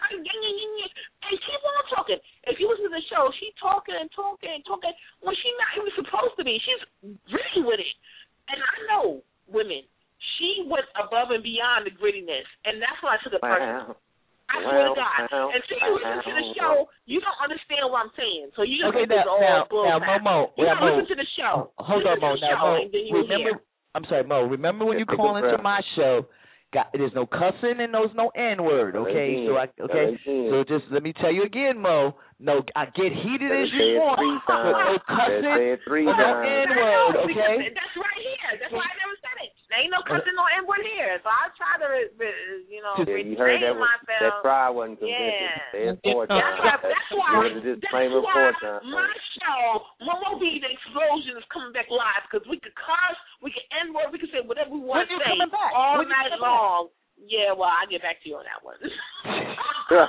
and keep on talking. If you listen to the show, she talking and talking and talking when she's not even supposed to be. She's really with it. And I know women. She went above and beyond the grittiness, and that's why I took it personal. I swear to God. Well, Until you listen to the show, you don't understand what I'm saying. So you just Okay, think it's now, all now, bull now, crap. Momo, You now, don't Mo, listen to the show. hold listen on, Mo. to the Now, show, Mo, and then you remember, hear. I'm sorry, Mo, remember when you Take a call into breath. my show, got, there's no cussing and there's no N-word, okay? So, I, okay, so just let me tell you again, Mo, no, I get heated as you want, but no cussing, but no N-word, okay? That's right here. That's why I never said it. There ain't no cussing, no N-word here. So I try to, you know, Yeah, you heard that, was, myself. that cry wasn't convincing. Yeah. Say it four That's times. why, that's why, Give it a disclaimer that's four why times. my show, Momo B, The Explosion, is coming back live because we could cuss, we can N-word, we can say whatever we want When to you say coming back? all When you night coming long. Yeah, well, I'll get back to you on that one. But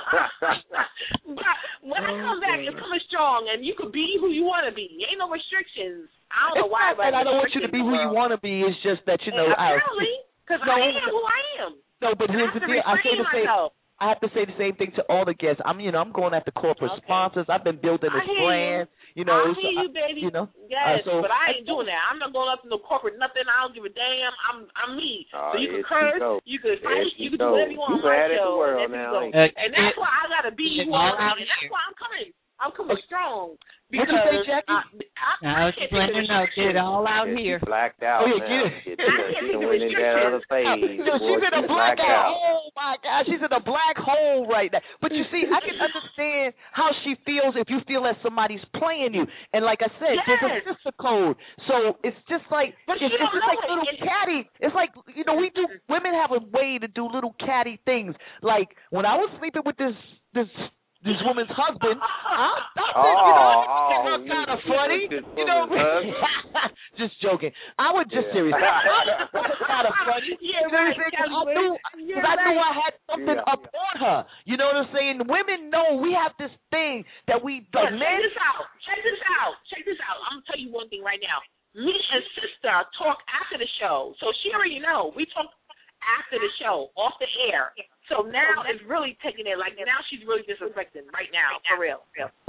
when I come back, it's coming strong, and you can be who you want to be. Ain't no restrictions. I don't know It's why. not that I don't want you to be who you want to be. It's just that, you know, I, apparently, because no, I am who I am. No, but here's the deal. I say the same. Myself. I have to say the same thing to all the guests. I'm, you know, I'm going after corporate Okay. sponsors. I've been building I this hear brand. You, You know, I so hear you, I- baby. you know, uh, yes, so but I ain't doing that. I'm not going up to no corporate nothing. I don't give a damn. I'm, I'm me. Oh, so you can yes, curse, you go. you can fight, Yes, you you can do go. whatever you want You on my had it show. the world and, now, go. ain't and you? that's why I gotta be It's who I all out am. And that's here. why I'm coming. I'm coming strong. What'd Because you say, Jackie? I, I, I I was can't just letting her take the know, get it all out Yes, here. you blacked out Oh, yeah, now. get it. Shit, I you can't done- take you the went in that other phase. No, Boy, she's in a you black blacked out. hole. Oh my God, she's in a black hole right now. But you see, I can understand how she feels if you feel that somebody's playing you. And like I said, there's a Yes. sister code. So it's just like But it's, she it's don't just know like it. little It- catty. It's like, you know, we do. Women have a way to do little catty things. Like when I was sleeping with this this. This woman's husband, I, I said, you know, Oh, I think oh, that's kind of you- funny. this You know, woman's just joking. I was just Yeah. serious. That's kind of funny. Yeah, You know what I'm right, saying? 'Cause I Kelly. knew, Yeah, cause I knew I right. had something Yeah. up on her. You know what I'm saying? Women know we have this thing that we, the But check men. this out. Check this out. Check this out. I'm gonna tell you one thing right now. Me and sister talk after the show, so she already know. We talk after the show, off the air. So now it's really taking it. Like now she's really disrespecting right now, for real.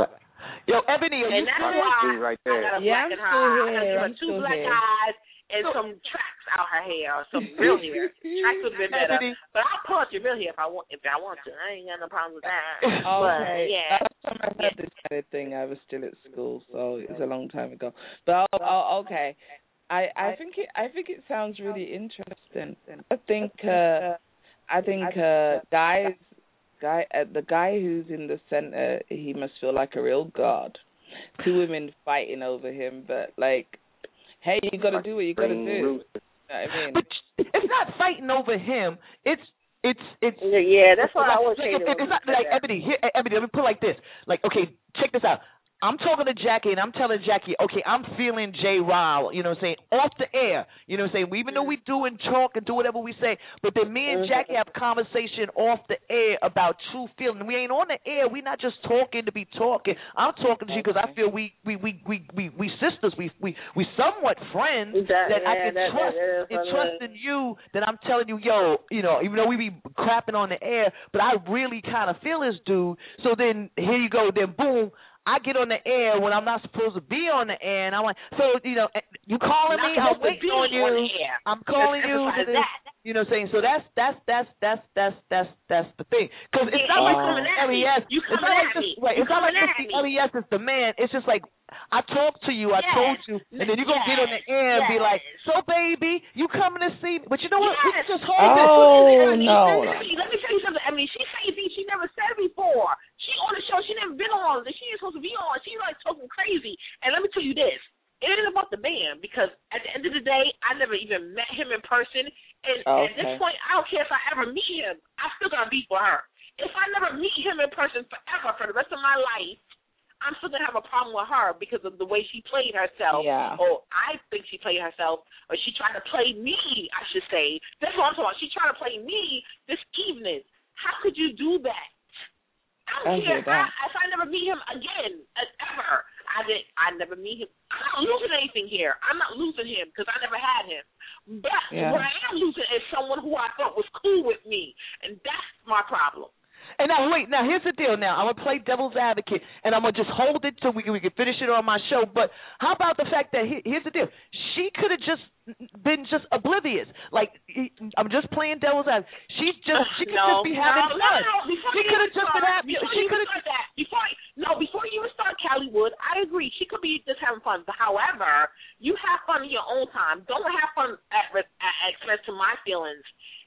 Yo, Ebony, are you And that's still why See right I there. got a Yeah, black I'm in her still eye. I here. gotta give her I'm two still black here. eyes and some tracks out her hair, some real hair. Tracks would have been better. Ebony. But I'll pull out your real hair if I want. If I want to, I ain't got no problem with that. Okay. But yeah. Last time I had this kind of thing, I was still at school, so it's a long time ago. But oh, oh, okay, I I think it I think it sounds really interesting. I think uh, I think uh, guys guy uh, the guy who's in the center, he must feel like a real god. Two women fighting over him, but like, hey, you got to do what you got to do. You know what I mean? But it's not fighting over him. It's it's it's. Yeah, that's what I like, would say. It's, it's not like Ebony. Here, Ebony, let me put it like this. Like, okay, check this out. I'm talking to Jackie, and I'm telling Jackie, okay, I'm feeling J. Ryle, you know what I'm saying, off the air. You know what I'm saying? Even though we do and talk and do whatever we say, but then me and Jackie have conversation off the air about true feeling. We ain't on the air. We're not just talking to be talking. I'm talking to you because I feel we we, we, we, we we sisters. We we we somewhat friends That- that I yeah, can that- trust that is and what trust it in you that I'm telling you, yo, you know, even though we be crapping on the air, but I really kind of feel this dude. So then here you go. Then boom. I get on the air when I'm not supposed to be on the air, and I'm like, so you know, you calling me? I'm waiting on you. On the air. I'm calling you. Emphasize that. You know what I'm saying? So that's that's that's that's that's that's that's the thing. Because it's not Oh. like coming at L E S. me. You It's coming not like at just, me. right, You it's not like coming just at the me. L E S is the man. It's just like I talked to you, I Yes. told you, and then you're gonna get on the air and be Yes. like, so baby, you coming to see me? But you know what? We Yes. can just hold Oh, Let me- no. Let me, let me tell you something. I mean, she's saying things she never said before. She on the show. She never been on. That she ain't supposed to be on. She like talking crazy. And let me tell you this. It ain't about the man because at the end of the day, I never even met him in person. And Okay. at this point, I don't care if I ever meet him. I still got to be for her. If I never meet him in person forever for the rest of my life, I'm still gonna have a problem with her because of the way she played herself. Yeah. Or I think she played herself, or she tried to play me, I should say. That's what I'm talking about. She tried to play me this evening. How could you do that? I don't I care hear if I, that. if I never meet him again, uh, ever. I did. I never meet him. I'm not losing anything here. I'm not losing him because I never had him. But Yeah. what I am losing is someone who I thought was cool with me, and that's my problem. And now wait, now here's the deal. Now I'm gonna play devil's advocate, and I'm gonna just hold it till we can we can finish it on my show. But how about the fact that he, here's the deal? She could have just been just oblivious. Like he, I'm just playing devil's advocate. She's just she could no, just be having no, fun. No, no, before she you could have even just start, been having. Before She you could even have. start that. Before no, before you even start Callywood, I agree. She could be just having fun. But however, you have fun in your own time. Don't have fun at at expense to my feelings.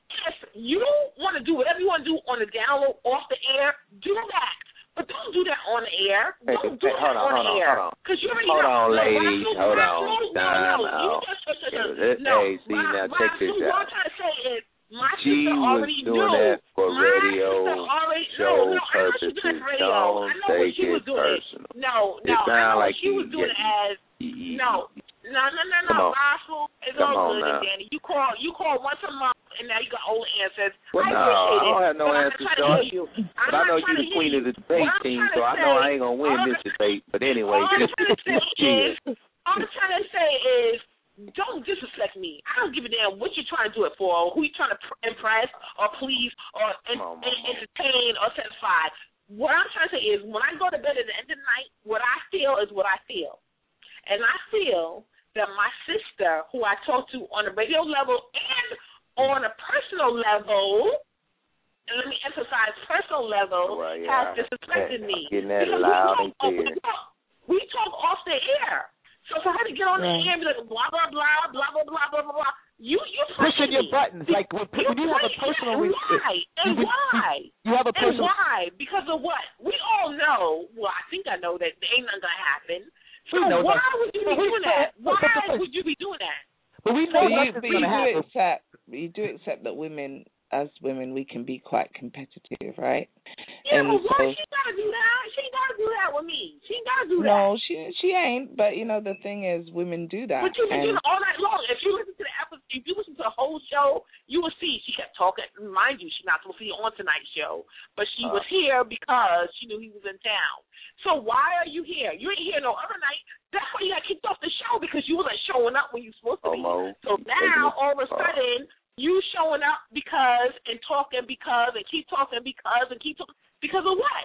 If you want to do whatever you want to do on the download, off the air, do that. But don't do that on the air. Hey, Don't do hey, that hold on, on hold the on, air. hold on. Because you already Hold know. on, no, ladies. Rasul, Hold Rasul, on. no, Time no, you out. just, just, just, Yeah, just, this- no. hey, see, Ra- now check Rasul, this what out. I'm trying to say is, my She sister was already doing knew. that for my radio sister already, show no, no, I know she purposes. was doing it for radio. Don't I know what take she was it doing. personal. No, It no, I sound know like she was you- doing it as, you- no. No, no, no, Come no, on. Rasul, it's Come all on good now. and Danny. You call, you call once a month, and now you got old answers. Well, I no, appreciate I don't it. have no but I'm answers, not trying to George. hear you. I'm But I not know trying you're to the queen hear of the you. debate What I'm team, trying so to I know say- I ain't gonna win all this I'm- debate. But anyway, all I'm just trying to say chill. is, all I'm trying to say is, don't disrespect me. I don't give a damn what you're trying to do it for, or who you're trying to pr- impress, or please, or en- on, en- entertain, or satisfy. What I'm trying to say is, when I go to bed at the end of the night, what I feel is what I feel. And I feel that my sister, who I talk to on a radio level and on a personal level, and let me emphasize personal level, Well, yeah, has disrespected I'm me. getting that Because loud we and talk, clear. we talk, we talk off the air. So for her to get on the Right. air and be like, blah, blah, blah, blah, blah, blah, blah, blah, blah, you, you're Pushing your me. buttons like when, when you have a Right, personal. and re- why? And you- you- why? You have a And personal. why? Because of what? We all know, well, I think I know that there ain't nothing going to happen. So We know why that. would you be But we doing know- that? but- but- Why but- would you be doing that? But we But know you, nothing's but going you to do happen. accept, you do accept that women, as women, we can be quite competitive, right? Yeah, and but why so, she gotta do that? She ain't gotta do that with me. She ain't gotta do that. no, she she ain't. But you know, the thing is, women do that. But you've been and, doing it all night long. If you listen to the episode, if you listen to the whole show, you will see she kept talking. Mind you, she's not supposed to be on tonight's show, but she Uh. was here because she knew he was in town. So why are you here? You ain't here no other night. That's why you got kicked off the show, because you wasn't showing up when you were supposed to be. Homo. So now all of a Uh. sudden you showing up because and talking because and keep talking because and keep talking because of what?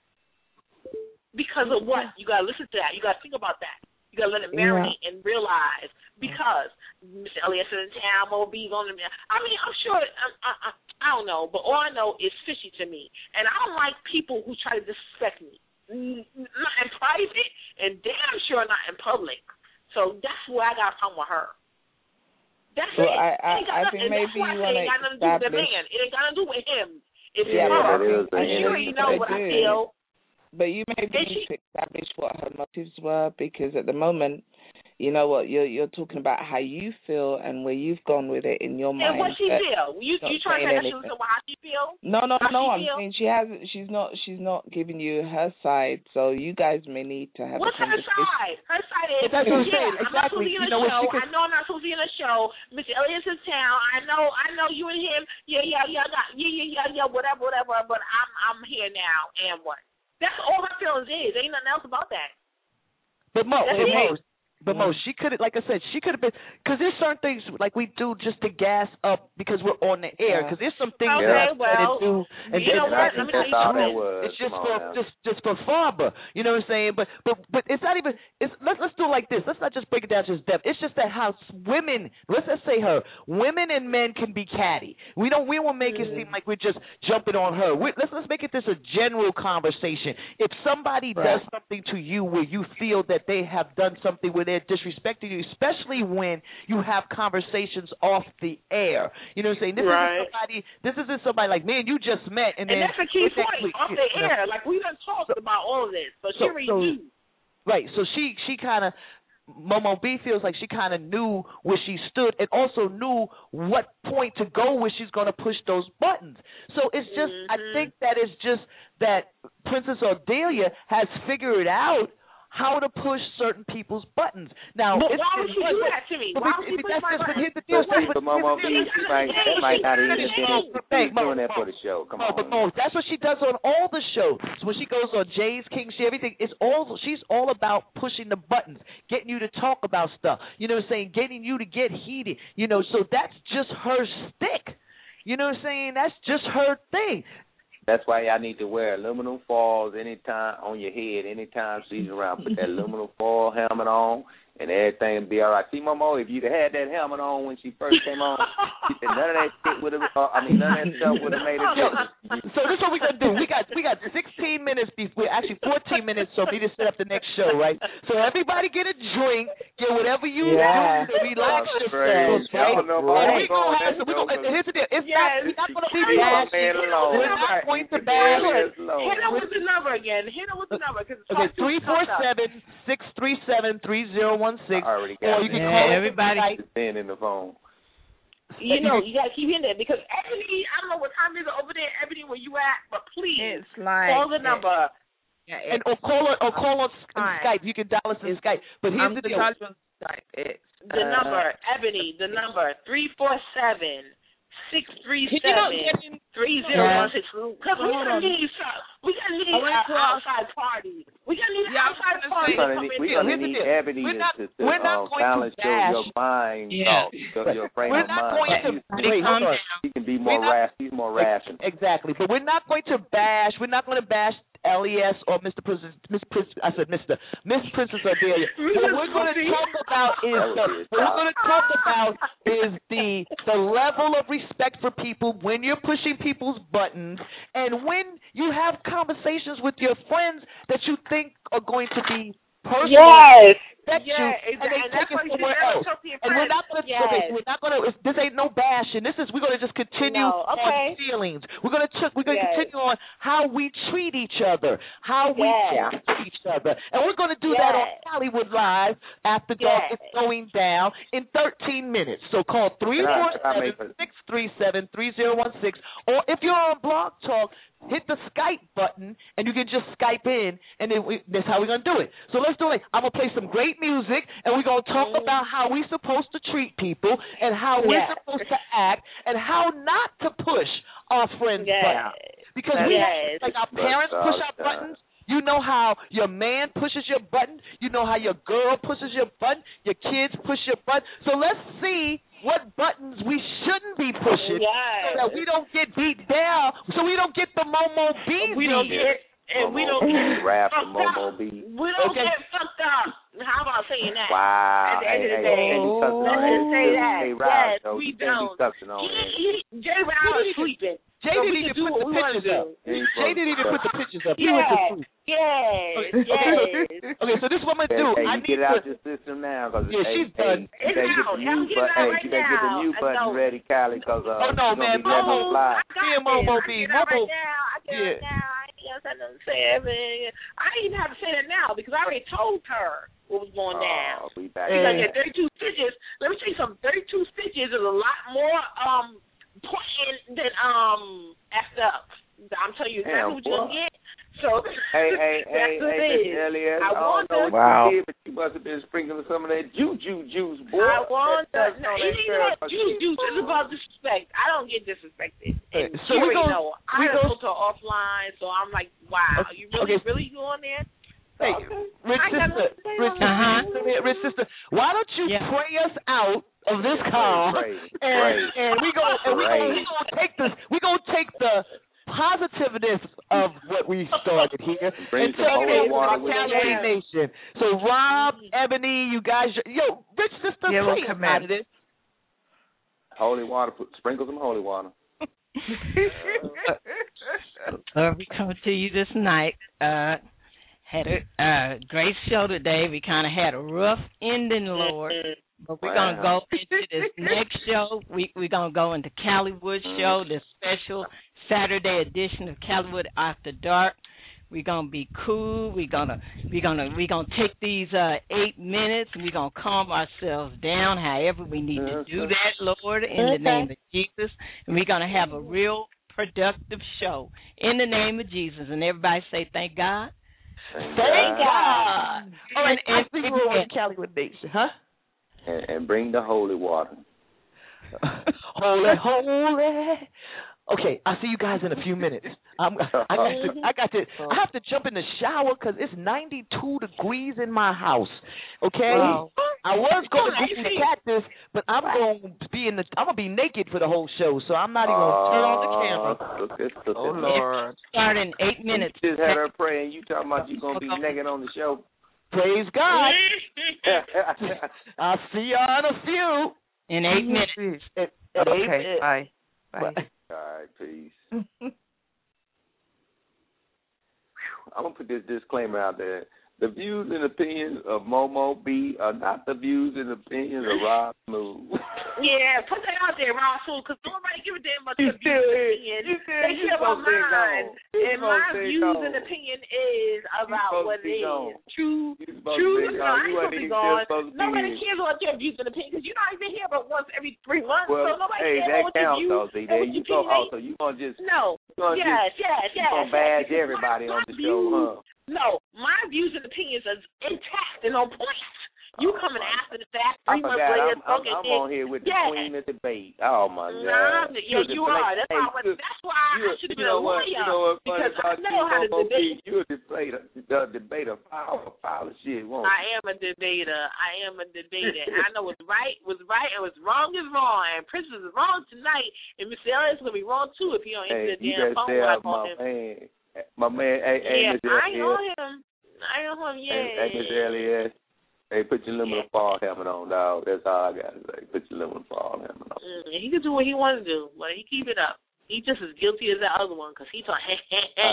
Because of what? You gotta listen to that. You gotta think about that. You gotta let it marinate and realize because Mister Elias is in town, Mo B's on the. I mean, I'm sure. I, I, I, I don't know, but all I know is fishy to me, and I don't like people who try to disrespect me. N- Not in private, and damn sure not in public. So that's where I got a problem with her. That's Well, it. I- It I- ain't got I nothing- think and that's maybe why I you say it ain't got wanna nothing to do with the establish- man. It ain't got nothing to do with him. It's Yeah, her. that is And a she hint. already know They what I do. feel. But you maybe Did need she- to establish what her motives were, because at the moment, you know what, you're you're talking about how you feel and where you've gone with it in your mind. And what she but feel? You not you trying to saying say that she anything. listen to how she feel? No, no, How no. she I'm feel? saying she hasn't. She's not. She's not giving you her side. So you guys may need to have What's a her conversation. side? Her side is, That's what I'm yeah, saying. I'm not Exactly. supposed to be in You a know what show. she could- I know I'm not supposed to be in a show. Mister Elias is town. I know, I know you and him. Yeah, yeah, yeah, got, yeah, yeah, yeah, yeah, whatever, whatever. But I'm, I'm here now, and what? That's all her feelings is. Ain't nothing else about that. But Mo, That's but it. Mo, But Mo, she could have, like I said, she could have been, because there's certain things like we do just to gas up because we're on the air. Because there's some things okay, that well, I do, and you know what? Let me tell you something. It's just for just just for Farber. You know what I'm saying? But but but it's not even. It's let's let's do it like this. Let's not just break it down to its depth. It's just that how women. Let's just say her. Women and men can be catty. We don't. We won't make mm. it seem like we're just jumping on her. We, let's let's make it this a general conversation. If somebody right. does something to you where you feel that they have done something where they're disrespecting you, especially when you have conversations off the air. You know what I'm saying? This right. isn't somebody. This isn't somebody like me and you just met, and, and then that's a key point actually, off the you know, air. Like we done talked so, about all of this, but so, she already so, knew. Right. So she she kind of. Momo B feels like she kind of knew where she stood and also knew what point to go where she's going to push those buttons. So it's just, mm-hmm. I think that it's just that Princess Ardelia has figured out how to push certain people's buttons. Now, but it's, why would she do that to me? Why would she push my buttons? Here's the deal. But Momo B, she might, that might not even been doing that for the show. Come no, on. But no, that's what she does on all the shows. So when she goes on Jay's King, she everything. It's all she's all about pushing the buttons, getting you to talk about stuff. You know what I'm saying? Getting you to get heated. You know, so that's just her stick. You know what I'm saying? That's just her thing. That's why y'all need to wear aluminum foils anytime on your head, anytime she's around. Put that aluminum foil helmet on, and everything will be all right. See, Momo, if you'd have had that helmet on when she first came on, none of that shit would have. Uh, I mean, none of that stuff would have made a difference. So this is what we're gonna do. We got we got sixteen minutes. Before, actually fourteen minutes. So we need to set up the next show, right? So everybody get a drink, get whatever you yeah. do to relax yourselves, right? And we gonna have. We gonna. Here's the deal. It's yes. not. We're not gonna be bashed. We're not going to bash. Hit her with the number again. Hit her with the number. Okay, three four seven six three seven three zero one six. Or you can yeah, call everybody. Stand in the phone. You know, you gotta keep in there because Ebony, I don't know what time it is over there, Ebony, where you at, but please it's like, call the number. Yeah, and or call her or call on Skype. You can dial us on Skype. But here's I'm the the deal. on Skype. It's, the uh, number, Ebony, the number three four seven six three seven three zero one six. Because we gotta need we gotta need an outside party. We gotta need an outside party. We're gonna need, we gonna need Ebony we're not, to, to we're not um, going balance to your, bash. your mind, Yeah. thought, your frame we're of not mind. going to. Wait, hold on. He can be more rash. He's more rational. Exactly, but we're not going to bash. We're not going to bash L E S or Mister Princess, Miss Prince. I said Mister Miss Princess Ardelia. What we're going to talk about is the, what we're going to talk about is the the level of respect for people when you're pushing people's buttons and when you have conversations with your friends that you think are going to be personal. Yes. That yeah, you, exactly. and they and take it somewhere else. And we're not going to. yes. Okay, we're not going to. This ain't no bashing. This is we're going to just continue no, okay. on feelings. We're going to ch- we're going to yes. continue on how we treat each other, how we yes. talk to each other, and we're going to do yes. that on Hollywood Live after dark. Yes. It's going down in thirteen minutes. So call three four seven six three seven three zero one six, or if you're on Blog Talk, hit the Skype button and you can just Skype in, and then we, that's how we're going to do it. So let's do it. I'm going to play some great music, and we're going to talk mm. about how we're supposed to treat people and how we're yes. supposed to act and how not to push our friends' yes. buttons. Because we yes. have, like our parents push our buttons. You know how your man pushes your button. You know how your girl pushes your button. Your kids push your button. So let's see what buttons we shouldn't be pushing yes. so that we don't get beat down, so we don't get the Momo B. We don't get, and we don't get rap fucked Momo up. B. We don't okay. get fucked up. How about saying that? Wow. At the end hey, of the hey, day, hey, oh. let's say that. Hey, yes, so we don't. don't. He, he, Jay Brown is sleeping. Jay so didn't even do put the pictures up. Jay didn't even put the pictures up. He went to sleep. Yes, okay, yes. Okay, so this is what I'm going to do. Hey, I you need get it out to, your system now. Cause, yeah, hey, she's hey, done. You better get the mute button. Hey, right you better get the mute button ready, Kylie, because uh, oh, no, man. Momo, I got me and Momo B. Momo. Right now. I get yeah. it now. I ain't got nothing to say. I didn't even have to say that now because I already told her what was going oh, down. We back. She's like, thirty-two stitches. Let me tell you something. thirty-two stitches is a lot more um important than um effed up. I'm telling you exactly Damn, what you're going to get. So, hey, hey, hey, that's hey, Miss Elias, I, I don't know what wow. you did, but you must have been sprinkling some of that juju juice, boy. I want that, to. No, it ain't that juice juice. It's about disrespect. I don't get disrespected. And so you we already go, know. I go, spoke to her offline, so I'm like, wow, okay, you really, okay. really going there? Hey, okay. Rich sister, Rich, uh-huh. sister, Rich sister, Yeah. pray us out of this call, pray, and pray. and we go and we go we gonna take this we gonna take the positiveness of what we started here Bring and some take holy it to water our with Callaway you. Nation. So Rob, Ebony, you guys, yo, Rich Sister, Yeah, we'll pray come out in. of this. Holy water, put, sprinkle some holy water. Lord, we come to you this night. Uh, had a uh, great show today. We kind of had a rough ending, Lord. But we're Wow. going to go into this next show. We, we're going to go into Callywood show, the special Saturday edition of Callywood After Dark. We're going to be cool. We're going to we're gonna, we're gonna take these uh, eight minutes and we're going to calm ourselves down however we need to do that, Lord, in the name of Jesus. And we're going to have a real productive show in the name of Jesus. And everybody say, thank God. Thank, Thank God. All right, And- I see you over in Callywood Nation, huh? And, and bring the holy water. Holy, holy. Okay, I'll see you guys in a few minutes. I'm, I got to, I got to, I have to jump in the shower because it's ninety-two degrees in my house. Okay, Wow. I was going to do the cactus, but I'm going to be in the, I'm going to be naked for the whole show, so I'm not even going to turn on the camera. Look at, look Oh, at Lord. Start in eight minutes. You just had her pray, and you talking about you gonna be naked on the show. Praise God. I'll see y'all in a few. In eight minutes. At, at eight Okay, minutes. bye. Bye. All right, peace. I'm gonna put this disclaimer out there. The views and opinions of Momo B are not the views and opinions of Rob Smooth. Yeah, put that out there, Rob Smooth, because nobody give a damn about your You views still- and opinion. you still- They you care about supposed to be mine. gone. You And supposed my to be views gone. and opinion is about supposed what to it be is. gone. True, You supposed true. to be No, gone. I You ain't supposed wasn't to be even gone. supposed to be Nobody here. cares about your views and opinions because you're not even here but once every three months. Well, so nobody hey, cares that about your counts views though. See, and there what you you go. opinionate. Oh, so you gonna just No. you gonna Yes, just yes, you yes. gonna yes, badge because everybody my, on my the show, views, huh? No, my views and opinions are intact and on point. You Oh, coming my after the fact, I three months forgot. later, I'm, I'm, talking I'm shit. on here with the Yeah. queen of debate. Oh my Nah, God! yeah, you You're are. the- That's hey, why. I, you- that's why I you- should have you been a know what? lawyer You know what's funny because I about know how to you, Momo debate. B? You're a debater, a debater, pile, pile of shit, won't you? I am a debater. I am a debater. I know what's right was right and what's wrong is wrong. And Prince is wrong tonight, and Mister Elliot's gonna be wrong too if he don't answer Hey, the you damn better phone stay when I out call my him. man. My man, hey, hey, Yeah, Mister I ain't on Elliot. him. I ain't on him. Yeah. Hey, hey, Mister Elliot. Hey, put your aluminum fall helmet on, dog. That's all I gotta say. Put your aluminum fall helmet on. Mm, he can do what he wants to do, but he keep it up. He just as guilty as the other one because he thought. Hey,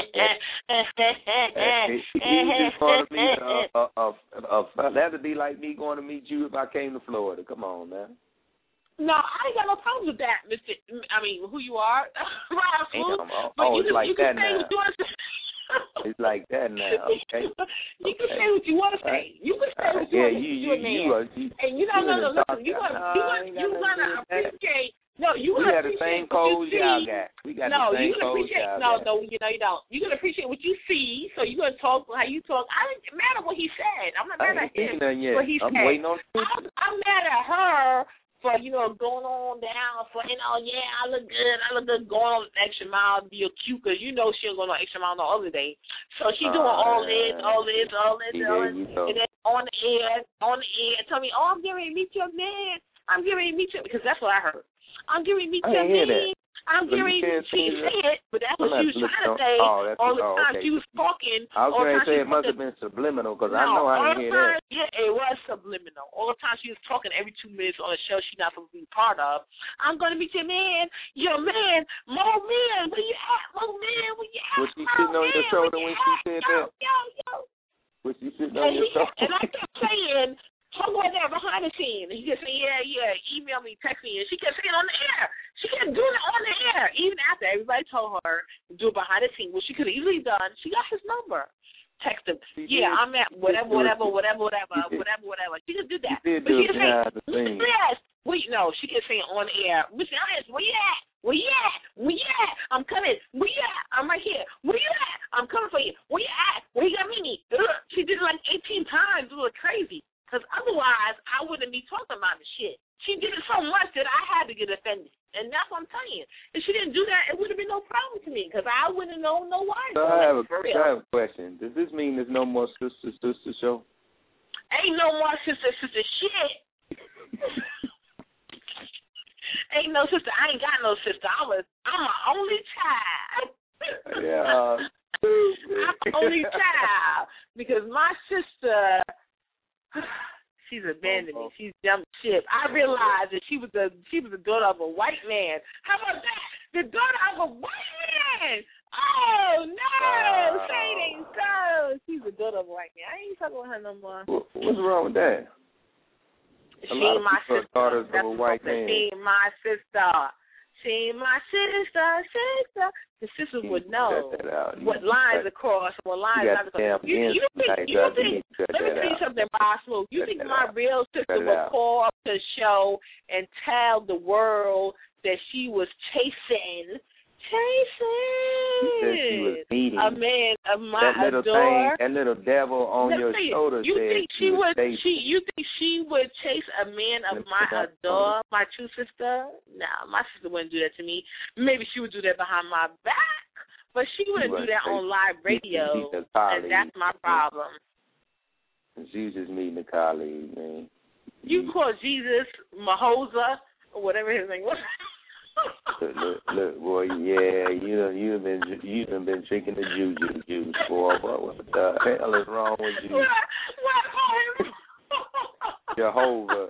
he, he just going to meet a, a, a, a, a that'd be like me going to meet you if I came to Florida. Come on, man. No, I ain't got no problems with that, Mister I mean, who you are, Rob Smooth. Damn, oh, But oh, you it's can, like you can that say now. what you want to say. It's like that now. Okay. You can Okay. say what you want to say. You can say what you Yeah, want to you, say. you, You're a man. you, are, you, And you don't you know, in no, the listen, dark you side. gonna, Nah, you I gonna, ain't you got gonna nothing to do with that. appreciate. No, you We gonna got the appreciate same what you codes see. y'all got. We got no, the same you can codes appreciate. y'all No, got. no, you know you don't. You can appreciate what you see. So you gonna talk how you talk. I don't matter what he said. I'm not I mad ain't at him. seen nothing yet. What he I'm said. waiting on. I'm, I'm mad at her for, you know, going on down for, you know, yeah, I look good, I look good, going on an extra mile to be a cute, because you know she was going on an extra mile the other day. So she doing Uh, all this, all this, all this, see, all there this, you go. and then on the air, on the air, tell me, oh, I'm getting ready to meet your man. I'm getting ready to meet you, because that's what I heard. I'm getting ready to meet I your didn't hear man. that. I'm So getting you ready to can't she say that. said it, but that's what I'm she was not trying to listening. say Oh, that's all the oh, time okay. she was talking. I was all the going to time say she it was must talking- have been subliminal because no, I know I all didn't the hear time, that. yeah, it was subliminal. All the time she was talking every two minutes on a show she's not supposed to be part of. I'm going to meet your man, your man, Mo Man, where you at, Mo Man, where you at, Was she Mo sitting on your Man, shoulder where when you she at? said yo, that? Yo, yo, Was she sitting and, on he, your shoulder? and I kept saying, talk about that behind the scenes. And he kept saying, yeah, yeah, email me, text me. And she kept saying on the air. She kept doing it on the air. Even after everybody told her to do it behind the scenes, which she could have easily done. She got his number. Text him. She Yeah, did. I'm at whatever, She whatever, did. whatever, whatever, She did. whatever, whatever. She could do that. She did But do she it could say, behind the scenes. yes. Wait, no, she kept saying on the air, Mister Ellis, where you at? Where you at? Where you at? I'm coming. Where you at? I'm right here. Where you at? I'm coming for you. Where you at? Where you got me? Ugh. She did it like eighteen times. It was crazy. Because otherwise, I wouldn't be talking about the shit. She did it so much that I had to get offended. And that's what I'm telling you. If she didn't do that, it would have been no problem to me because I wouldn't know no why. So I have, a, For so real. I have a question. Does this mean there's no more sister sister show? Ain't no more sister sister shit. Ain't no sister. I ain't got no sister. I'm a, I'm an only child. Yeah. I'm an only child because my sister, she's abandoned me. She's jumped ship. I realized that she was the she was the daughter of a white man. How about that? The daughter of a white man. Oh no, wow. Say it ain't so. She's the daughter of a white man. I ain't talking with her no more. What's wrong with that? A she lot of my people are sister. daughters That's of a white what man. She my sister. She my sister, sister. The sisters would know what lines across, what lines not across. You, you think, you think, let me tell you something, Bob Smooth. You think my real sister would call up the show and tell the world that she was chasing, chasing she was beating a man of my that little adore? thing, that little devil on Let your me, shoulder you said think she would? chasing. She you think she would chase a man of my adore, my true sister? Nah, my sister wouldn't do that to me. Maybe she would do that behind my back, but she wouldn't do that on live radio, and that's my problem. She was just meeting a colleague, man. You call Jesus Mahosa or whatever his name was. look, look, look, boy, yeah, you done, you've been, you done been drinking the juju juice, boy. What, what the hell is wrong with you? What? What? Jehovah,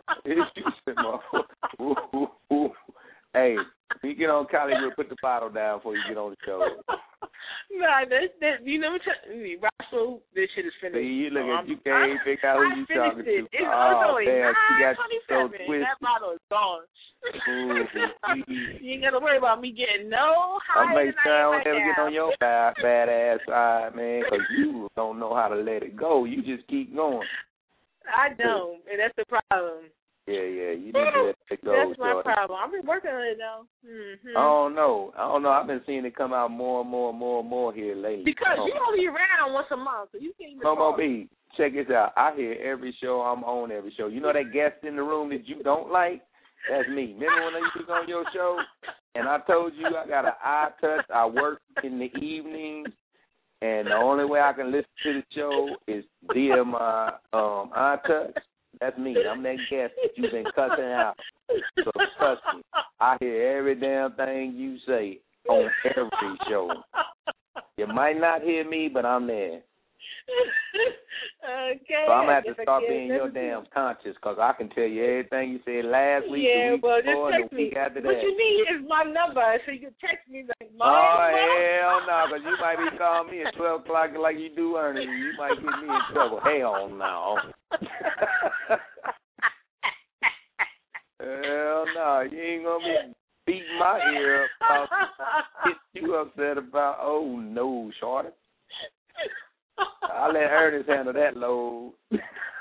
hey, when you get on college, we'll put the bottle down before you get on the show. Nah, that, that, you never tell me, Russell, this shit is finished. See, you look so at, you can't figure out who you talking it. to. It's oh, only damn, she got so twenty-seven. twisted. That bottle is gone. Ooh, you ain't got to worry about me getting no I'll higher make than sure I I don't am ever right get now. on your bad, bad ass side, man, because you don't know how to let it go. You just keep going. I don't, and that's the problem. Yeah, yeah, you need to let it go. That's my Jordan. problem. I've been working on it, though. Mm-hmm. I don't know. I don't know. I've been seeing it come out more and more and more and more here lately. Because oh. you only around once a month, so you can't even Momo talk. B, check this out. I hear every show. I'm on every show. You know that guest in the room that you don't like? That's me. Remember when I was on your show? And I told you I got an eye touch. I work in the evenings. And the only way I can listen to the show is via my um, eye touch. That's me. I'm that guest that you've been cussing out. So trust me, I hear every damn thing you say on every show. You might not hear me, but I'm there. Okay. So I'm going to have to start okay, being your damn conscious because I can tell you everything you said last week, yeah, the week well, before, just and text the week me. after that. What you need is my number, so you can text me like, Mom. Oh, hell no, because you might be calling me at twelve o'clock like you do, Ernie. You might get me in trouble. Hell no. Hell no. You ain't going to be beating my ear up about get you upset about, oh, no, shorty. I'll let Ernest handle that load. Yo,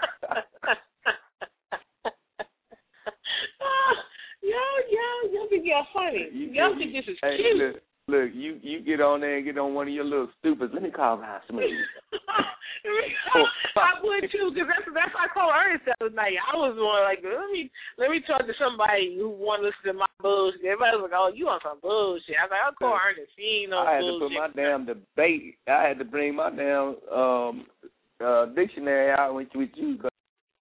yo, y'all think y'all funny. You Y'all get, think this is hey, cute. Look, look, you, you get on there and get on one of your little stupids. Let me call my smooth. I would too, because that's that's what I called Ernest the other night. I was more like, let me let me talk to somebody who want to listen to my bullshit. Everybody was like, oh, you on some bullshit. I was like, I'll call Ernest. He ain't no I had bullshit. to put my damn debate. I had to bring my damn um uh dictionary out with, with you because